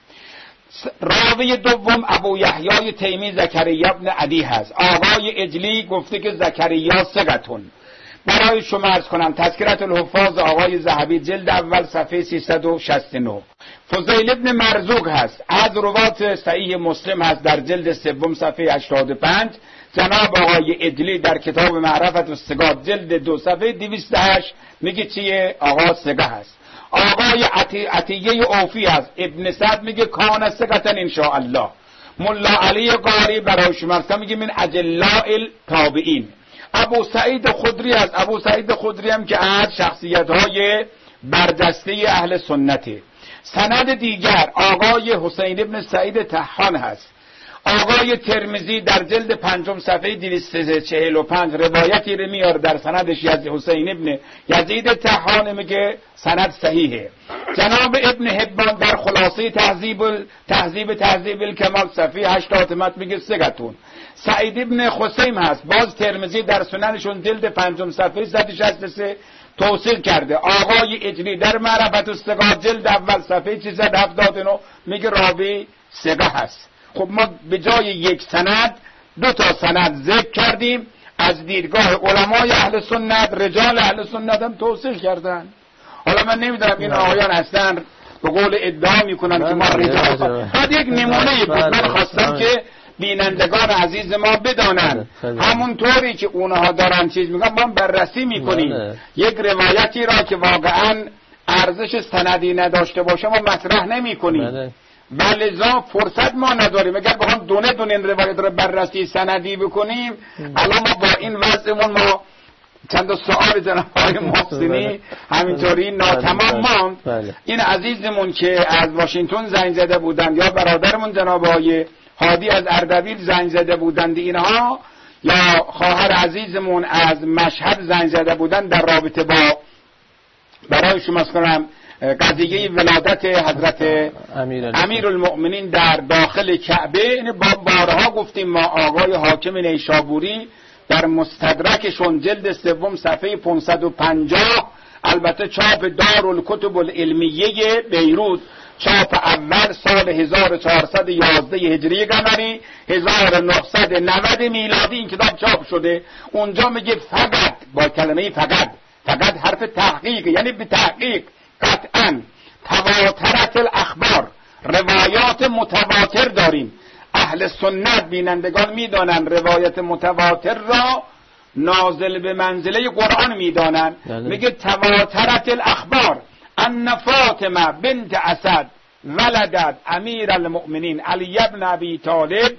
راوی دوم ابو یحیی تیمی زکریا ابن علی هست. آقای اجلی گفته که زکریا ثقتون. برای شما عرض کنم تذکرة الحفاظ آقای ذهبی جلد اول صفحه سیصد و شصت و نه. فضیل ابن مرزوق هست، از روات صحیح مسلم هست در جلد سوم صفحه هشتاد و پنج. جناب آقای ادلی در کتاب معرفت الثقات جلد دو صفحه دویست و هشت میگه چیه؟ آقا ثقه هست. آقای عطی عطیه اوفی هست، ابن سعد میگه کان ثقتن ان شاء الله. ملا علی قاری برای شما میگه من اجلاء التابعین. ابو سعید خدری از ابو سعید خدری هم که از شخصیت‌های برجسته اهل سنته. سند دیگر آقای حسین ابن سعید طحان هست. آقای ترمذی در جلد پنجم صفحه دویست و چهل و پنج روایتی رو میاره در سندش از حسین ابن یزید طحان میگه سند صحیحه. جناب ابن حبان در خلاصه تهذیب تهذیب تهذیب الکمال صفحه هشتاد مت میگه ثقتون. سعید ابن خسیم هست، باز ترمذی در سننشون جلد پنجم صفحه صد و شصت و سه توصیل کرده. آقای اجلی در معرفت الثقات جلد اول صفحه سیصد و هفتاد و نه میگه راوی ثقه هست. خب ما به جای یک سند دو تا سند ذکر کردیم، از دیدگاه علمای اهل سنت رجال اهل سنت هم توصیل کردن. حالا من نمیدونم این آقایان هستن به قول ادعا میکنن که ما رجال بعد یک نمونه بود. من خواستم که بینندگان عزیز ما بدانن همونطوری که اونها دارن چیز میگن ما بررسی میکنیم. یک روایتی را که واقعا ارزش سندی نداشته باشه ما مطرح نمیکنیم، ولذا فرصت ما نداریم. اگر بخوام دونه دونه این روایت رو بررسی سندی بکنیم الان ما با این وضعمون ما چند سوال جناب آقای محسنی همینطوری ناتمام ماند. این عزیزمون که از واشنگتن زنگ زده بودند یا برادرمون جناب آقای هادی از اردبیل زنگ زده بودند اینها، یا خواهر عزیزمون از مشهد زنگ زده بودند در رابطه با برای شما کنم قضیه ولادت حضرت امیر المؤمنین در داخل کعبه. این با بارها گفتیم ما آقای حاکم نیشابوری در مستدرکشون جلد سوم صفحه پانصد و پنجاه، البته چاپ دارالکتب العلمیه بیروت، چاپ اول سال هزار و چهارصد و یازده هجری قمری هزار و نهصد و نود میلادی این کتاب چاپ شده. اونجا میگه فقط با کلمه فقط فقط حرف تحقیق، یعنی به تحقیق قطعا تواترت الاخبار، روایات متواتر داریم. اهل سنت بینندگان میدانن روایت متواتر را نازل به منزله قرآن میدانن. میگه تواترت الاخبار ان فاطمه بنت اسد ولدت امیر المؤمنین علی ابن ابی طالب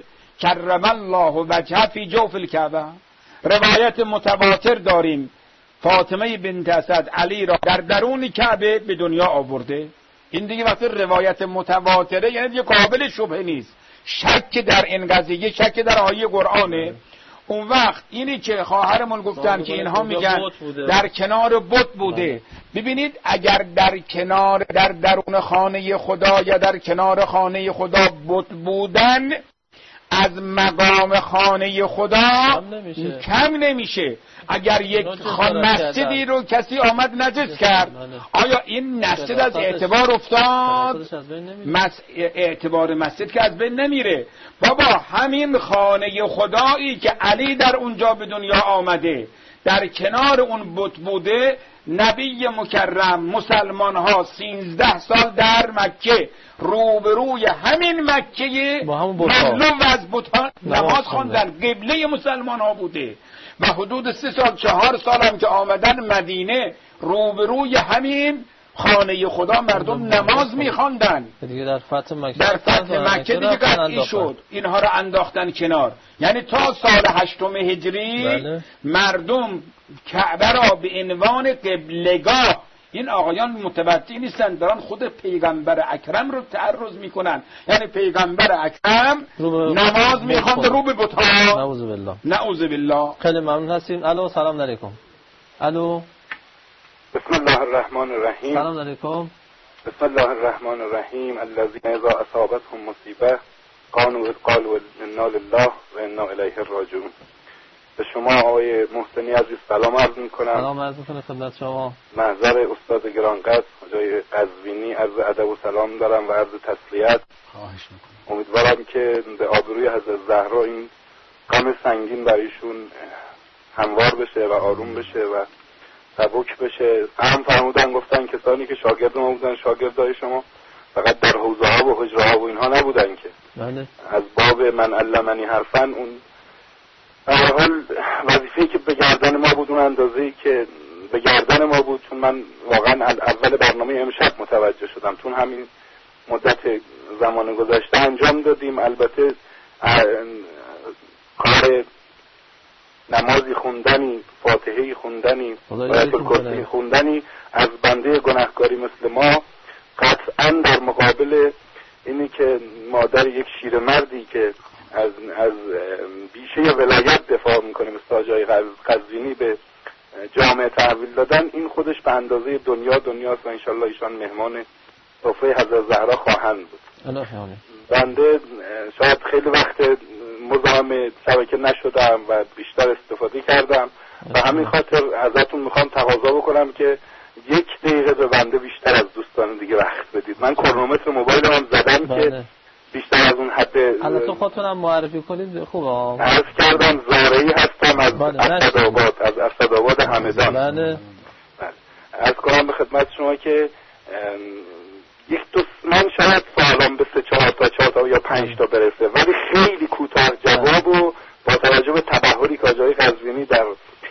کرم الله وجهه فی جوف الکعبه. روایت متواتر داریم فاطمه بنت اسد علی را در درون کعبه به دنیا آورده. این دیگه وقتی روایت متواتره یعنی دیگه قابل شبهه نیست، شک در این قضیه شک در آیه قرآنه. اون وقت اینی که خواهرمون گفتن که اینها میگن در کنار بت بوده، ببینید اگر در کنار در درون خانه خدا یا در کنار خانه خدا بت بودن، از مقام خانه خدا کم نمیشه, کم نمیشه. اگر یک مسجدی رو کسی آمد نجس کرد، آیا این مسجد از اعتبار افتاد؟ مس... اعتبار مسجد که از بین نمیره بابا. همین خانه خدایی که علی در اونجا به دنیا آمده در کنار اون بت بوده، نبی مکرم مسلمان ها سینزده سال در مکه روبروی همین مکه مظلوم و از بت‌ها نماز خواندن، قبله مسلمان ها بوده. و حدود سه سال چهار سال هم که آمدن مدینه روبروی همین خانه خدا مردم نماز میخواندن. دیگه در فتح مکه در فتح مکه دیگه قطعی شد اینها را انداختن کنار. یعنی تا سال هشتم هجری بله. مردم کعبه را به عنوان قبلگاه، این آقایان متوجه نیستن، دارن خود پیغمبر اکرم رو تعرض میکنن. یعنی پیغمبر اکرم نماز میخواند رو به بت‌ها. نعوذ بالله نعوذ بالله. خیلی ممنون هستیم. الو سلام علیکم. الو بسم الله الرحمن الرحیم. سلام علیکم. بسم الله الرحمن الرحیم. الذين اذا اصابتهم مصیبه قالوا قالوا انا لله و انا الیه راجعون. به شما آقای محسنی عزیز سلام عرض میکنم. سلام عرض میکنم خدمت شما. محضر استاد گرانقدر جای قزوینی عرض ادب و سلام دارم و عرض تسلیت. خواهش میکنم. امیدوارم که به آبروی حضرت زهرا این غم سنگین برایشون هموار بشه و آروم بشه و سبک بشه. هم فرمودن گفتن کسانی که شاگرد ما بودن، شاگردای شما فقط در حوزه ها و حجره ها و اینها نبودن که بله. از باب من علمنی حرفن اون در حال وظیفه‌ای که به گردن ما بود، اون اندازه‌ای که به گردن ما بود، چون من واقعا اول برنامه امشب متوجه شدم، چون همین مدت زمان گذشته انجام دادیم. البته کار نمازی خوندنی، فاتحه‌ای خوندنی، آیت الکرسی خوندنی از بنده گناهکاری مثل ما قطعا در مقابل اینی که مادر یک شیرمردی که از از بیشه ولایت دفاع میکنه مثل آجای قزوینی به جامعه تحویل دادن، این خودش به اندازه دنیا دنیاست و انشالله ایشان مهمان صفحه حضرت زهرا خواهند بود. بنده شاید خیلی وقت مزاحم شبکه نشدم و بیشتر استفاده کردم و همین خاطر ازتون میخوام تقاضا بکنم که یک دقیقه به بنده بیشتر از دوستان دیگه وقت بدید. من کرونومتر موبایلم هم زدم بله. که بیشتر از اون حد البته خودتونم معرفی کنید خوبه. عرض کردم زارعی هستم از اسدآباد، از اسدآباد همدان. بله. عرض کنم به خدمت شما که یک دو من شاید سوالم به سه چهار تا چهار تا یا پنج تا برسه، ولی خیلی کوتاه جواب و با توجه به تبحری که آجای قزوینی در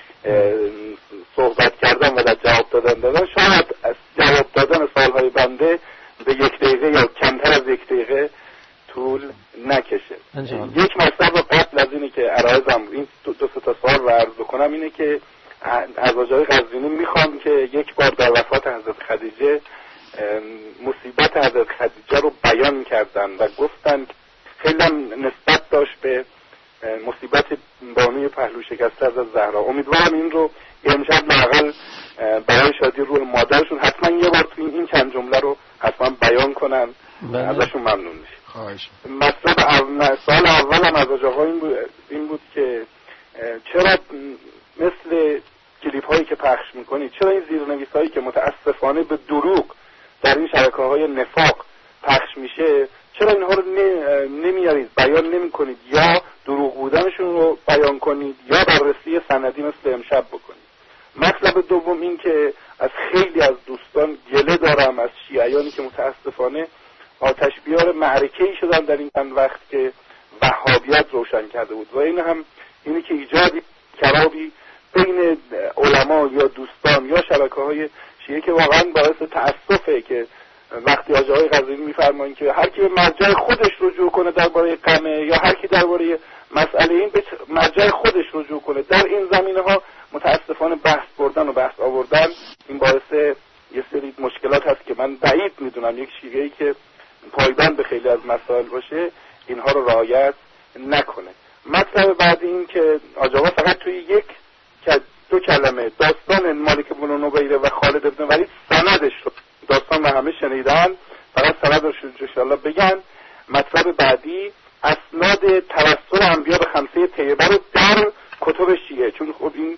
صحبت کردم و در جواب دادن دادن، شاید از جواب دادن سوالهای بنده به یک دقیقه یا کمتر از یک دقیقه طول نکشه. یک مطلب رو قبل از اینی که عرایزم این دو, دو تا سوال رو عرض بکنم اینه که از آجای قزوینی میخوام که یک بار در وفات حضرت خدیجه مصیبت حضرت خدیجه رو بیان کردن و گفتن خیلی هم نسبت داشت به مصیبت بانوی پهلو شکسته از زهرا. امیدوارم این رو امشب لااقل برای شادی روی مادرشون حتما یه بار تو این چند جمله رو حتما بیان کنن. بله. ازشون ممنون میشه. خواهش. مطلب سال اولم از آقا این بود این بود که چرا مثل کلیپ هایی که پخش میکنید، چرا این زیرنویس هایی که متاسفانه به دروغ در این شبکه‌های نفاق پخش میشه، چرا اینها رو نمیارید بیان نمی کنید، یا دروغ بودنشون رو بیان کنید یا بررسی سندی مثل امشب بکنید. مطلب دوم این که از خیلی از دوستان گله دارم از شیعیانی که متاسفانه آتش بیار معرکه‌ای شدن در این چند وقت که وهابیت روشن کرده بود و این هم اینی که ایجادی کرابی بین علما یا دوستان یا شبکه‌های شیعه که واقعا باعث تأسفه که وقتی آقای های قزوینی میفرمایند که هر کی به مرجع خودش رجوع کنه درباره قمه یا هر کی درباره مسئله این به مرجع خودش رجوع کنه، در این زمینه‌ها متاسفانه بحث بردن و بحث آوردن این باعث یه سری مشکلات هست که من بعید میدونم یک شیوهی که پایبند به خیلی از مسائل باشه اینها رو رعایت نکنه. مطلب بعد این که آقا فقط توی یک دو کلمه داستان مالک بن نبیره و خالد بن ولید سندش رو داستان و همه شنیدن، فقط سند رو ان شاءالله بگن. مطلب بعدی اسناد توسل انبیا به خمسه طیبه رو در کتب شیعه، چون خب این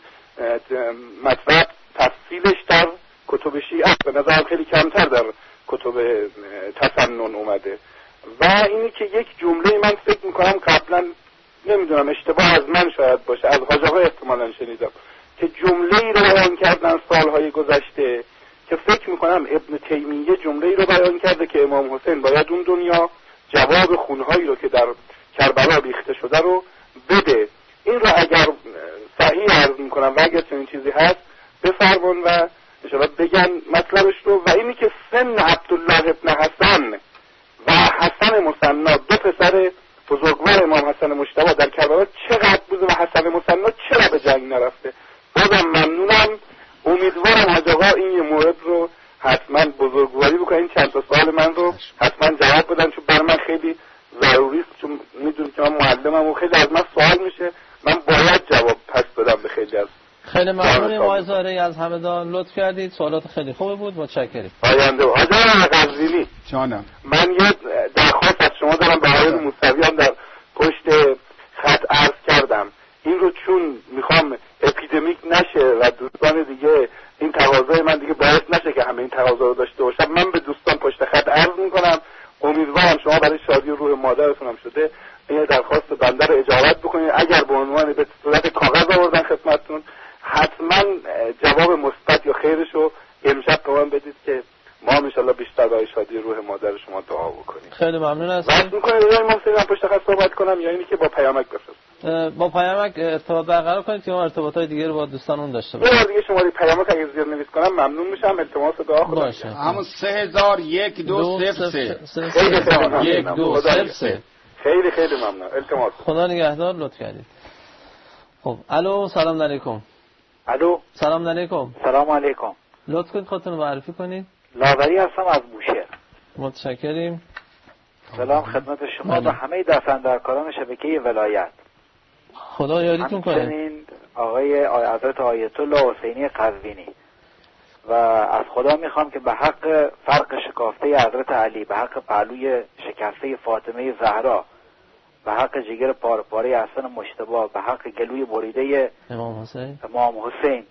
مطلب تفصیلش در کتب شیعه است، به نظرم خیلی کمتر در کتب تسنن اومده. و اینی که یک جمله من فکر میکنم قبلا نمیدونم اشتباه از من شاید باشه، از حاج آقا احتمالاً شنیدم که جمله ای رو بیان کردن سالهای گذشته که فکر میکنم ابن تیمیه جمله ای رو بیان کرده که امام حسین باید اون دنیا جواب خونهایی رو که در کربلا ریخته شده رو بده. این رو اگر صحیح عرض میکنم و اگر چنین چیزی هست بفرمون و انشاءالله بگن مطلبش رو. و اینی که سن عبدالله ابن حسن و حسن مثنا دو پسر بزرگوار امام حسن مجتبی در کربلا چقدر بوده و حسن مثنا چرا به جنگ نرفته. بازم ممنونم، امیدوارم حاج آقا این یه مورد رو حتما بزرگواری بکنن، این چند تا سوال من رو حتما جواب بدن، چون برای من خیلی ضروری است، چون میدونید که من معلمم و خیلی از من سوال میشه، من باید جواب پس بدم به خیلی از. خیلی ممنونیم آقای زارعی، از همدان لطف کردید، سوالات خیلی خوبه بود، متشکریم. آینده حاج آقا قزوینی جانم، من یه درخواست از شما دارم، به آقای موسوی هم در پشت خط عرض کردم، این رو چون میخوام اپیدمیک نشه و دوستان دیگه این تقاضای من دیگه باعث نشه که همه این تقاضا رو داشته باشم، من به دوستان پشت خط عرض میکنم، امیدوارم شما برای شادی و روح مادرتون هم شده این درخواست بنده رو اجابت بکنید. اگر به عنوان به صورت کاغذ آوردن خدمتتون حتما جواب مثبت یا خیرش رو امشب به من بدید که ما ان شاءالله بیشتر برای شادی روح مادر شما دعا بکنیم. خیلی ممنون هستم. وقت میکنید یا امام سیدم پشت خط صحبت کنم یا اینی که با پیامک بفرستم؟ با پیامک ارتباط برقرار کنید که ما ارتباطات دیگه رو با دوستانمون داشته باشیم. یه دیگه شماره پیامک اگه زیاد نویس کنم ممنون میشم. التماس دعا خدا باشه. همون سه هزار یک دو صفر سه خیلی خیلی یک دو صفر سه خیلی خیلی ممنون. التماس خدا نگهدار، لطف کردید. خب الو سلام علیکم. الو سلام علیکم. سلام علیکم. لطف کنید خودتون معرفی کنید. لاوری هستم از بوشهر. متشکریم. سلام خدمت شما و همه دستاندرکاران شبکه ولایت. خدا یاریتون کنه. همچنین آقای حضرت آیت الله حسینی قزوینی و از خدا میخوام که به حق فرق شکافته حضرت علی، به حق پهلوی شکسته فاطمه زهرا، به حق جگر پاره پاره حسن مجتبی، به حق گلوی بریده امام حسین امام حسین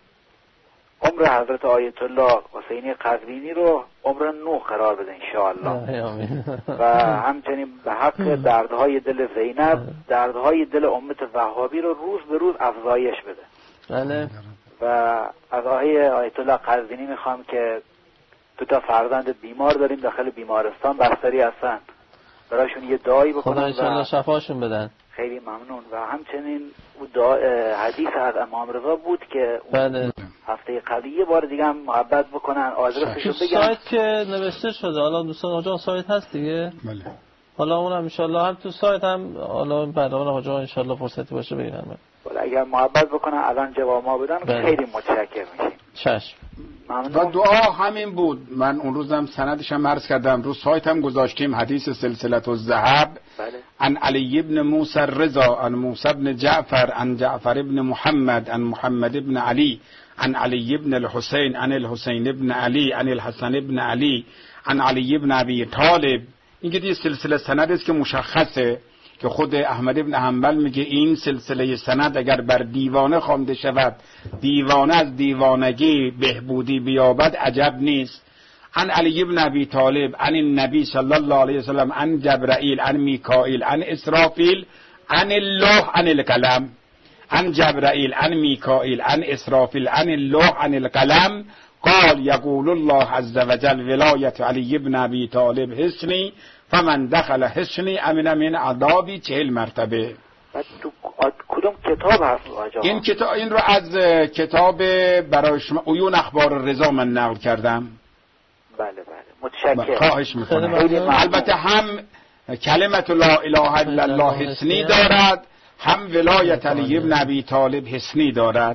عمر حضرت آیت الله حسینی قزوینی رو عمر نو قرار بده انشاءالله. و همچنین به حق دردهای دل زینب، دردهای دل امت وهابی رو روز به روز افزایش بده. بله. و از آقای آیت الله قزوینی میخوام که دو تا فرزند بیمار داریم داخل بیمارستان بستری هستن، برایشون یه دعایی بکنم خدا انشاءالله شفاشون بدن. خیلی ممنون. و همچنین حدیث از امام رضا بود که بله. هفته قبلی یه بار دیگه هم محبت بکنن آدرسش رو بگم. سایت که نوشته شده، حالا دوستان آجا سایت هست دیگه. بله. حالا اون هم انشالله هم تو سایت هم حالا برنامه آجا انشالله فرصتی باشه بگیرن. ولی اگر محبت بکنن الان جواب ما بدن بله. خیلی متشکر میشیم. چشم. و دعا همین بود. من اون روزم سندش هم عرض کردم، رو سایت هم گذاشتیم حدیث سلسله الذهب بله. عن علی ابن موسی الرضا عن موسی ابن جعفر عن جعفر ابن محمد عن محمد ابن علی عن علی ابن الحسین عن الحسین ابن علی عن الحسن ابن علی عن علی ابن ابی طالب. این که سلسله سند است که مشخصه که خود احمد ابن حنبل میگه این سلسله سند اگر بر دیوانه خوانده شود دیوانه از دیوانگی بهبودی بیابد عجب نیست. عن علی ابن ابی طالب عن النبی صلی الله علیه وسلم عن جبرائیل عن میکائیل عن اسرافیل عن الله عن القلم عن جبرائیل عن میکائیل عن اسرافیل عن الله عن القلم قال یقول الله عز وجل ولایت علی ابن ابی طالب حسنی فمن دخل حسنی امن من عذابی چهل مرتبه. تو کدوم کتاب هست آجا؟ این کتاب این رو از کتاب برای شما عیون اخبار رضا من نقل کردم. بله بله متشکرم. خواهش میکنم. البته هم کلمت لا اله الا الله حسنی دارد، هم ولایت علی ابن ابی طالب حسنی دارد.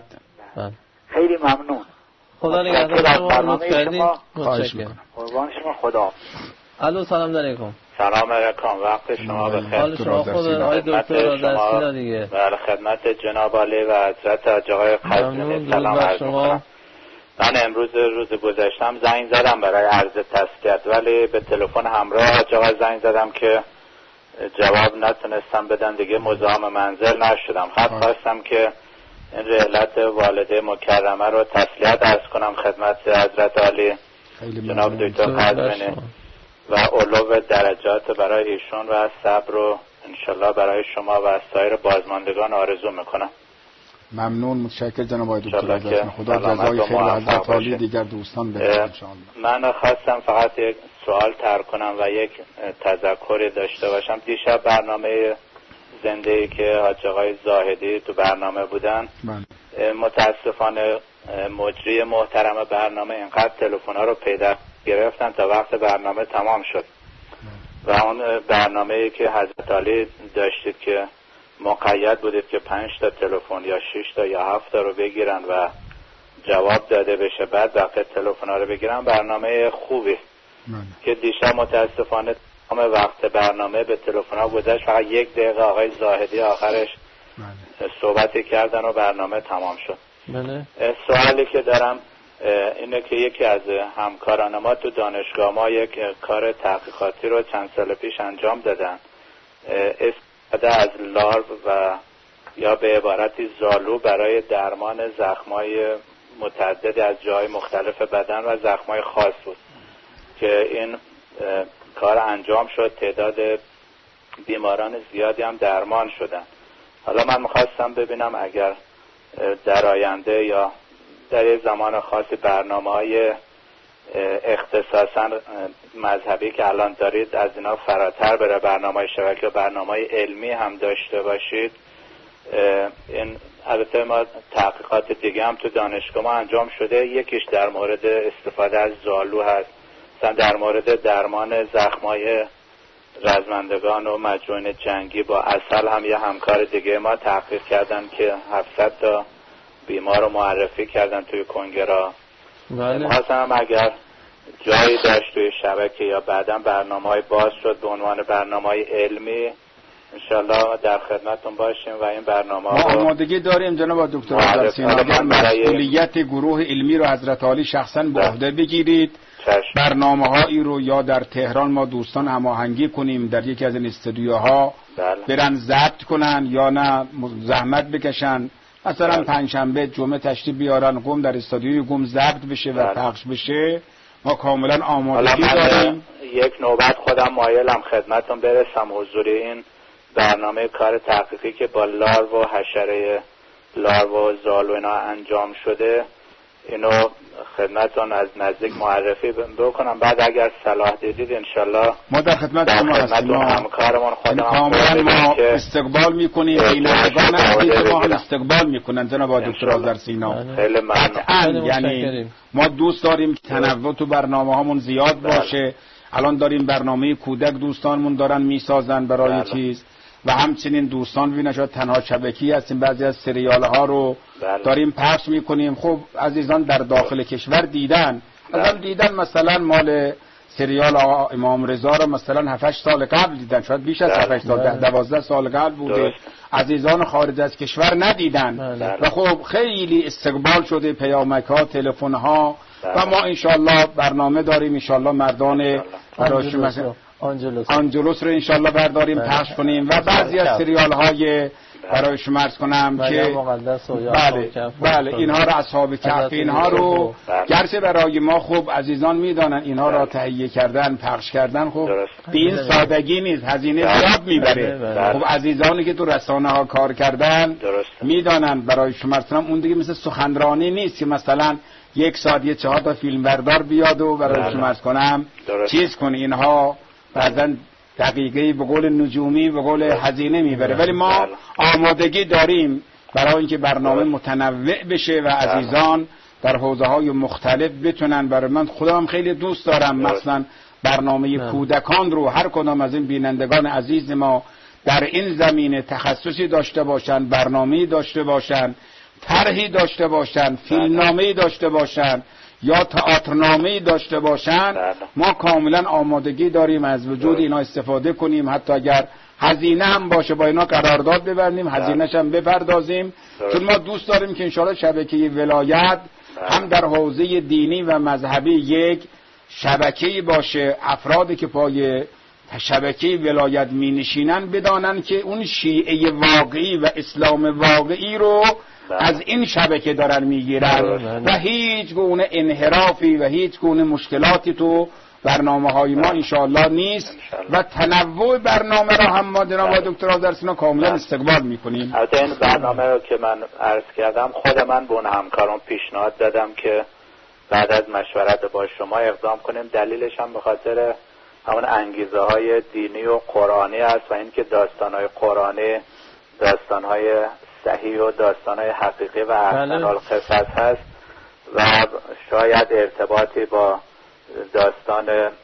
خیلی ممنون. خدا نگهدار شما. متشکرم. خواهش میکنم. قربان شما. خدا. الو سلام علیکم. سلام علیکم، وقت شما بخیر. حال شما خوبه آقای دکتر در سینا دیگه؟ بله خدمت جناب عالی و حضرت حاج آقای قزوینی سلام عرض می‌کنم. من امروز روز گذشتم زنگ زدم برای عرض تسلیت، ولی به تلفن همراه حاج آقا زنگ زدم که جواب نتونستم بدن، دیگه مزاحم منزل نشدم. خط خواستم که این رحلت والده مکرمه رو تسلیت عرض کنم خدمت حضرت عالی جناب دکتر قزوینی و علو درجات برای ایشون و صبر رو انشالله برای شما و سایر بازماندگان آرزو میکنم. ممنون، متشکر جناب آقای دکتر. خدا جزای خیر و حضرت عالی دیگر دوستان بده انشالله. من خواستم فقط یک سوال طرح کنم و یک تذکری داشته باشم. دیشب برنامه زنده‌ای که حاج آقای زاهدی تو برنامه بودن، متاسفانه مجری محترم برنامه اینقدر تلفن‌ها رو پیدا گرفتن تا وقت برنامه تمام شد و اون برنامه‌ای که حضرت علی داشتید که مقید بودید که پنج تا تلفن یا شش تا یا هفت تا رو بگیرن و جواب داده بشه، بعد وقت تلفن‌ها رو بگیرن، برنامه خوبی من. که دیشب متاسفانه تمام وقت برنامه به تلفن‌ها گذشت، فقط یک دقیقه آقای زاهدی آخرش من. صحبتی کردن و برنامه تمام شد. بله. سوالی که دارم اینه که یکی از همکاران ما تو دانشگاه ما یک کار تحقیقاتی رو چند سال پیش انجام دادن، استفاده از لارو و یا به عبارتی زالو برای درمان زخمای متعدد از جای مختلف بدن و زخمای خاص بود که این کار انجام شد، تعداد بیماران زیادی هم درمان شدن. حالا من میخواستم ببینم اگر در آینده یا در یک زمان خاصی برنامه‌های اختصاصاً مذهبی که الان دارید از اینا فراتر بره، برنامه‌های شبکه و برنامه‌های علمی هم داشته باشید. این البته ما تحقیقات دیگه هم تو دانشگاه ما انجام شده، یکیش در مورد استفاده از زالو هست، مثلا در مورد درمان زخمای رزمندگان و مجروحین جنگی با عسل هم یه همکار دیگه ما تحقیق کردن که هفتصد تا بیمار رو معرفی کردن توی کنگره. بله. خواستم اگر جایی داشت توی شبکه یا بعداً برنامه‌های باز شد به عنوان برنامه‌های علمی، انشالله در خدمتون باشیم و این برنامه ما آمادگی داریم جناب دکتر درسین. اگر مسئولیت گروه علمی رو حضرت عالی شخصاً به عهده بگیرید، برنامه‌هایی رو یا در تهران ما دوستان هماهنگی کنیم در یکی از این استودیوها برن ضبط کنن یا نه زحمت بکشن، مثلا پنجشنبه جمعه تشریف بیارن قم در استودیوی قم ضبط بشه و پخش بشه، ما کاملا آمادگی داریم. یک نوبت خودم مایلم خدمتون برسم حضور این برنامه کار تحقیقی که با لارو و حشره لارو و زالو اینا انجام شده، اینو خدمتون از نزدیک معرفی بکنم، بعد اگر صلاح دیدید انشالله ما در خدمت شما هستیم. همکارمون خودم کاملا ما استقبال میکنیم، بینندگان عزیز ما هم استقبال میکنن جناب دکتر آذر سینا. خیلی ممنون. یعنی ما دوست داریم که تنوع تو برنامه هامون زیاد باشه. الان داریم برنامه کودک دوستانمون دارن میسازن برای بله. چیز و همچنین دوستان ببینن شاید تنها شبکی هستیم، بعضی از سریال ها رو بله. داریم پخش میکنیم. خب عزیزان در داخل کشور دیدن بله. ازم دیدن مثلا مال سریال آقا امام رضا رو مثلا هفت سال قبل دیدن، شاید بیش از هفت سال ده دوازده سال قبل بوده درست. عزیزان خارج از کشور ندیدن بله. و خب خیلی استقبال شده، پیامک ها، تلفن ها بله. و ما انشالله برنامه داریم، انشالله مردان براش مثلا آنجلوس آنجلوس رو انشالله برداریم پخش کنیم و بعضی از سریال های برای شما عرض کنم که بله بله اینها رو اصحاب کهف اینها رو گرچه برای ما خوب عزیزان میدانن اینها را تهیه کردن پخش کردن خب به این سادگی نیست، هزینه زیاد میبره. خب عزیزانی که تو رسانه ها کار کردن میدانن برای شما عرض کنم اون دیگه مثل سخنرانی نیست که مثلا یک ساعت یه چهار تا فیلم بردار بیاد و برای شما عرض کنم چیز کنه، اینها بعضا دقیقه به قول نجومی به قول هزینه میبره، ولی ما آمادگی داریم برای اینکه برنامه متنوع بشه و عزیزان در حوزه های مختلف بتونن. برای من خودم خیلی دوست دارم مثلا برنامه کودکان رو هر کدام از این بینندگان عزیز ما در این زمینه تخصصی داشته باشن، برنامه‌ای داشته باشن، طرحی داشته باشن، فیلمنامه‌ای داشته باشن یا تئاترنامه‌ای داشته باشن. ما کاملا آمادگی داریم از وجود اینا استفاده کنیم، حتی اگر هزینه هم باشه با اینا قرارداد ببندیم، هزینه‌ش هم بپردازیم، چون ما دوست داریم که انشاءالله شبکه ولایت هم در حوزه دینی و مذهبی یک شبکه‌ای باشه. افرادی که پای شبکه ولایت می نشینن بدانن که اون شیعه واقعی و اسلام واقعی رو از این شبکه دارن میگیرن و هیچ گونه انحرافی و هیچ گونه مشکلاتی تو برنامه های ما انشاءالله نیست و تنوع برنامه را هم ما جناب دکتر آذرسینا کاملا استقبال میکنیم. البته این برنامه رو که من عرض کردم خود من به اون همکاران پیشنهاد دادم که بعد از مشورت با شما اقدام کنیم. دلیلش هم به خاطر همون انگیزه های دینی و قرآنی است و اینکه داستان های قرآنی داستان های صحیح و داستان های حقیقی و احسن القصص هست و شاید ارتباطی با داستان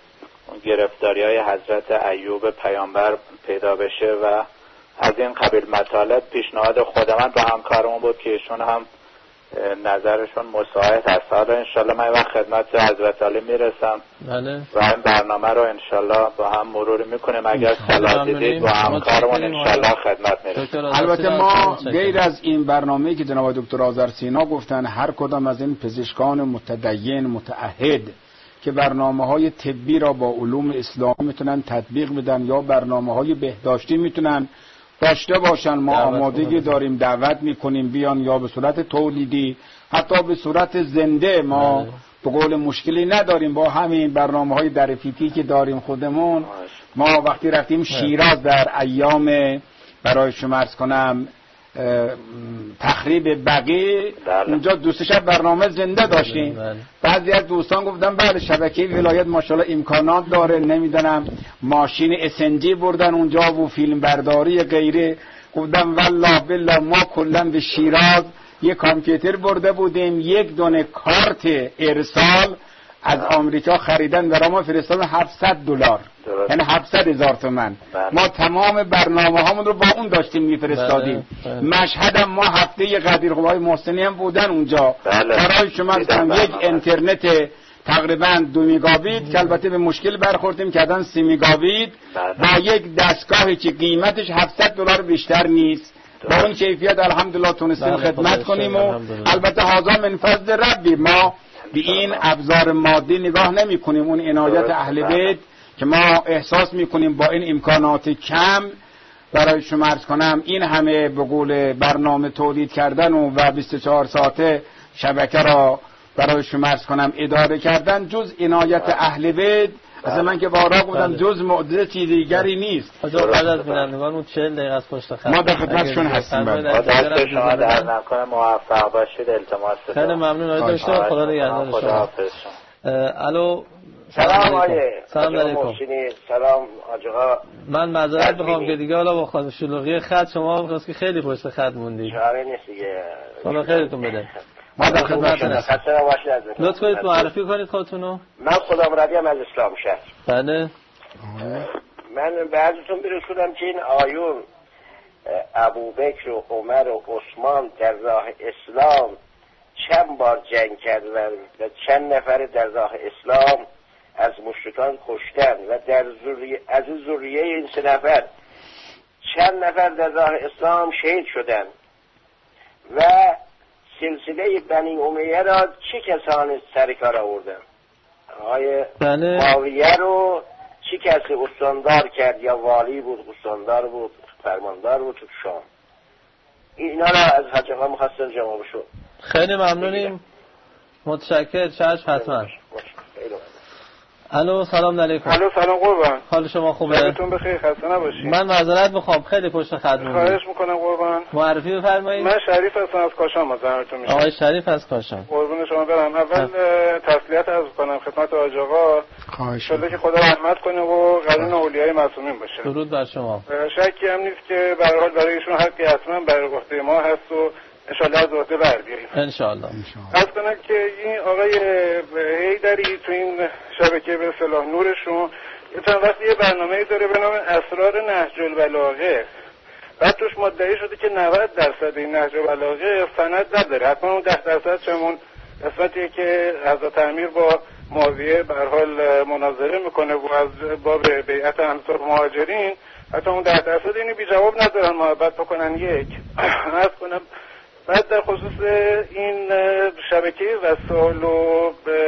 گرفتاری های حضرت ایوب پیامبر پیدا بشه و از این قبیل مطالب. پیشنهاد خود من با همکارمون بود که ایشون هم نظرشون مساعد هست. حالا انشالله من وقت خدمت حضرت عالی میرسم بله. و این برنامه رو انشالله با هم مرور میکنیم. اگر صلاح دیدید با همکارمون انشالله خدمت میرسیم. البته ما غیر از این برنامه‌ای که جناب دکتر آذرسینا گفتن، هر کدام از این پزشکان متدین متعهد که برنامه‌های طبی را با علوم اسلامی میتونن تطبیق بدن یا برنامه‌های بهداشتی میتونن داشته باشن، ما آمادگی داریم، دعوت میکنیم بیان، یا به صورت تولیدی حتی به صورت زنده. ما به قول مشکلی نداریم با همین برنامه‌های درفیتی که داریم خودمون. ما وقتی رفتیم شیراز در ایام برای شما عرض کنم تخریب بقیع، اونجا دوست شب برنامه زنده داشتیم. بعضی از دوستان گفتن بله شبکه ولایت ماشاءالله امکانات داره، نمیدونم ماشین اسنجی بردن اونجا و فیلم برداری غیره. گفتم والله بالله ما کلا به شیراز یک کامپیوتر برده بودیم، یک دونه کارت ارسال از آمریکا خریدن برای ما فرستادن هفتصد دلار، یعنی هفتصد هزار تومان. ما تمام برنامه هامون رو با اون داشتیم میفرستادیم. مشهد هم ما هفته قدیرخوهای محسنی هم بودن اونجا. برای شما یک اینترنت تقریبا دو میگابیت که البته به مشکل برخوردیم که کردن سی میگابیت با یک دستگاهی که قیمتش هفتصد دلار بیشتر نیست. با اون کیفیت الحمدلله تونستیم خدمت کنیم و البته هذا من فضل ربی. ما به این ابزار مادی نگاه نمی کنیم، اون عنایت اهل بیت که ما احساس می کنیم با این امکانات کم برای شما عرض کنم این همه به قول برنامه تولید کردن و, و بیست و چهار ساعته شبکه را برای شما عرض کنم اداره کردن جز عنایت اهل بیت. از من که بارا گفتم جز معجزه چیز دیگری نیست. بعد از بینندگان اون چهل دقیقه از پشت خط ما در خدمتشون هستیم. دست شما در نکنه، موفق باشید. التماس خیلی ممنون آقای دکتر، خدا نگهدار شما. الو سلام علیکم. سلام علیکم. سلام آقا. من معذرت میخوام که دیگه حالا با خانم شلوغی خط شما میخواست که خیلی پشت خط موندید. چاره نیست دیگه. خدا خیرتون بده. ما در خدمتتون هستیم. لطف کنید معرفی کنید خودتونو. من خودم رضیم از اسلام شهر. بله. من به حضرتون برسونم که این آیون ابوبکر و عمر و عثمان در راه اسلام چند بار جنگ کردن و چند نفر در راه اسلام از مشرکان کشتن و در ذریه از ذریه این سه نفر چند نفر در راه اسلام شهید شدن و سلسله بنی امیه را چه کسانی سر کار آوردن؟ آقای معاویه رو چه کسی استاندار کرد؟ یا والی بود، استاندار بود، فرماندار بود تو شام؟ اینا را از حاج آقا می‌خواستم جواب شد. خیلی ممنونیم، متشکر. چشم حتما. الو سلام علیکم. الو سلام قربان. حال شما خوبه؟ شبتون بخیر، خسته نباشید. من معذرت میخوام خیلی پشت خط موندم. خواهش میکنم قربان. معرفی بفرمایید. من شریف هستم از کاشان، مزاحمتون میشم. آقای شریف از کاشان. قربون شما برم. اول تسلیت عرض کنم خدمت حاج آقا. خواهش می‌کنم که خدا رحمت کنه و قرین اولیای معصومین باشه. درود بر شما. شکی هم نیست که به هر حال برای ایشون حقی حتما بر عهده ما هست و انشالله از عهده بر بیاییم انشالله. از کنم که این آقای حیدری تو این شبکه به اصطلاح نورشون یه چند وقت یه برنامه داره به نام اسرار نهج البلاغه، بعد توش مدعی شده که نود درصد این نهج البلاغه سند نداره، حتما اون ده درصد چمون قسمتیه که حضرت امیر با معاویه به هر حال مناظره میکنه و از باب بیعت انصار مهاجرین، حتی اون ده درصد اینو بی جواب ندارن محبت بکنن. یک عرض کنم بعد در خصوص این شبکه وسائل و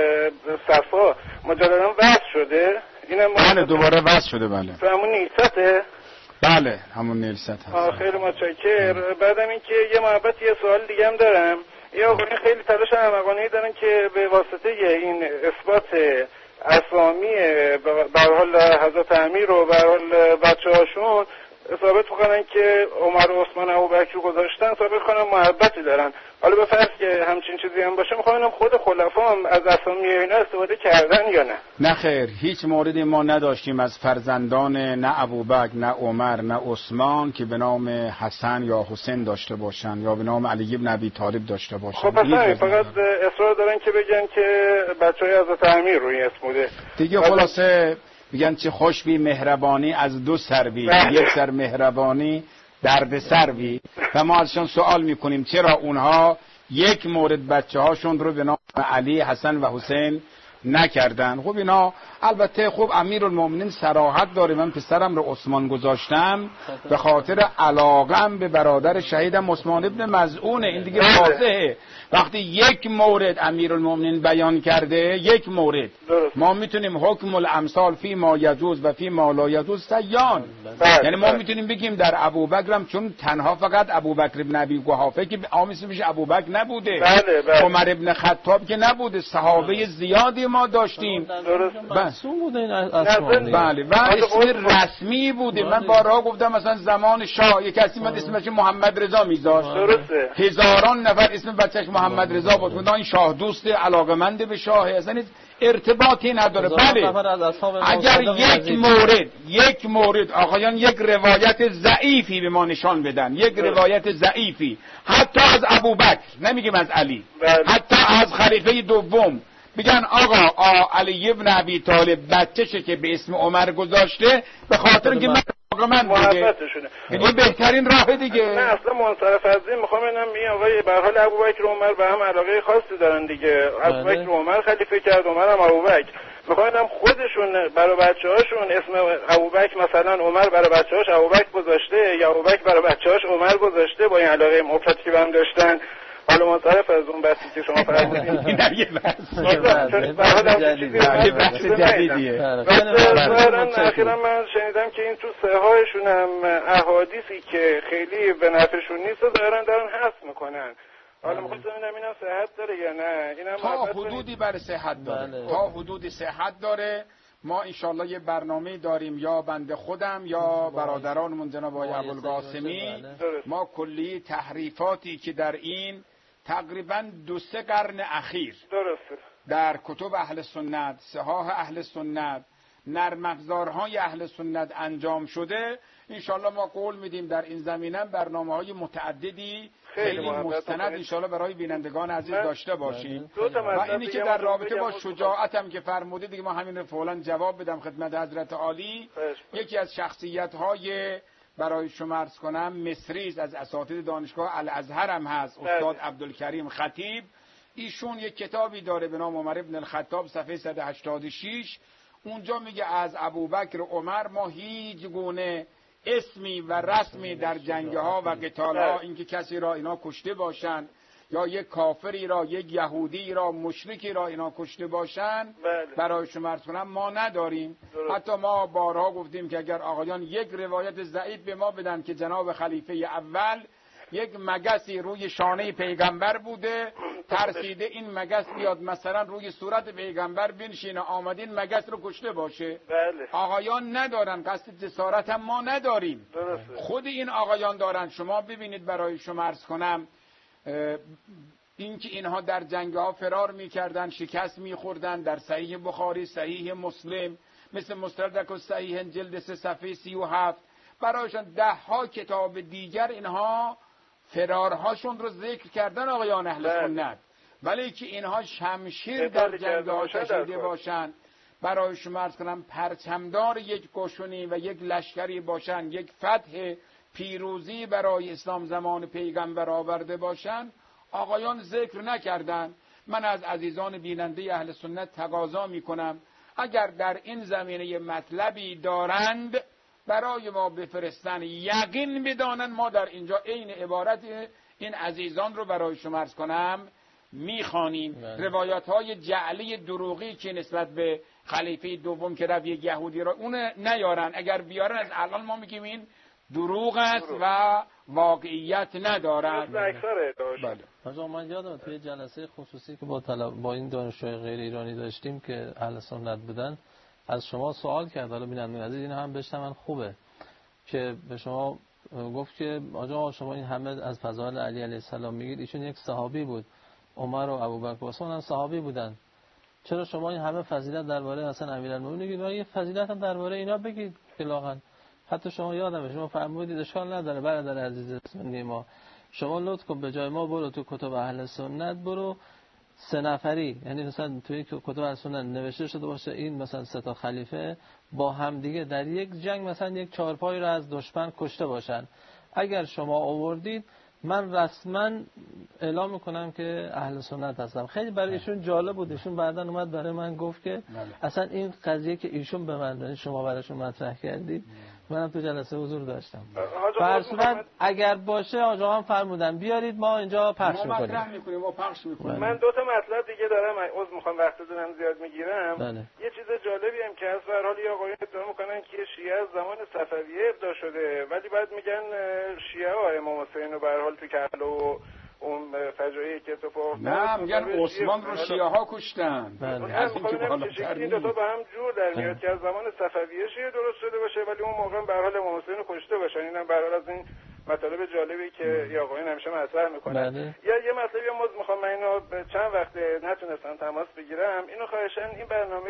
صفا مجددا وصل شده، اینم بله دوباره وصل شده. بله تو همون نیلسته. بله همون نیلست هست. خیلی متشکر. بعدم این که یه محبت یه سوال دیگه هم دارم، یه آقایون خیلی تلاش احمقانه‌ای دارن که به واسطه این اثبات اسامی به هر حال حضرت امیر و به هر حال بچه‌هاشون ثابت کنن که عمر و عثمان و ابوبکر رو گذاشتن، ثابت کنن محبتی دارن. حالا به فرض که همچین چیزی هم باشه، میخوام خود خلفا هم از اسامی اینا استفاده کردن یا نه؟ نه خیر، هیچ موردی ما نداشتیم از فرزندان نه ابوبکر نه عمر نه عثمان که به نام حسن یا حسین داشته باشن یا به نام علی ابن ابی طالب داشته باشن. خب پس فقط اصرار دارن که بگن که بچهای حضرت امیر روی اسم بوده دیگه. خلاصه میگن چه خوش بی مهربانی از دو سر بی، یک سر مهربانی درد سر بی. و ما ازشون سوال میکنیم چرا اونها یک مورد بچه هاشون رو به نام علی، حسن و حسین نکردن. خب اینا البته خب امیرالمومنین صراحت داره، من پسرم رو عثمان گذاشتم به خاطر علاقم به برادر شهیدم عثمان ابن مظعونه. این دیگه واضحه. وقتی یک مورد امیرالمومنین بیان کرده، یک مورد، ما میتونیم حکم الامثال فی ما یجوز و فی ما لا یجوز سیان، یعنی ما میتونیم بگیم در ابوبکرم چون تنها فقط ابوبکر ابن ابی قحافه که آمیز میشه ابوبکر نبوده، عمر ابن خطاب که نبوده، صحابه زیادی ما داشتیم. معصوم بوده این اسما. بله و اسم رسمی بوده. من بارها گفتم مثلا زمان شاه یک کسی من اسمش محمد رضا میذاشت، هزاران نفر اسم بچهش محمد رضا بود. این شاه دوست علاقمند به شاه، اصلا ارتباطی نداره. بله اگر یک مورد یک مورد آقایان یک روایت ضعیفی به ما نشان بدن، یک روایت ضعیفی حتی از ابوبکر، نمیگیم از علی، حتی از خلیفه دوم، بگن آقا آ علی ابن ابی طالب بچه‌شه که به اسم عمر گذاشته به خاطر اینکه من آقا من محبتشونه، این بهترین راه دیگه. نه اصلا منصرف از این میخوام اینم این آقای به هر حال ابوبکر و عمر به هم علاقه خاصی دارن دیگه. ابوبکر و عمر خلیفه کرد، عمر هم ابوبکر. میخوام اینم خودشون برای بچه‌هاشون اسم ابوبکر مثلا عمر برای بچه‌هاش ابوبکر گذاشته یا ابوبکر برای بچه‌هاش عمر گذاشته با این علاقه مفرطی که هم داشتن. حالا منصرف از اون بحثی که شما فرمودید این یه بحث جدیدیه. مثلا اخیراً من شنیدم که این تو صحیح‌هاشون هم احادیثی که خیلی به نفعشون نیست و دارن دارن حذف میکنن. حالا می‌خواستم ببینم اینم صحت داره یا نه؟ اینم تا حدودی بر صحت داره. تا حدودی صحت داره. ما انشالله یه برنامه داریم، یا بنده خودم یا برادرانمون جناب آقای ابوالقاسمی، ما کلی تحریفاتی که در این تقریبا دو سه قرن اخیر درسته در کتب اهل سنت، صحاح اهل سنت، نرم افزارهای اهل سنت انجام شده، انشالله ما قول میدیم در این زمینه برنامه‌های متعددی خیلی مستند انشالله برای بینندگان عزیز داشته باشیم. و اینی که در رابطه با شجاعتم که فرمودید دیگه ما همین رو فعلا جواب بدم خدمت حضرت عالی. یکی از شخصیت‌های برای شما عرض کنم مصریز از اساتید دانشگاه الازهر هم هست، استاد عبدالکریم خطیب. ایشون یک کتابی داره به نام عمر ابن الخطاب صفحه صد و هشتاد و شش. اونجا میگه از ابوبکر و عمر ما هیچ گونه اسمی و رسمی در جنگ‌ها و قتال‌ها اینکه کسی را اینا کشته باشن یا یک کافری را، یک یهودی را، مشرکی را اینا کشته باشن برای شما عرض کنم ما نداریم. حتی ما بارها گفتیم که اگر آقایان یک روایت ضعیف به ما بدن که جناب خلیفه اول یک مگسی روی شانه پیغمبر بوده، ترسیده این مگس بیاد مثلا روی صورت پیغمبر بنشینه، آمدین مگس رو کشته باشه. بله. آقایان ندارن، قصد جسارت هم ما نداریم. درسته. خود این آقایان دارن. شما ببینید برای شما عرض کنم این که اینها در جنگ ها فرار میکردن، شکست میخوردن، در صحیح بخاری، صحیح مسلم، مثل مستدرک و صحیح جلد سه صفحه سی و هفت، برایشان ده ها کتاب دیگر اینها فرارهاشون رو ذکر کردن آقایان اهل سنت، ولی که اینها شمشیر در جنگ ها کشیده باشن، برای شما عرض کنم پرچمدار یک قشونی و یک لشکری باشن، یک فتح پیروزی برای اسلام زمان پیغمبر آورده باشن، آقایان ذکر نکردن. من از عزیزان بیننده اهل سنت تقاضا میکنم اگر در این زمینه مطلبی دارند برای ما بفرستن، یقین بدانن ما در اینجا عین عبارت این عزیزان رو برای شما عرض کنم میخوانیم. روایات های جعلی دروغی که نسبت به خلیفه دوم که رفت یک یهودی را اون نیارن، اگر بیارن از الان ما میگیم این دروغ است و واقعیت ندارد. بله. آقا من یادم توی جلسه خصوصی که با طلب با این دانشجوی غیر ایرانی داشتیم که اهل سنت بودن، از شما سوال کرد، حالا ببینید عزیز این هم بشنون خوبه، که به شما گفت که آقا شما این همه از فضائل علی علیه السلام میگید، ایشون یک صحابی بود، عمر و ابوبکر و عثمان هم صحابی بودن، چرا شما این همه فضیلت درباره حسن امیرالمومنین میگید و یه فضیلت هم درباره اینا بگید که لاغن. حتی شما یادمه شما فرمودید اشکال نداره برادر عزیز سنی ما، شما لطف کن به جای ما برو تو کتب اهل سنت، برو سه نفری، یعنی مثلا توی کتب اهل سنت نوشته شده باشه این مثلا سه تا خلیفه با هم دیگه در یک جنگ مثلا یک چهارپای رو از دشمن کشته باشن، اگر شما آوردید من رسما اعلام میکنم که اهل سنت هستم. خیلی برای ایشون جالب بود، ایشون بعداً اومد برای من گفت که اصلا این قضیه که ایشون به من شما براشون مطرح کردید منم تو جلسه حضور داشتم. فرضاً اگر باشه آقا هم فرمودن بیارید ما اینجا پخش میکنیم. میکنیم ما پخش میکنیم. من دو تا مطلب دیگه دارم، عذر میخوام وقتتون زیاد میگیرم. بله. یه چیز جالبی هم که از به هر حال آقایون ادعا میکنن که شیعه از زمان صفویه ابدا شده، ولی بعد میگن شیعه و امام حسین و به هر حال تو کربلا و اون فجایعی که اتفاق نه میگن عثمان رو شیعه ها کشتن. بله. از اینکه بالاتر این دو تا با هم جور در میاد که از زمان صفویه شیعه درست شده باشه ولی اون موقع به هر حال امام حسین رو کشته باشن. اینم به هر حال از این مطالب جالبی که یا آقایون همیشه مطرح میکنن. بله. یا یه مطلبی هم میخوام من اینو چند وقت نتونستم تماس بگیرم، اینو خواهشاً این برنامه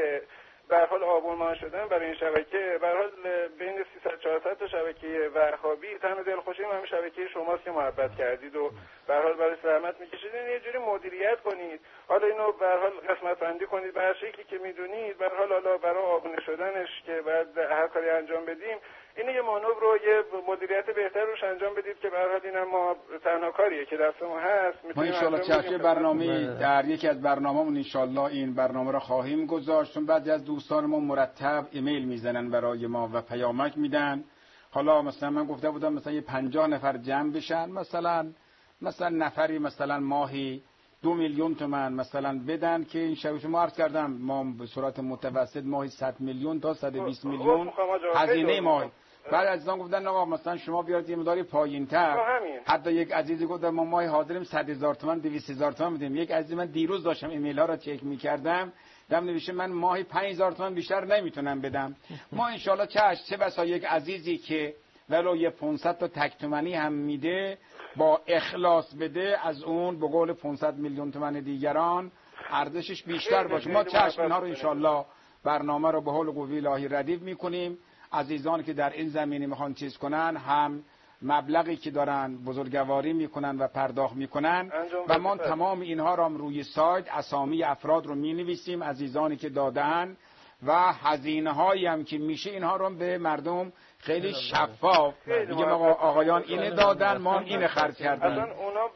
به هر حال آبونمان شدن برای این شبکه، به هر حال بین سیصد چهارصد تا شبکه وهابی تن دلخوشی همین شبکه شماست که محبت کردید و به هر حال برای زحمت میکشید، این یه جوری مدیریت کنید، حالا اینو به هر حال قسمت بندی کنید به هر شکلی که میدونید، به هر حال حالا برای آبونه شدنش که بعد هر کاری انجام بدیم این یه مانور رو یه مدیریت بهتر روش انجام بدید که به هر حال اینم ما تنها کاریه که دست ما هست. ما ان شاء الله چه برنامه در یکی از برنامه‌مون ان شاء الله این برنامه رو خواهیم گذاشت، چون بعضی از دوستان ما مرتب ایمیل میزنن برای ما و پیامک میدن. حالا مثلا من گفته بودم مثلا یه پنجاه نفر جمع بشن، مثلا مثلا نفری مثلا ماهی دو میلیون تومان مثلا بدن که این شب شما عرض کردم ما به صورت متوسط ماهی صد میلیون تا صد و بیست میلیون هزینه ماهی. بعد عزیزان گفتن آقا مثلا شما بیارید یه مقداری پایین‌تر، حتی یک عزیزی گفت ما ماهی حاضریم صد هزار تومان دویست هزار تومان بدیم. یک عزیز من دیروز داشتم ایمیل ها رو چک می‌کردم دم نوشته من ماهی پنج هزار تومان بیشتر نمیتونم بدم. ما ان شاءالله چش چه بسا یک عزیزی که ولو یه پانصد تا تک تومانی هم میده با اخلاص بده، از اون به قول پانصد میلیون تومان دیگران ارزشش بیشتر باشه. ما چشم اینا رو ان شاءالله برنامه رو به حول قوی الهی ردیف میکنیم. عزیزان که در این زمینه میخوان چیز کنن هم مبلغی که دارن بزرگواری میکنن و پرداخت میکنن و ما تمام اینها رو هم روی سایت اسامی افراد رو مینویسیم، عزیزانی که دادن و هزینه هایی هم که میشه اینها رو به مردم خیلی شفاف میگم آقا آقایان اینه دادن ما اینه خرج کردیم. اصلا اونا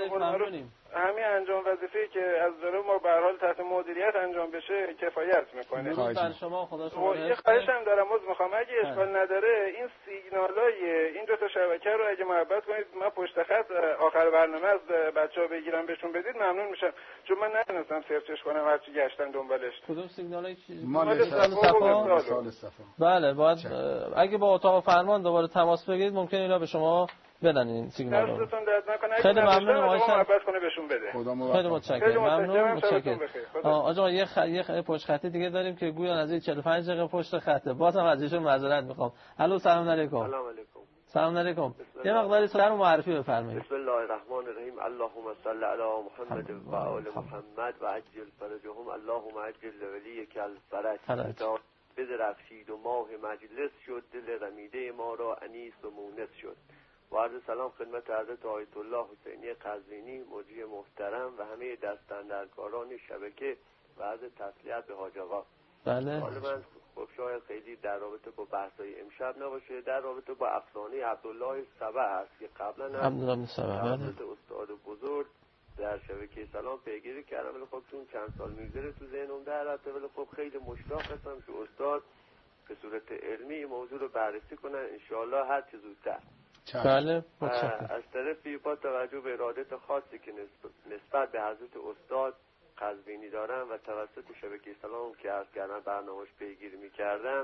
به همین انجام وظیفه‌ای که از داره ما به هر حال تحت مدیریت انجام بشه کفایت میکنه. بر شما خدا شما یه خواهش هم دارم عذر میخوام اگه اشکال نداره این سیگنالای این دو تا شبکه رو اگه محبت کنید من پشت خط آخر برنامه از بچه‌ها بگیرم بهشون بدید ممنون میشم، چون من نتونستم سرچش کنم هرچی گشتم دنبالش. کدوم سیگنالای چیزی مال صفا سال صفا. بله باید اگه با اتاق فرمان دوباره تماس بگیرید ممکنه اینا به شما بدن این سیگنال رو. دستتون درد نکنه. خیلی ممنون آقا محبت کنه بهشون بده. خیلی متشکرم. ممنون متشکرم. آقا یه خ... یه پشت خطی دیگه داریم که گویا نزدیک چهل و پنج دقیقه پشت خطه. بازم از ایشون معذرت میخوام. الو سلام علیکم. سلام علیکم. سلام علیکم. یه مقداری سلام معرفی بفرمایید. بسم الله الرحمن الرحیم. اللهم صل علی محمد و آل محمد و عجل فرجهم. اللهم عجل ولیک الفرج. بدرخشید و ماه مجلس شد، دل رمیده ما را انیس و مونس شد. و عرض سلام خدمت حضرت آیت الله حسینی قزوینی مجری محترم و همه دستاندرکاران شبکه و عرض تسلیت به حاج آقا. بله. حالا من خب شاید خیلی در رابطه با بحثای امشب نباشه، در رابطه با افسانه عبدالله سبع هست که قبلا عبدالله سبع حضرت استاد بزرگ در شبکه سلام پیگیری کردم، ولی خب چون چند سال میگذره تو ذهنم در رفته، ولی خب خیلی مشتاق هستم که استاد به صورت علمی این موضوع رو بررسی کنن انشاءالله هر چه زودتر. بله. از طرفی با توجه به ارادت خاصی که نسبت به حضرت استاد قزوینی دارم و توسط شبکه سلام که عرض کردم برنامه‌اش پیگیری میکردم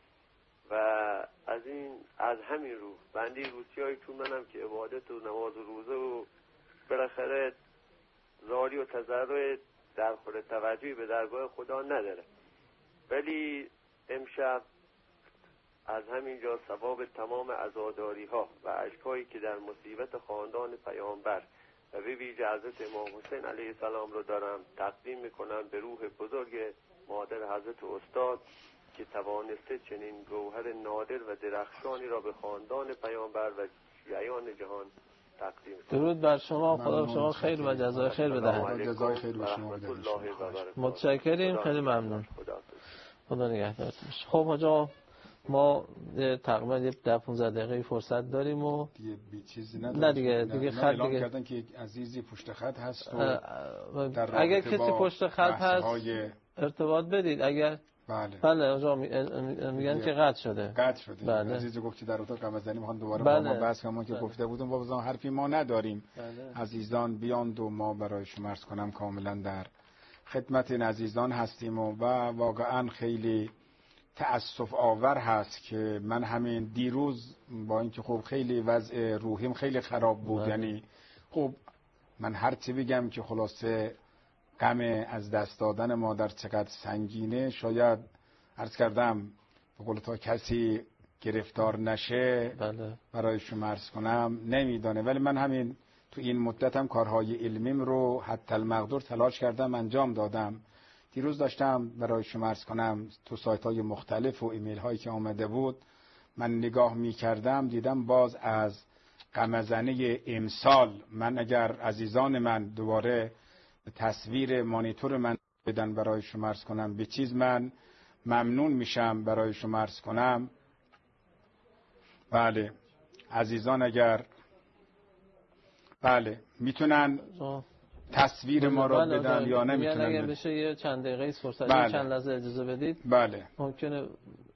و از این از همین رو بندی روسیایی چون منم که عبادت و نماز و روزه و بالاخره زاری و تضرع در خور توجهی به درگاه خدا نداره، ولی امشب از همینجا ثواب تمام عزاداری ها و اشکایی که در مصیبت خاندان پیامبر و به ویژه حضرت امام حسین علیه السلام رو دارم تقدیم میکنم به روح بزرگ مادر حضرت استاد که توانسته چنین گوهر نادر و درخشانی را به خاندان پیامبر و شیعیان جهان تقدیم کنم. درود بر شما، خدا شما خیر و جزای خیر بدهد. جزای خیر به شما بده. متشکریم، خیلی ممنون. خدا نگهدارتون. خب حاجا ما تقریبا یه ده پانزده دقیقه فرصت داریم و دیگه بی چیزی نه دیگه دیگه خط اعلام دیگه کردن که یک عزیزی پشت خط هست و اگر کسی پشت خط هست ارتباط بدید. اگر بله بله آقا میگن که قطع شده قطع شده بله. عزیزی گفت که در اتاق قمزنی میخوان دوباره بله. با ما بحث کنم که بله. گفته بودم بازم حرفی ما نداریم. بله. عزیزان بیاند و ما برای شما عرض کنم کاملا در خدمت این عزیزان هستیم و, و واقعا خیلی تأسف آور هست که من همین دیروز با اینکه خب خیلی وضع روحیم خیلی خراب بود بله. یعنی خب من هر چی بگم که خلاصه غم از دست دادن مادر چقدر سنگینه، شاید عرض کردم به قول تا کسی گرفتار نشه بله. برای شما عرض کنم نمیدانه، ولی من همین تو این مدت هم کارهای علمیم رو حتی المقدور تلاش کردم انجام دادم. دیروز داشتم برای شما عرض کنم تو سایت های مختلف و ایمیل هایی که آمده بود من نگاه می کردم، دیدم باز از غمزنه امسال. من اگر عزیزان من دوباره تصویر مانیتور من بدن برای شما عرض کنم به چیز من ممنون میشم برای شما عرض کنم. بله عزیزان اگر بله میتونن تصویر ما را بله بدن بله. یا نمیتونن اگر بشه یه چند دقیقه فرصت بله. چند لحظه اجازه بدید بله ممکنه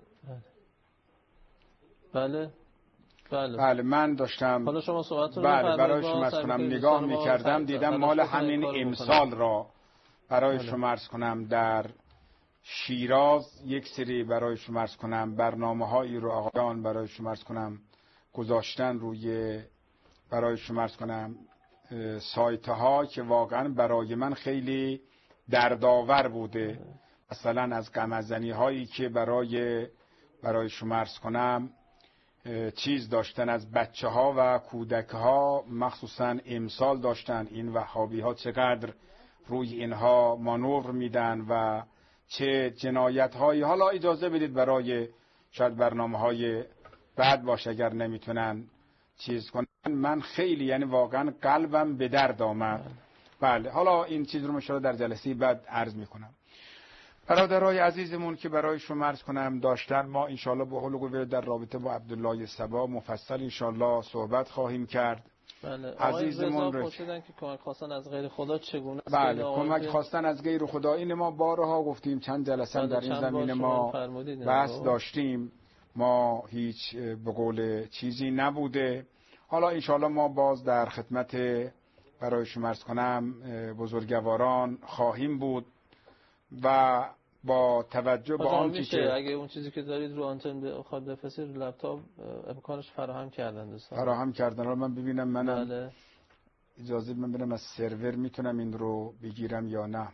بله بله بله من داشتم حالا شما صحبتتون بله برای شما عرض کنم نگاه میکردم دیدم مال همین امسال را برای شما عرض کنم در شیراز یک سری برای شما عرض کنم برنامه‌هایی رو آقایان برای شما عرض کنم گذاشتن روی برای شما عرض کنم سایت ها که واقعا برای من خیلی دردآور بوده. مثلا از غم‌زنی هایی که برای برای شما عرض کنم چیز داشتن از بچه ها و کودک ها مخصوصا امسال داشتن. این وهابی ها چقدر روی اینها مانور میدن و چه جنایت هایی. حالا اجازه بدید برای شاید برنامه های بعد باشه اگر نمیتونن چیز کنن. من خیلی یعنی واقعا قلبم به درد آمد. بله حالا این چیز رو مشاهده در جلسه بعد عرض میکنم. برادرای عزیزمون که برای شما عرض کنم داشتن، ما انشالله به حول و قوه در رابطه با عبدالله سبع مفصل انشالله صحبت خواهیم کرد. بله. عزیزمون رو پرسیدن که کمک خواستن از غیر خدا چگونه است؟ بله کمک خواستن از غیر خدا این ما بارها گفتیم، چند جلسه در این زمینه ما بحث داشتیم، ما هیچ به قول چیزی نبوده. حالا انشالله ما باز در خدمت برای شما عرض کنم بزرگواران خواهیم بود و با توجه به آنچه که اگه اون چیزی که دارید رو آنتن بخواد بفرستید رو لپتاپ امکانش فراهم کردن دوستان فراهم کردن. حالا من ببینم منم بله. اجازه من برم از سرور میتونم این رو بگیرم یا نه.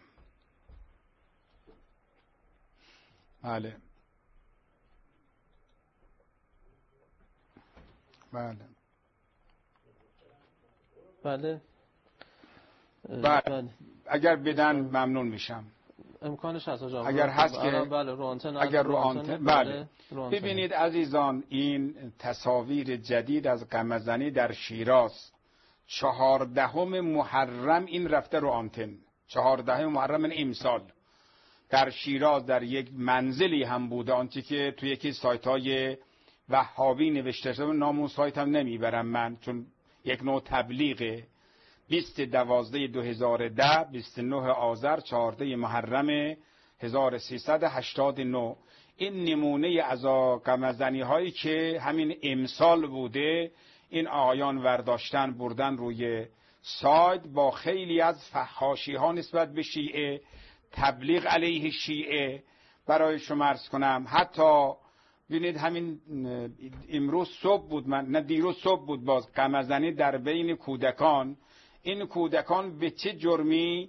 بله بله بله بله اگر بدن ممنون میشم. امکانش هست آقا. اگر هست که بله رو آنتن اگر رو آنتن بله. ببینید عزیزان، این تصاویر جدید از قمه‌زنی در شیراز چهاردهم محرم این رفته رو آنتن، چهاردهم محرم امسال در شیراز در یک منزلی هم بوده، آنچه که توی یکی سایت‌های وهابی نوشته شده، نام سایت هم نمیبرم من چون یک نوع تبلیغه. بیست دوازده دو هزار و ده، بیست و نه آذر، چهارده محرم هزار و سیصد و هشتاد و نه. این نمونه از قمه‌زنی هایی که همین امسال بوده، این آقایان ورداشتن بردن روی سایت با خیلی از فحاشی ها نسبت به شیعه، تبلیغ علیه شیعه. برای شما عرض کنم حتی ببینید همین امروز صبح بود، من نه دیروز صبح بود، باز قمه‌زنی در بین کودکان. این کودکان به چه جرمی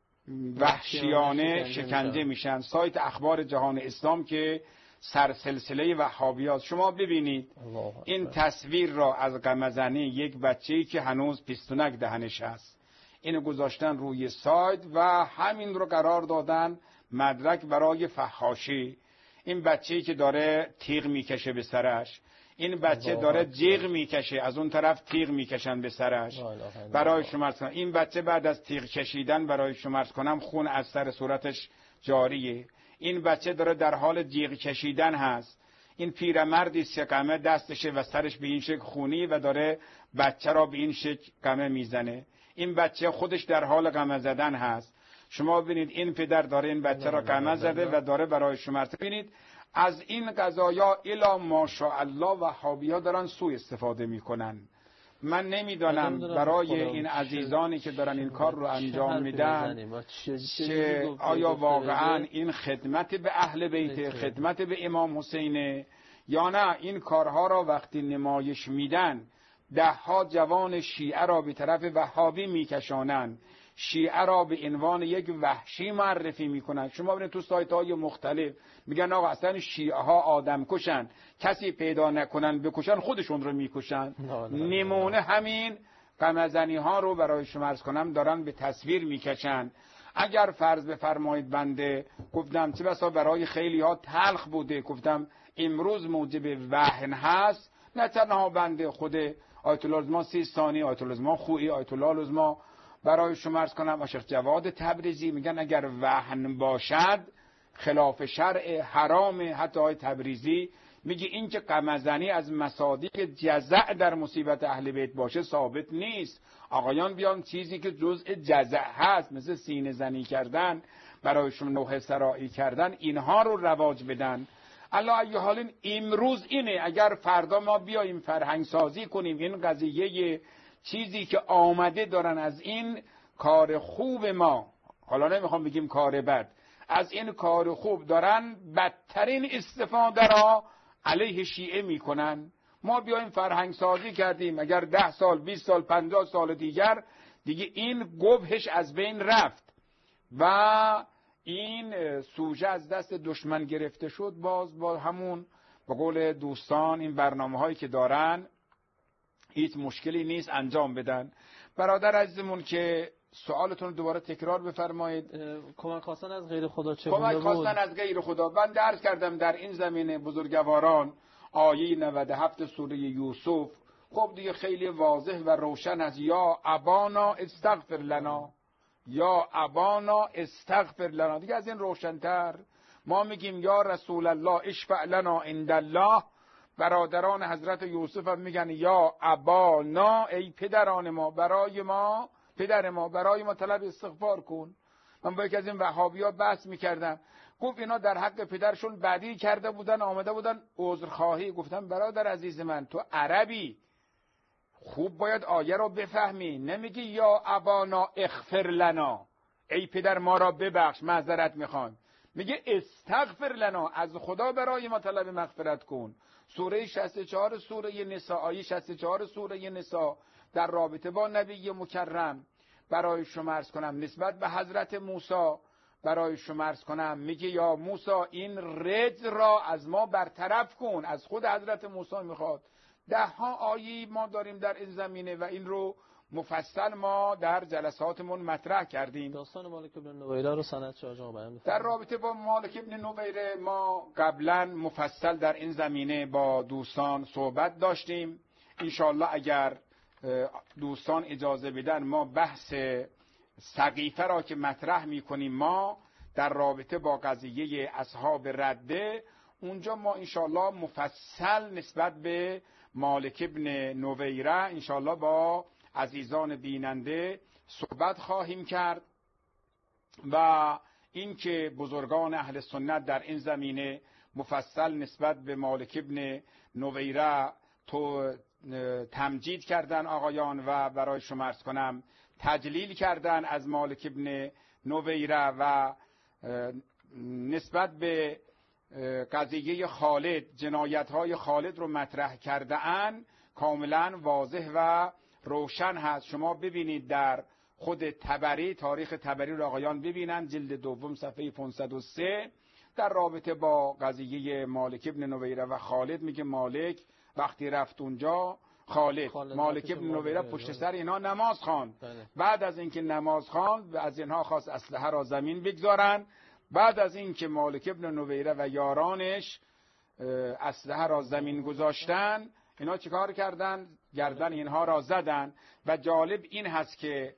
وحشیانه شکنجه میشن. سایت اخبار جهان اسلام که سرسلسله وهابیات، شما ببینید این تصویر را از قمه‌زنی یک بچه‌ای که هنوز پیستونک دهنش هست، اینو گذاشتن روی سایت و همین رو قرار دادن مدرک برای فحاشی. این بچه‌ای که داره تیغ میکشه به سرش، این بچه داره جیغ میکشه، از اون طرف تیغ میکشن به سرش. برای شما کنم این بچه بعد از تیغ کشیدن برای شما کنم خون از سر صورتش جاریه. این بچه داره در حال جیغ کشیدن هست. این پیرمردی که قمه دستشه و سرش به این شکل خونی و داره بچه را به این شکل قمه میزنه. این بچه خودش در حال قمه زدن هست. شما ببینید این پدر داره این بچه را قمه زده و داره برای شما ببینید از این قضایا الا ماشاءالله وهابی‌ها دارن سوء استفاده میکنن. من نمیدانم برای این عزیزانی که دارن این کار رو انجام میدن که آیا واقعا این خدمت به اهل بیت، خدمت به امام حسینه یا نه. این کارها را وقتی نمایش میدن ده ها جوان شیعه را به طرف وهابی میکشانند، شیعه را به عنوان یک وحشی معرفی میکنن. شما ببینید تو سایت های مختلف میگن آقا اصلا شیعه ها آدم کشن، کسی پیدا نکنن بکشن خودشون رو میکشن. نمونه همین قمه‌زنی ها رو برای شما عرض کنم دارن به تصویر میکشن. اگر فرض بفرمایید بنده گفتم چه بسا برای خیلی ها تلخ بوده، گفتم امروز موجب وهن هست، نه تنها بنده، خود آیت الله العظما سیستانی، آیت الله العظما خویی، آیت الله العظما برای شما عرض کنم شیخ جواد تبریزی میگن اگر وهن باشد خلاف شرع حرام. حتی آیت تبریزی میگه این که قمه‌زنی از مصادیق جزع در مصیبت اهل بیت باشه ثابت نیست. آقایان بیان چیزی که جزء جزع هست مثل سینه زنی کردن، برای شما نوحه سرایی کردن، اینها رو رواج بدن. الله ای حالین امروز اینه. اگر فردا ما بیاییم فرهنگ سازی کنیم این قضیه چیزی که آمده دارن از این کار خوب ما، حالا نمیخوام بگیم کار بد، از این کار خوب دارن بدترین استفاده را علیه شیعه میکنن. ما بیایم فرهنگ سازی کردیم، اگر ده سال بیست سال پنجاه سال دیگر دیگه این گبهش از بین رفت و این سوژه از دست دشمن گرفته شد، باز با همون به قول دوستان این برنامه هایی که دارن هیچ مشکلی نیست انجام بدن. برادر عزیزمون که سوالتون رو دوباره تکرار بفرمایید. کمک خواستن از غیر خدا چه کمک خواستن از غیر خدا. من درس کردم در این زمینه بزرگواران آیه نود و هفت سوره یوسف، خب دیگه خیلی واضح و روشن است. یا ابانا استغفر لنا، یا ابانا استغفر لنا، دیگه از این روشن‌تر. ما میگیم یا رسول الله اشفع لنا عند الله، برادران حضرت یوسف هم میگن یا ابانا، ای پدران ما، برای ما، پدر ما، برای ما طلب استغفار کن. من با یکی از این وهابی‌ها بحث میکردم، گفت اینا در حق پدرشون بدی کرده بودن، آمده بودن عذرخواهی. گفتم برادر عزیز من تو عربی خوب باید آیه رو بفهمی، نمیگی یا ابانا اغفر لنا، ای پدر ما را ببخش معذرت میخوام، میگه استغفر لنا، از خدا برای ما طلب مغفرت کن. سوره شصت و چهار سوره نساء، آیه شصت و چهار سوره نساء در رابطه با نبی مکرم برای شما عرض کنم نسبت به حضرت موسی برای شما عرض کنم میگه یا موسی این رجز را از ما برطرف کن. از خود حضرت موسی میخواد. ده ها آیه ما داریم در این زمینه و این رو مفصل ما در جلساتمون مطرح کردیم. داستان مالک ابن نویره رو سند شاه آقا بیان در رابطه با مالک ابن نویره ما قبلا مفصل در این زمینه با دوستان صحبت داشتیم. انشالله اگر دوستان اجازه بدن ما بحث سقیفه را که مطرح میکنیم ما در رابطه با قضیه اصحاب رده، اونجا ما انشالله مفصل نسبت به مالک ابن نویره انشالله با عزیزان بیننده صحبت خواهیم کرد و اینکه بزرگان اهل سنت در این زمینه مفصل نسبت به مالک ابن نویره تو تمجید کردن آقایان و برای شما عرض کنم تجلیل کردن از مالک ابن نویره و نسبت به قضیه خالد جنایت‌های خالد رو مطرح کرده اند کاملا واضح و روشن هست. شما ببینید در خود طبری، تاریخ طبری رو آقایان ببینن، جلد دوم صفحه پانصد و سه در رابطه با قضیه مالک ابن نویره و خالد میگه مالک وقتی رفت اونجا خالد, خالد مالک ابن نویره پشت سر اینها نماز خواند. بعد از اینکه نماز خواند از اینها خواست اسلحه را زمین بگذارن. بعد از اینکه مالک ابن نویره و یارانش اسلحه را زمین گذاشتن، اینا چیکار کردن؟ گردن اینها را زدن. و جالب این هست که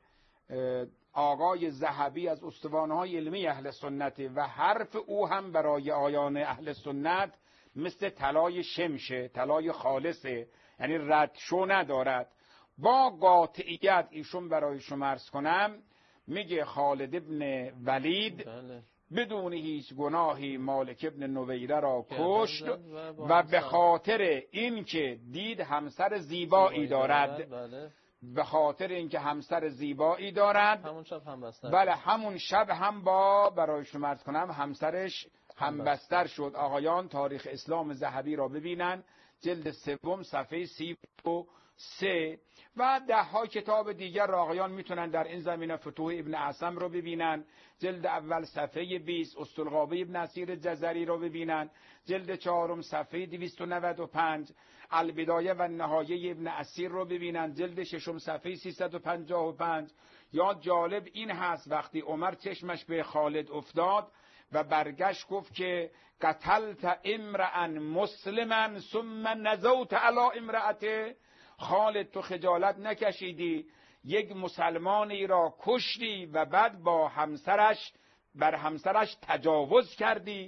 آقای ذهبی از استوانهای علمی اهل سنت و حرف او هم برای آیان اهل سنت مثل طلای شمشه، طلای خالصه، یعنی ردشو ندارد. با قاطعیت ایشون برای شما عرض کنم میگه خالد ابن ولید بدون هیچ گناهی مالک ابن نویره را کشت و به خاطر اینکه دید همسر زیبایی دارد، به خاطر اینکه همسر زیبایی دارد همون شب هم بستر بله همون شب هم با برای شما عرض کنم همسرش هم بستر شد. آقایان تاریخ اسلام ذهبی را ببینن، جلد سوم صفحه سی و سه و ده ها کتاب دیگر را آقایان میتونن در این زمینه. فتوح ابن عاصم رو ببینن، جلد اول صفحه بیست، اسطلغابه ابن اسیر جزری رو ببینن، جلد چهارم صفحه دویست و نود و پنج، البدایه و نهایه ابن اسیر رو ببینن، جلد ششم صفحه سیصد و پنجاه و پنج. یا جالب این هست وقتی عمر چشمش به خالد افتاد و برگشت گفت که قتلت امرأ مسلما ثم نزوت علی امرأته، خالد تو خجالت نکشیدی یک مسلمانی را کشتی و بعد با همسرش بر همسرش تجاوز کردی.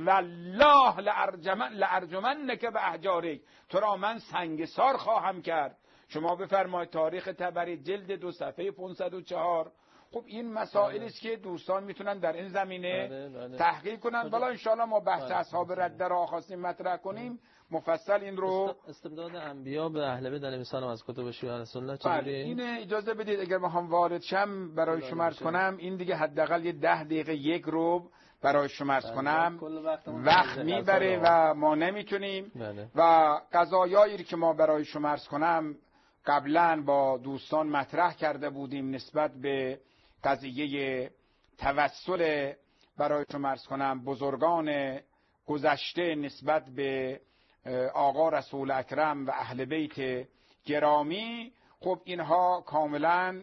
والله لارجمن لارجمنک به احجارک، تو را من سنگسار خواهم کرد. شما بفرمایید تاریخ طبری جلد دو صفحه پانصد و چهار. خب این مسائلی است که دوستان میتونن در این زمینه بله بله. تحقیق کنن. بالا انشاءالله ما بحث بله. اصحاب رده را خواستیم مطرح کنیم مفصل این رو. استبداد انبیا به اهل بیت علیهم السلام از کتب شیعه اهل سنت چجوری؟ این اجازه بدید اگر ما هم وارد شم برای شما عرض کنم، این دیگه حداقل یه ده دقیقه یک رو برای شما عرض کنم وقت, وقت میبره و ما نمیتونیم بله. و قضایایی که ما برای شما عرض کنم قبلا با دوستان مطرح کرده بودیم نسبت به قضیه توسل برای شما عرض کنم بزرگان گذشته نسبت به آقا رسول اکرم و اهل بیت گرامی. خب اینها کاملا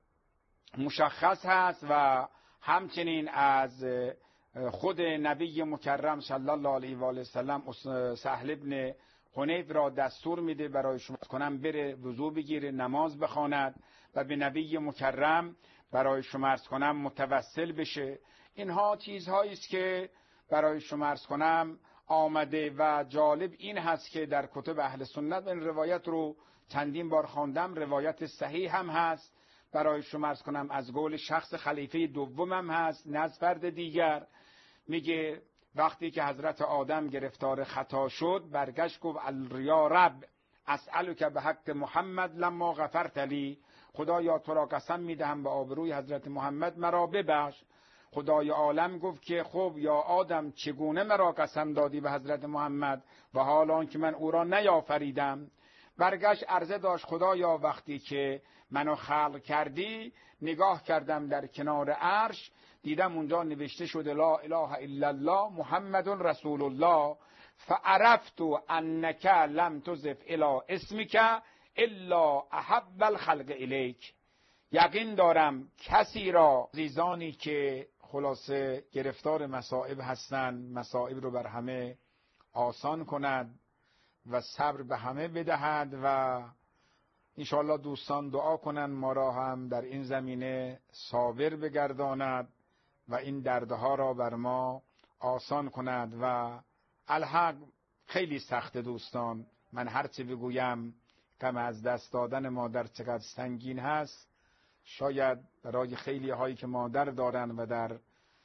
مشخص هست و همچنین از خود نبی مکرم صلی الله علیه و آله و سلم سهل ابن حنیف را دستور میده برای شما کنم بره وضو بگیره، نماز بخواند و به نبی مکرم برای شما عرض کنم متوسل بشه. اینها چیزهایی است که برای شما عرض کنم آمده و جالب این هست که در کتب اهل سنت این روایت رو چندین بار خواندم، روایت صحیح هم هست برای شما عرض کنم از قول شخص خلیفه دوم هم هست نه از فرد دیگر. میگه وقتی که حضرت آدم گرفتار خطا شد برگشت گفت الریا رب اسألک به حق محمد لما غفرت لی، خدایا تو را قسم میدهم به آبروی حضرت محمد مرا ببخش. خدای عالم گفت که خب یا آدم چگونه مرا قسم دادی به حضرت محمد و حالان که من او را نیافریدم. برگشت عرضه داشت خدایا وقتی که منو خلق کردی نگاه کردم در کنار عرش دیدم اونجا نوشته شده لا اله الا الله محمد رسول الله، فعرفت انک لم تضف الی اسمک الا احب الخلق الیک. یقین دارم کسی را عزیزانی که خلاصه گرفتار مصائب هستند مصائب رو بر همه آسان کند و صبر به همه بدهد و انشاءالله دوستان دعا کنند ما را هم در این زمینه صابر بگرداند و این دردها را بر ما آسان کند. و الحق خیلی سخت دوستان، من هرچی بگویم غم از دست دادن مادر چقدر سنگین هست شاید برای خیلی هایی که مادر دارن و در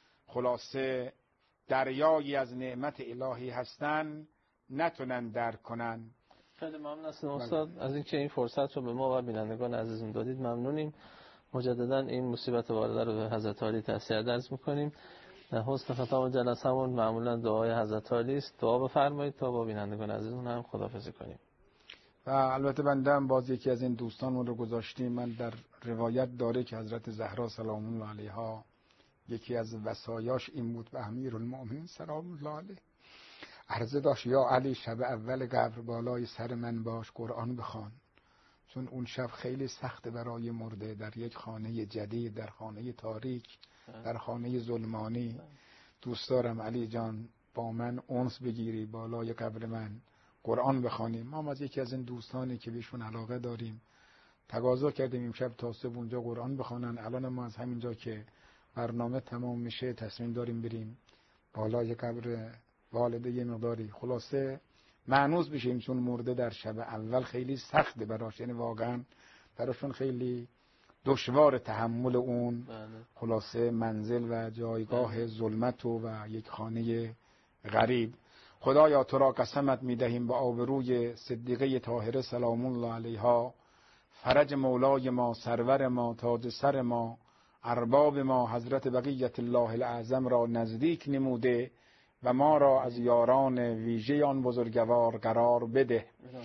خلاصه دریایی از نعمت الهی هستن نتونن درک کنن. خیلی ممنون هستم استاد از اینکه این فرصت رو به ما و بینندگان عزیزمون دادید. ممنونیم. مجددا این مصیبت وارده رو به حضرت عالی تسلیت عرض می‌کنیم. حسن ختام جلسه‌مون معمولا دعای حضرت عالی است. دعا بفرمایید تا با بینندگان عزیزمون هم خداحافظی کنیم. و البته بنده هم باز یکی از این دوستانمون رو گذاشتیم. من در روایت داره که حضرت زهرا سلام الله علیها یکی از وصایاش این بود به امیرالمؤمنین سلام الله علیه عرضه داشت یا علی شب اول قبر بالای سر من باش قرآن بخوان، چون اون شب خیلی سخت برای مرده در یک خانه جدید، در خانه تاریک، در خانه ظلمانی. دوست دارم علی جان با من انس بگیری بالای قبر من قرآن بخوانیم. ما از یکی از این دوستانی که بهشون علاقه داریم تقاضا کردیم امشب تا صبح اونجا قرآن بخوانن. الان ما از همینجا که برنامه تمام میشه تصمیم داریم بریم بالای قبر والده یه مقداری خلاصه معنوس بشیم، چون مرده در شب اول خیلی سخته براش، یعنی واقعا براشون خیلی دشوار تحمل اون خلاصه منزل و جایگاه ظلمت و, و یک خانه غریب. خدایا تو را قسمت میدهیم به آبروی صدیقه طاهره سلام الله علیها، فرج مولای ما، سرور ما، تاج سر ما، ارباب ما حضرت بقیت الله الاعظم را نزدیک نموده و ما را از یاران ویژه آن بزرگوار قرار بده.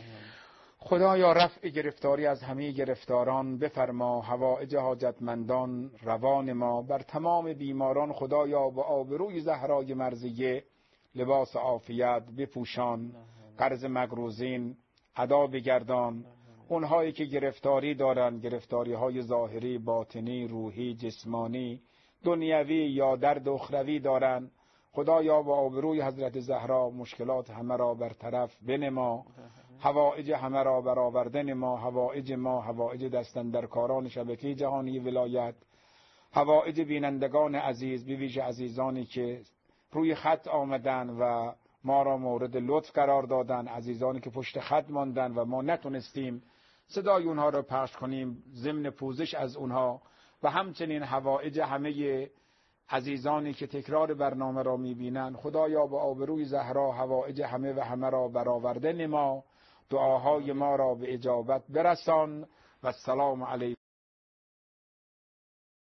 خدایا رفع گرفتاری از همه گرفتاران بفرما، حوائج حاجتمندان روان ما، بر تمام بیماران خدایا با آبروی زهرای مرضیه لباس عافیت بپوشان، قرض مقروضین ادا بگردان. اونهایی که گرفتاری دارن، گرفتاری های ظاهری، باطنی، روحی، جسمانی، دنیوی یا درد اخروی دارن، خدایا با آبروی حضرت زهرا مشکلات همه را برطرف بنما، حوائج همه را برآورده نما، حوائج ما، حوائج دستاندرکاران شبکه جهانی ولایت، حوائج بینندگان عزیز، به ویژه عزیزانی که روی خط آمدن و ما را مورد لطف قرار دادن، عزیزانی که پشت خط ماندن و ما نتونستیم صدای اونها را پخش کنیم ضمن پوزش از اونها، و همچنین حوائج همه عزیزانی که تکرار برنامه را میبینن، خدایا با آبروی زهرا حوائج همه و همه را برآورده نما، دعاهای ما را به اجابت برسان و السلام علیکم.